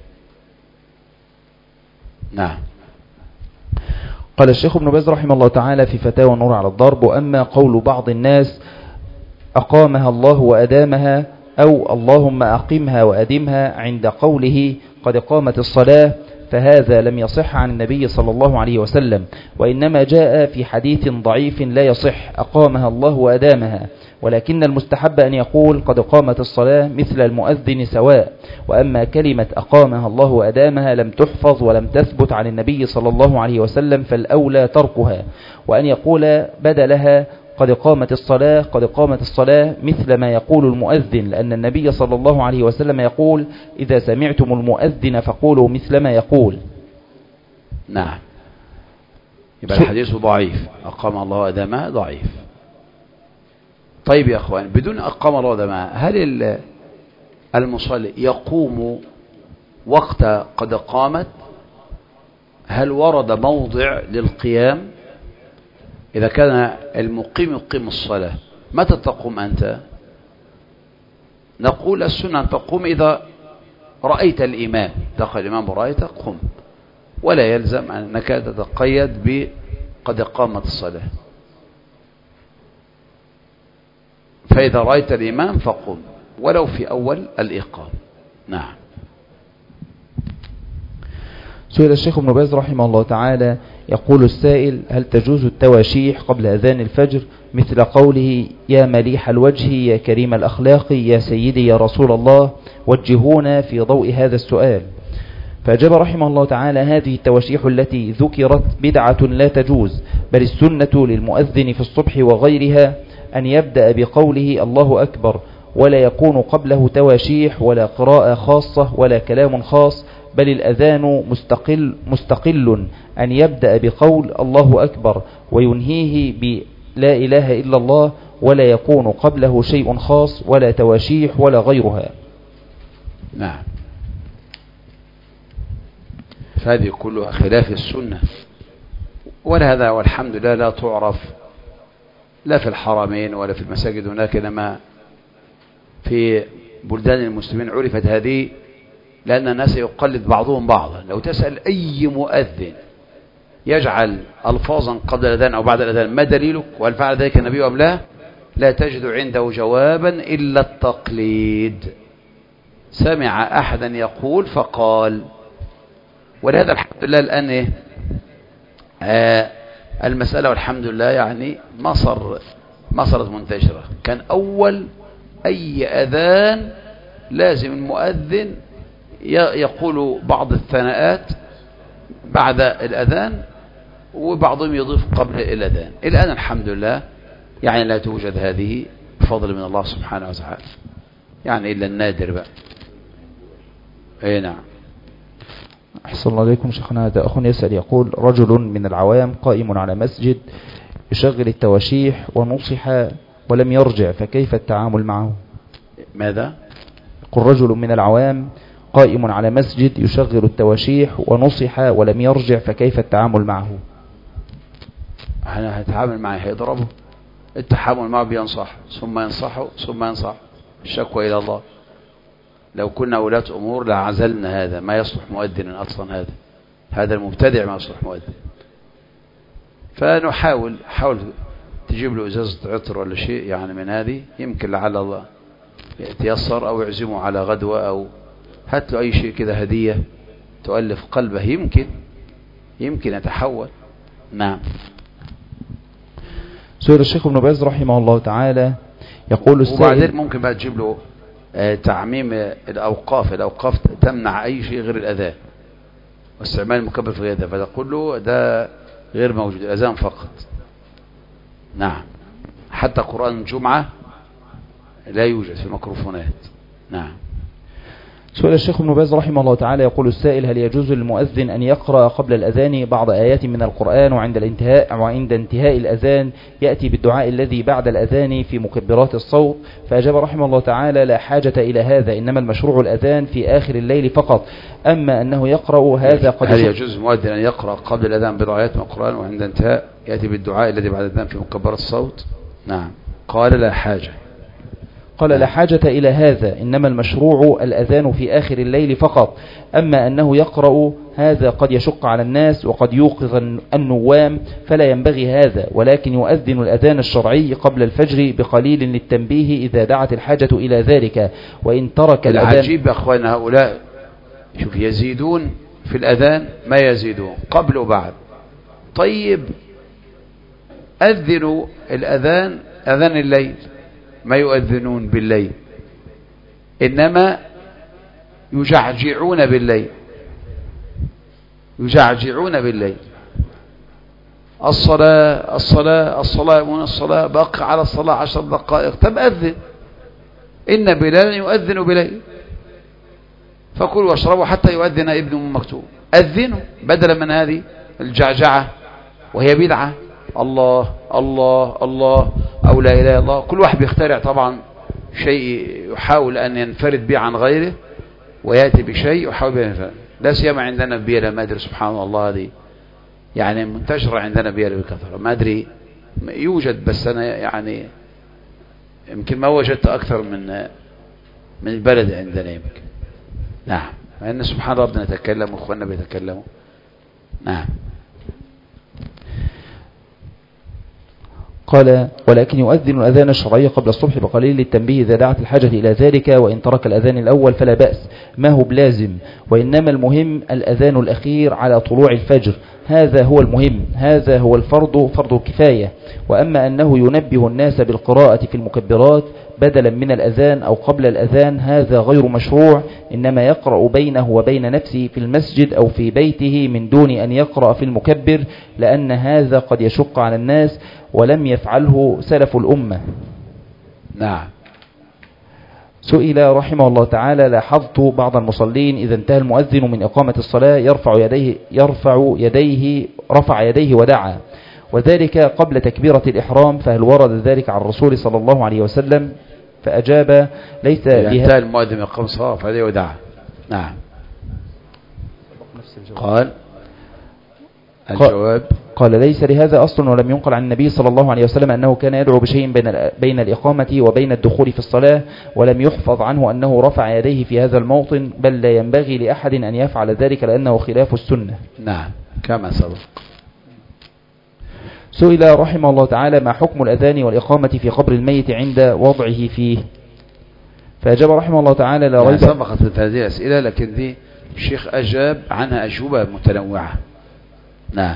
نعم. قال الشيخ ابن باز رحمه الله تعالى في فتاوى النور على الضرب: وأما قول بعض الناس أقامها الله وأدامها، أو اللهم أقمها وأدمها، عند قوله قد قامت الصلاة، فهذا لم يصح عن النبي صلى الله عليه وسلم، وإنما جاء في حديث ضعيف لا يصح أقامها الله وأدامها، ولكن المستحب أن يقول قد قامت الصلاة مثل المؤذن سواء. وأما كلمة أقامها الله وأدامها لم تحفظ ولم تثبت عن النبي صلى الله عليه وسلم، فالأولى تركها، وأن يقول بدلها قد قامت الصلاة، قد قامت الصلاة مثل ما يقول المؤذن، لأن النبي صلى الله عليه وسلم يقول: إذا سمعتم المؤذن فقولوا مثل ما يقول. نعم، يبقى الحديث ضعيف، أقام الله وأدامها ضعيف. طيب يا أخوان، بدون أقام الله وأدامها، هل المصلي يقوم وقت قد قامت؟ هل ورد موضع للقيام؟ إذا كان المقيم يقيم الصلاة، متى تقوم أنت؟ نقول السنة أن تقوم إذا رأيت الإمام، دخل الإمام ورأيته قم، ولا يلزم أنك تتقيد بقد قامت الصلاة. فإذا رأيت الإمام فقم ولو في أول الإقامة. نعم. سئل الشيخ ابن باز رحمه الله تعالى، يقول السائل: هل تجوز التواشيح قبل أذان الفجر، مثل قوله يا مليح الوجه يا كريم الأخلاق يا سيدي يا رسول الله؟ وجهونا في ضوء هذا السؤال. فأجاب رحمه الله تعالى: هذه التواشيح التي ذكرت بدعة لا تجوز، بل السنة للمؤذن في الصبح وغيرها أن يبدأ بقوله الله أكبر، ولا يكون قبله تواشيح ولا قراءة خاصة ولا كلام خاص، بل الأذان مستقل أن يبدأ بقول الله أكبر وينهيه بلا إله إلا الله، ولا يكون قبله شيء خاص ولا تواشيح ولا غيرها. نعم، فهذه كلها خلاف السنة، ولهذا والحمد لله لا تعرف لا في الحرمين ولا في المساجد هناك، إنما في بلدان المسلمين عرفت هذه، لأن الناس يقلد بعضهم بعضا. لو تسأل أي مؤذن يجعل ألفاظا قبل الأذان أو بعد الأذان ما دليلك وهل فعل ذلك النبي أم لا، لا تجد عنده جوابا إلا التقليد. سمع أحدا يقول فقال. ولهذا الحمد لله الآن المسألة والحمد لله يعني ما صارت منتشرة. كان أول أي أذان لازم المؤذن يقول بعض الثناءات بعد الأذان، وبعضهم يضيف قبل الأذان. الآن الحمد لله يعني لا توجد هذه بفضل من الله سبحانه وتعالى، يعني إلا النادر بقى. أي نعم. أحسن الله عليكم شيخنا. هذا أخ يسأل يقول: رجل من العوام قائم على مسجد يشغل التواشيح ونصح ولم يرجع، فكيف التعامل معه؟ ماذا؟ يقول: رجل من العوام قائم على مسجد يشغل التواشيح ونصح ولم يرجع، فكيف التعامل معه؟ أنا هتعامل معه هيضربه. التعامل معه بينصح ثم ينصحه ثم ينصح، الشكوى إلى الله. لو كنا ولاة أمور لعزلنا هذا، ما يصلح مؤذنا أصلا، هذا المبتدع ما يصلح مؤذن. فنحاول تجيب له إزازة عطر ولا شيء يعني من هذه، يمكن لعل الله يتيسر، أو يعزمه على غدوة، أو هات له أي شيء كده هدية تؤلف قلبه، يمكن يتحول. نعم. سئل الشيخ ابن باز رحمه الله تعالى يقول السائل، وبعدين ممكن بقى تجيب له تعميم الأوقاف تمنع أي شيء غير الأذان واستعمال المكبر في غيرها، فتقول له ده غير موجود، الأذان فقط. نعم. حتى قرآن الجمعة لا يوجد في الميكروفونات. نعم. سئل الشيخ ابن باز رحمه الله تعالى يقول السائل: هل يجوز للمؤذن أن يقرأ قبل الأذان بعض آيات من القرآن، وعند انتهاء الأذان يأتي بالدعاء الذي بعد الأذان في مكبرات الصوت؟ فأجاب رحمه الله تعالى: لا حاجة إلى هذا، إنما المشروع الأذان في آخر الليل فقط، أما أنه يقرأ هذا قد هل يجوز للمؤذن أن يقرأ قبل الأذان بضع آيات من القرآن وعند انتهاء يأتي بالدعاء الذي بعد الأذان في مكبرات الصوت؟ نعم. قال لا حاجة. لا حاجة إلى هذا، إنما المشروع الأذان في آخر الليل فقط، أما أنه يقرأ هذا قد يشق على الناس وقد يوقظ النوام، فلا ينبغي هذا، ولكن يؤذن الأذان الشرعي قبل الفجر بقليل للتنبيه إذا دعت الحاجة إلى ذلك. وإن ترك الأذان، العجيب يا أخوان هؤلاء، شوف، يزيدون في الأذان ما يزيدون قبل وبعد. طيب أذنوا الأذان أذان الليل، ما يؤذنون بالليل، إنما يجعجعون بالليل. الصلاة بقى على الصلاة 10 دقائق. طب أذن، إن بلالا يؤذن بليل، فكلوا واشربوا حتى يؤذن ابن مكتوم. أذنوا بدلا من هذه الجعجعة وهي بدعة. الله الله الله أو لا إله إلا الله. كل واحد بيخترع طبعا شيء يحاول أن ينفرد به عن غيره، ويأتي بشيء يحاول به ينفرد. لا سيما عندنا بيلا، ما أدري سبحان الله، هذه يعني منتشرة عندنا بيلا بكثرة، ما أدري يوجد، بس أنا يعني يمكن ما وجدت أكثر من البلد عندنا يمكن. نعم. لأن سبحان ربنا نتكلم وإخواننا بيتكلموا. نعم. قال: ولكن يؤذن الأذان الشرعي قبل الصبح بقليل للتنبيه إذا دعت الحاجة إلى ذلك، وإن ترك الأذان الأول فلا بأس، ما هو بلازم، وإنما المهم الأذان الأخير على طلوع الفجر، هذا هو المهم، هذا هو فرض الكفاية. وأما أنه ينبه الناس بالقراءة في المكبرات بدلا من الأذان أو قبل الأذان، هذا غير مشروع، إنما يقرأ بينه وبين نفسه في المسجد أو في بيته من دون أن يقرأ في المكبر، لأن هذا قد يشق على الناس ولم يفعله سلف الأمة. نعم. سئل رحمه الله تعالى: لاحظت بعض المصلين إذا انتهى المؤذن من إقامة الصلاة رفع يديه ودعا، وذلك قبل تكبيرة الإحرام، فهل ورد ذلك عن الرسول صلى الله عليه وسلم؟ فأجاب: ليس انتهى المؤذن من إقامة الصلاة رفع يديه ودعا. نعم. قال الجواب: قال: ليس لهذا أصل، ولم ينقل عن النبي صلى الله عليه وسلم أنه كان يدعو بشيء بين الإقامة وبين الدخول في الصلاة، ولم يحفظ عنه أنه رفع يديه في هذا الموطن، بل لا ينبغي لأحد أن يفعل ذلك لأنه خلاف السنة. نعم كما سبق. سئل رحمه الله تعالى: ما حكم الأذان والإقامة في قبر الميت عند وضعه فيه؟ فأجاب رحمه الله تعالى: لا ريب. سبقت هذه الأسئلة، لكن دي الشيخ أجاب عنها أجوبة متنوعة. نعم.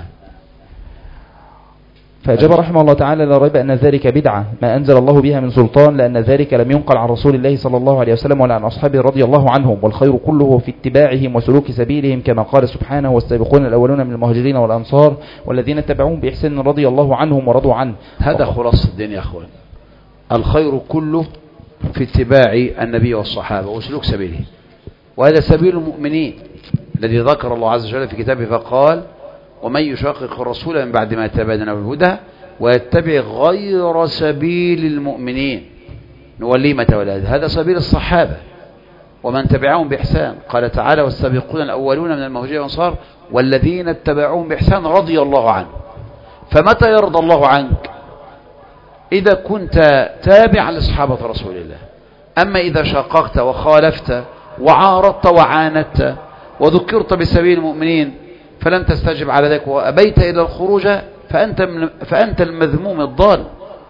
فأجاب رحمه الله تعالى: لا ريب أن ذلك بدعة ما أنزل الله بها من سلطان، لأن ذلك لم ينقل عن رسول الله صلى الله عليه وسلم ولا عن أصحابه رضي الله عنهم، والخير كله في اتباعهم وسلوك سبيلهم، كما قال سبحانه: والسابقون الأولون من المهاجرين والأنصار والذين اتبعوهم بإحسان رضي الله عنهم ورضوا عنه. هذا خلاص الدين يا أخوان، الخير كله في اتباع النبي والصحابة وسلوك سبيله، وهذا سبيل المؤمنين الذي ذكر الله عز وجل في كتابه فقال: ومن يشاقق الرسول من بعد ما تبين الهدى ويتبع غير سبيل المؤمنين نوليه ما تولى. هذا سبيل الصحابة ومن تبعهم بإحسان. قال تعالى: والسابقون الأولون من المهاجرين والأنصار والذين اتبعوهم بإحسان رضي الله عنه. فمتى يرضى الله عنك؟ إذا كنت تابعا لصحابة رسول الله. أما إذا شاققت وخالفت وعارضت وعاندت وذكرت بسبيل المؤمنين فلم تستجب على ذلك وأبيت إلى الخروج فأنت المذموم الضال.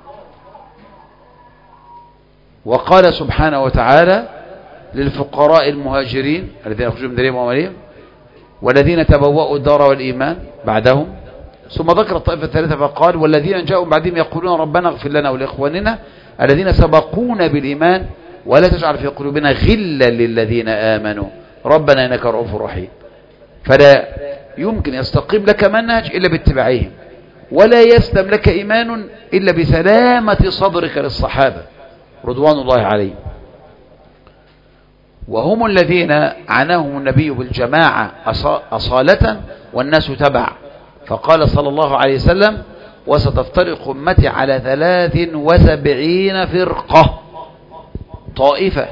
وقال سبحانه وتعالى للفقراء المهاجرين الذين يخرجون من ديارهم وأموالهم والذين تبوأوا الدار والإيمان بعدهم، ثم ذكر الطائفة الثالثة فقال والذين جاءوا بعدهم يقولون ربنا اغفر لنا ولإخواننا الذين سبقونا بالإيمان ولا تجعل في قلوبنا غلا للذين آمنوا ربنا إنك رؤوف رحيم. فلا يمكن يستقيم لك منهج إلا باتباعهم، ولا يسلم لك إيمان إلا بسلامة صدرك للصحابة رضوان الله عليهم، وهم الذين عناهم النبي بالجماعة أصالة والناس تبع، فقال صلى الله عليه وسلم وستفترق أمتي على 73 فرقة طائفة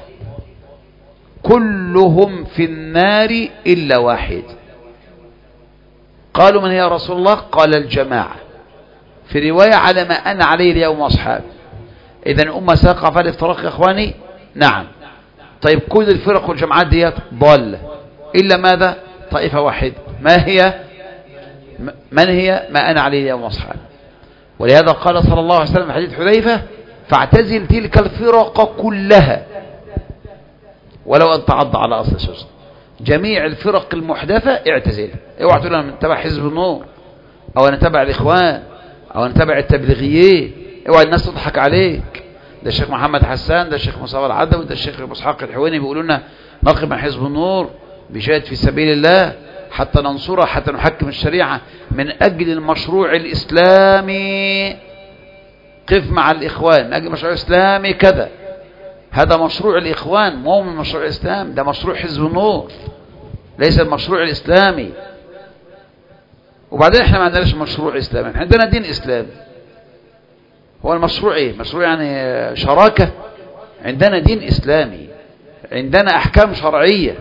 كلهم في النار إلا واحد. قالوا من هي يا رسول الله؟ قال الجماعة، في رواية على ما أنا عليه اليوم وأصحابي. إذن أمة ساقع في الافتراق يا إخواني؟ نعم. طيب كل الفرق والجماعات ديت ضالة إلا ماذا؟ طائفة واحد. ما هي؟ من هي؟ ما أنا عليه اليوم وأصحابي. ولهذا قال صلى الله عليه وسلم في حديث حذيفة فاعتزل تلك الفرق كلها ولو أن تعض على أصل الشجرة. جميع الفرق المحدثة اعتزلها. اوعى تقول أنا نتبع حزب النور أو أنا نتبع الإخوان أو نتبع التبليغيين. اوعى الناس تضحك عليك. ده الشيخ محمد حسان، ده الشيخ مصطفى العدوي، ده الشيخ ابو اسحاق الحويني بيقولوا لنا نقف مع حزب النور بجهاد في سبيل الله حتى ننصره، حتى نحكم الشريعة من أجل المشروع الإسلامي. قف مع الإخوان من أجل المشروع الإسلامي كذا. هذا مشروع الإخوان مو من مشروع الإسلام، ده مشروع حزب النور ليس المشروع الإسلامي. وبعدين احنا ما عندناش مشروع إسلامي، احنا عندنا دين إسلامي. هو المشروع ايه؟ مشروع يعني شراكة؟ عندنا دين إسلامي، عندنا أحكام شرعية،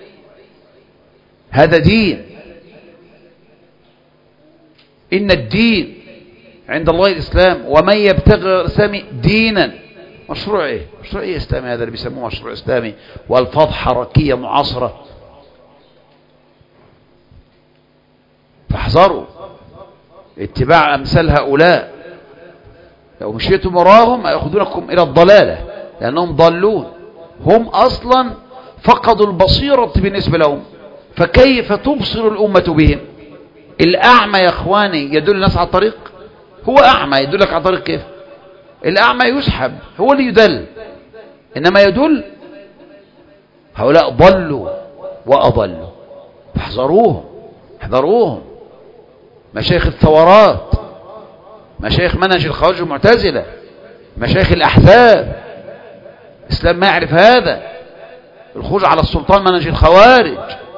هذا دين. إن الدين عند الله الإسلام ومن يبتغي الإسلام دينا. مشروع ايه؟ مشروع ايه إسلامي هذا اللي بيسموه مشروع إسلامي؟ والفاظ حركية معاصرة. فاحذروا اتباع أمثال هؤلاء، لو مشيتم وراهم يأخذونكم إلى الضلالة لأنهم ضلون. هم أصلا فقدوا البصيرة بالنسبة لهم، فكيف تبصر الأمة بهم؟ الأعمى يا أخواني يدل الناس على الطريق؟ هو أعمى يدلك على الطريق كيف؟ الأعمى يسحب، هو اللي يدل، إنما يدل. هؤلاء ضلوا وأضلوا، فاحذروهم احذروهم. مشايخ الثورات، مشايخ منهج الخوارج والمعتزلة، مشايخ الأحزاب، الإسلام ما يعرف هذا. الخروج على السلطان منهج الخوارج.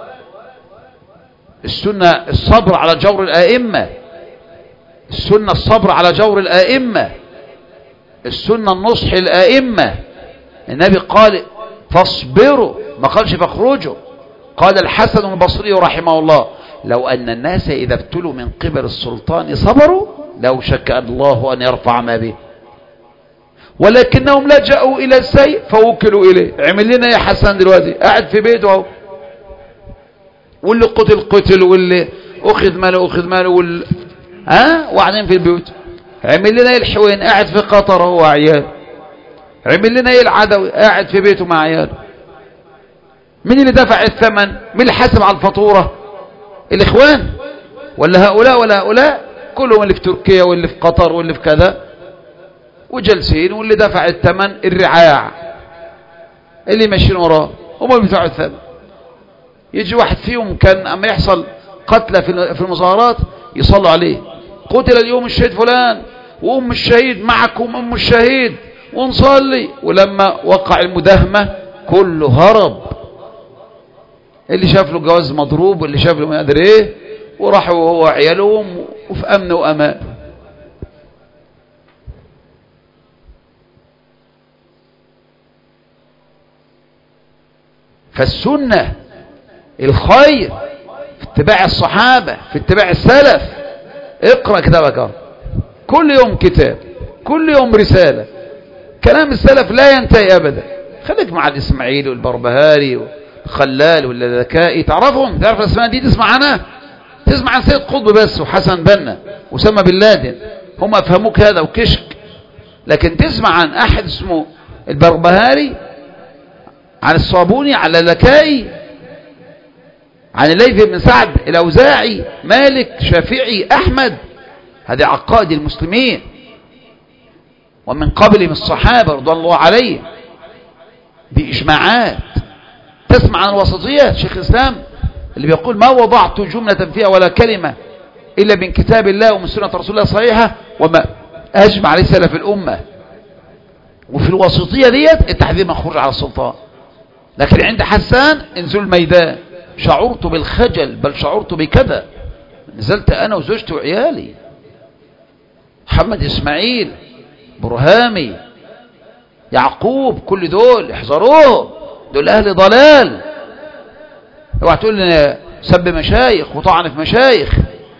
السنة الصبر على جور الآئمة، السنة الصبر على جور الآئمة، السنة النصح الآئمة. النبي قال فاصبروا، ما قالش فاخرجوا. قال الحسن البصري رحمه الله لو أن الناس إذا ابتلوا من قبل السلطان صبروا لو شك الله أن يرفع ما به، ولكنهم لجأوا إلى السيف فوكلوا إليه. عمل لنا يا حسن دلوقتي قاعد في بيته اهو، واللي قتل واللي أخذ ماله وقاعدين في البيوت. عمل لنا الحوين قاعد في قطر هو وعياله. عمل لنا العدوي قاعد في بيته مع عياله. مين اللي دفع الثمن؟ مين اللي حاسب على الفاتورة؟ الإخوان ولا هؤلاء ولا هؤلاء؟ كلهم اللي في تركيا واللي في قطر واللي في كذا وجلسين، واللي دفع الثمن الرعاع اللي ماشيين وراه هم اللي بيدفعوا الثمن. يجي واحد فيهم كان اما يحصل قتلى في المظاهرات يصلوا عليه، قتل اليوم الشهيد فلان وام الشهيد معكم ام الشهيد ونصلي. ولما وقع المداهمة كله هرب، اللي شاف له جواز مضروب واللي شاف له ما ادري ايه، وراحوا هو وعيالهم وفي امن وامان. فالسنة الخير في اتباع الصحابة، في اتباع السلف. اقرأ كتابك كل يوم كتاب، كل يوم رسالة. كلام السلف لا ينتهي أبدا. خليك مع الإسماعيلي والبربهاري خلال ولا ذكائي، تعرفهم؟ تعرف الاسماء دي؟ تسمع عنها؟ تسمع عن سيد قطب بس وحسن بنا وسامة بن لادن، هم افهموك هذا وكشك. لكن تسمع عن احد اسمه البربهاري، عن الصابوني، عن اللكائي، عن الليث بن سعد، الاوزاعي، مالك، شافعي، احمد؟ هذه عقائد المسلمين ومن قبلهم الصحابة رضوان الله عليهم، دي إجماعات. تسمع عن الوسطيات، شيخ الإسلام اللي بيقول ما وضعت جملة فيها ولا كلمة إلا من كتاب الله ومن سنة رسول الله صحيحة وما أجمع عليه سلف الأمة. وفي الوسطية ديت التحذير من الخروج على السلطان. لكن عند حسان انزل الميدان، شعرت بالخجل بل شعرت بكذا، نزلت أنا وزوجتي وعيالي. محمد إسماعيل، برهامي، يعقوب، كل دول احذروهم، دول أهل ضلال. اوعى تقول لي سب مشايخ وطعن في مشايخ،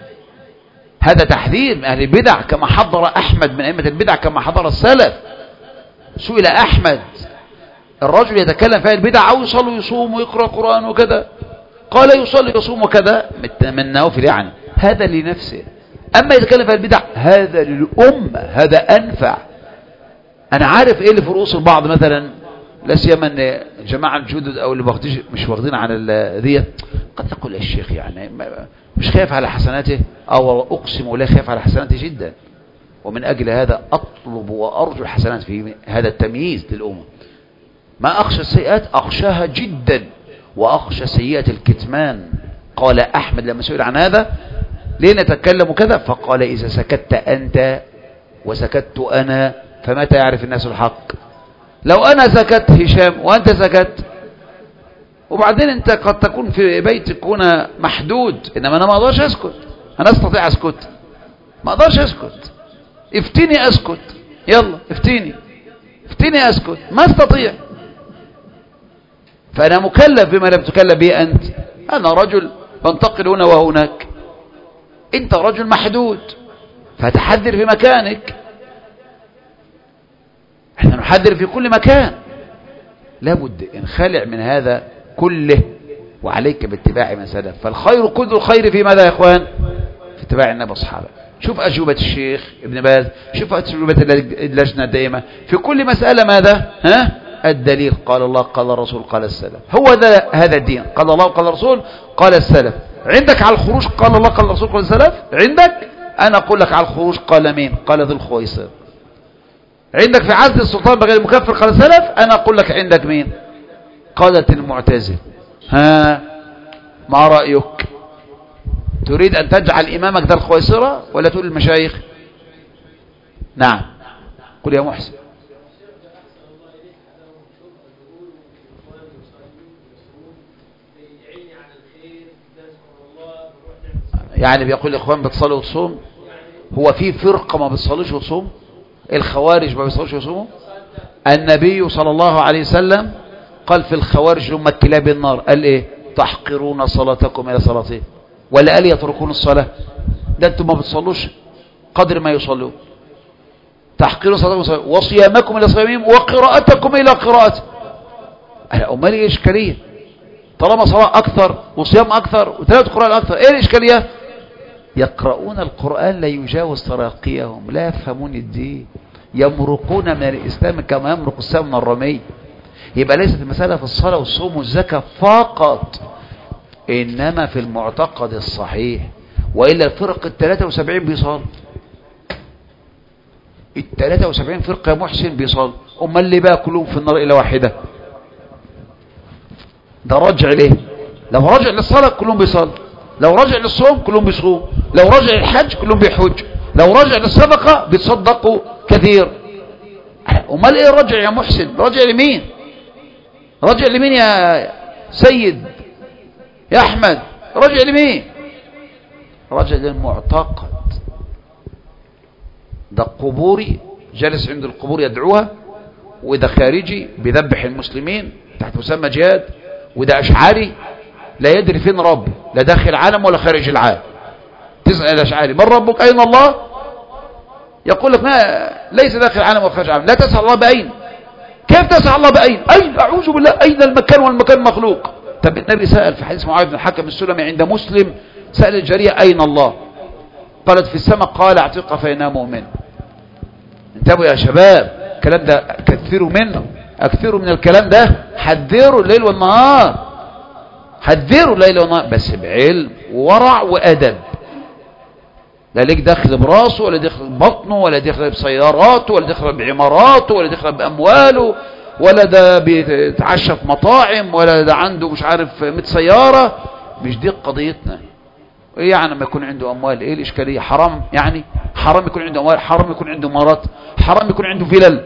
هذا تحذير من أهل البدع كما حضر أحمد من أئمة البدع كما حضر السلف. سئل أحمد الرجل يتكلم في البدع أو يصلي ويصوم ويقرأ قرآن وكذا، قال يصلي ويصوم وكذا من النوافل يعني، هذا لنفسه. أما يتكلم في البدع هذا للأمة، هذا أنفع. أنا عارف إيه اللي في رؤوس البعض مثلا، لا سيما ان جماعه الجدد او اللي مش واخدين عن ديت، قد يقول الشيخ يعني مش خايف على حسناته، او اقسم ولا خايف على حسناته جدا. ومن اجل هذا اطلب وارجو الحسنات في هذا التمييز للامه. ما اخشى السيئات، اخشاها جدا، واخشى سيئه الكتمان. قال احمد لما سئل عن هذا ليه نتكلم كذا، فقال اذا سكت انت وسكت انا فمتى يعرف الناس الحق؟ لو أنا سكت هشام وأنت سكت، وبعدين أنت قد تكون في بيتك هنا محدود، إنما أنا ما أقدرش أسكت. أنا أستطيع أسكت؟ ما أقدرش أسكت. افتني أسكت، يلا افتني أسكت، ما أستطيع. فأنا مكلف بما لم تكلف به أنت. أنا رجل بنتقل هنا وهناك، أنت رجل محدود، فتحذر في مكانك. احنا نحذر في كل مكان. لابد انخلع من هذا كله، وعليك باتباع من سلف. فالخير كل الخير في ماذا يا اخوان؟ في اتباع النبي والصحابه. شوف اجوبه الشيخ ابن باز، شوف اجوبه اللجنه الدائمه في كل مساله. ماذا؟ الدليل، قال الله قال الرسول قال السلف. هو هذا الدين، قال الله قال الرسول قال السلف. عندك على الخروج قال الله قال الرسول قال السلف، عندك انا اقول لك على الخروج قال مين؟ قال ذو الخويصر. عندك في عزل السلطان بغير المكفر قال السلف، انا اقول لك عندك مين؟ قالت المعتزله. ما رايك؟ تريد ان تجعل امامك ذا الخويصره ولا تقول المشايخ؟ نعم قل يا محسن. يعني بيقول الاخوان بتصلي وتصوم؟ هو في فرقه ما بتصليش وتصوم؟ الخوارج ما بيصلوش ويصوموا؟ النبي صلى الله عليه وسلم قال في الخوارج هم كلاب النار. قال ايه؟ تحقرون صلاتكم الى صلاتهم، ولا قال يتركون الصلاه؟ ده انتم ما بتصلوش قدر ما يصلون. تحقرون صلاتكم وصيامكم الى صيامهم وقراءتكم الى قراءته. امال ايه الاشكاليه؟ طالما صلاه اكثر وصيام اكثر وتلاوه قران اكثر، ايه الاشكاليه؟ يقرؤون القرآن لا يجاوز تراقيهم، لا يفهمون الدين، يمرقون من الإسلام كما يمرق السهم من الرمي. يبقى ليست المسألة في الصلاة والصوم والزكاة فقط، إنما في المعتقد الصحيح. وإلا الفرق 73 بيصال، 73 فرقة يا محسن بيصال. أما اللي بقى كلهم في النار إلا واحدة، ده رجع ليه؟ لو رجع للصلاة كلهم بيصال، لو رجع للصوم كلهم بيصوم، لو رجع للحج كلهم بيحج، لو رجع للصدقة بيتصدقوا كثير. امال ايه رجع يا محسن؟ رجع لمين؟ رجع لمين يا سيد يا احمد؟ رجع لمين؟ رجع للمعتقد. ده قبوري جالس عند القبور يدعوها، وده خارجي بيذبح المسلمين تحت مسمى جهاد، وده اشعري لا يدري فين رب، لا داخل العالم ولا خارج العالم. تسأل الأشعري من ربك؟ أين الله؟ يقول لك ما ليس داخل العالم ولا خارج العالم. لا تسأل الله بأين. كيف تسأل الله بأين؟ أين؟ أعوذ بالله، أين المكان والمكان مخلوق؟ طب النبي سأل في حديث معاذ بن الحكم السلمي عند مسلم، سأل الجارية أين الله؟ قالت في السماء. قال اعتقها فإنها مؤمن. انتبهوا يا شباب، الكلام ده كثروا منه، اكثروا من الكلام ده، حذروا الليل والنهار، حذروا الليل والنهار، بس بعلم وورع وأدب. لا ليك دخل براسه، ولا دخل ببطنه، ولا دخل بسياراته، ولا دخل بعماراته، ولا دخل بأمواله، ولا ده بيتعشى في مطاعم، ولا ده عنده مش عارف 100 سيارة. مش دي قضيتنا. ايه يعني ما يكون عنده اموال؟ ايه الاشكالية؟ حرام يعني؟ حرام يكون عنده اموال؟ حرام يكون عنده مرات؟ حرام يكون عنده فلل؟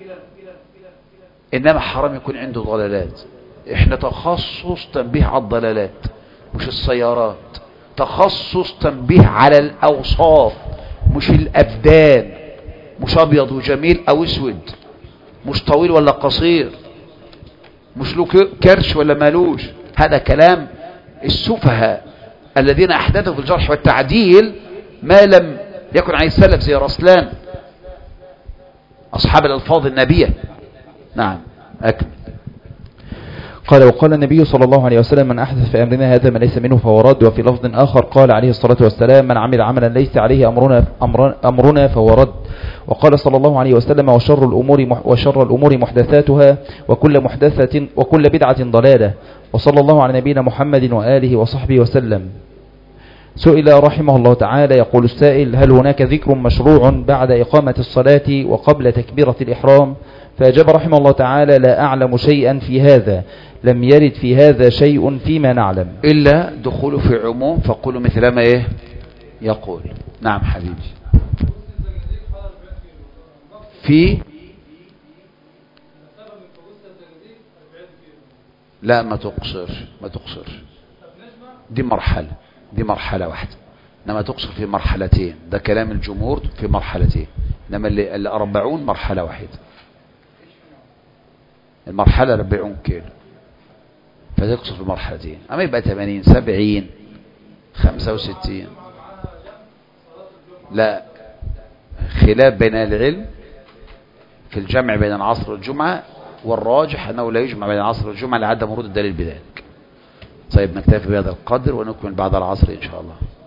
انما حرام يكون عنده ضلالات. احنا تخصص تنبيه على الضلالات مش السيارات، تخصص تنبيه على الاوصاف مش الابدان، مش ابيض وجميل او اسود، مش طويل ولا قصير، مش له كرش ولا مالوش. هذا كلام السفهاء الذين احدثوا في الجرح والتعديل ما لم يكن عن السلف زي رسلان اصحاب الالفاظ النبيه. نعم اكمل. قال وقال النبي صلى الله عليه وسلم من أحدث في أمرنا هذا ما ليس منه فهو رد. وفي لفظ آخر قال عليه الصلاة والسلام من عمل عملا ليس عليه أمرنا فهو رد. وقال صلى الله عليه وسلم وشر الأمور محدثاتها وكل بدعة ضلالة. وصلى الله على نبينا محمد وآله وصحبه وسلم. سئل رحمه الله تعالى، يقول السائل: هل هناك ذكر مشروع بعد إقامة الصلاة وقبل تكبيرة الإحرام؟ فأجاب رحمه الله تعالى: لا أعلم شيئا في هذا، لم يرد في هذا شيء فيما نعلم إلا دخوله في عموم، فقولوا مثل ما إيه يقول. نعم حبيبي. في لا ما تقصر دي مرحلة واحدة، انما تقصر في مرحلتين. ده كلام الجمهور في مرحلتين، انما اللي 40 مرحلة واحدة. المرحلة 40 كيلو، فتقصر في مرحلتين. اما يبقى 80 70 65 لا، خلاف بين العلم في الجمع بين العصر والجمعة، والراجح أنه لا يجمع بين العصر والجمعة لعدم ورود الدليل بذلك. طيب نكتفي بهذا القدر ونكمل بعد العصر إن شاء الله.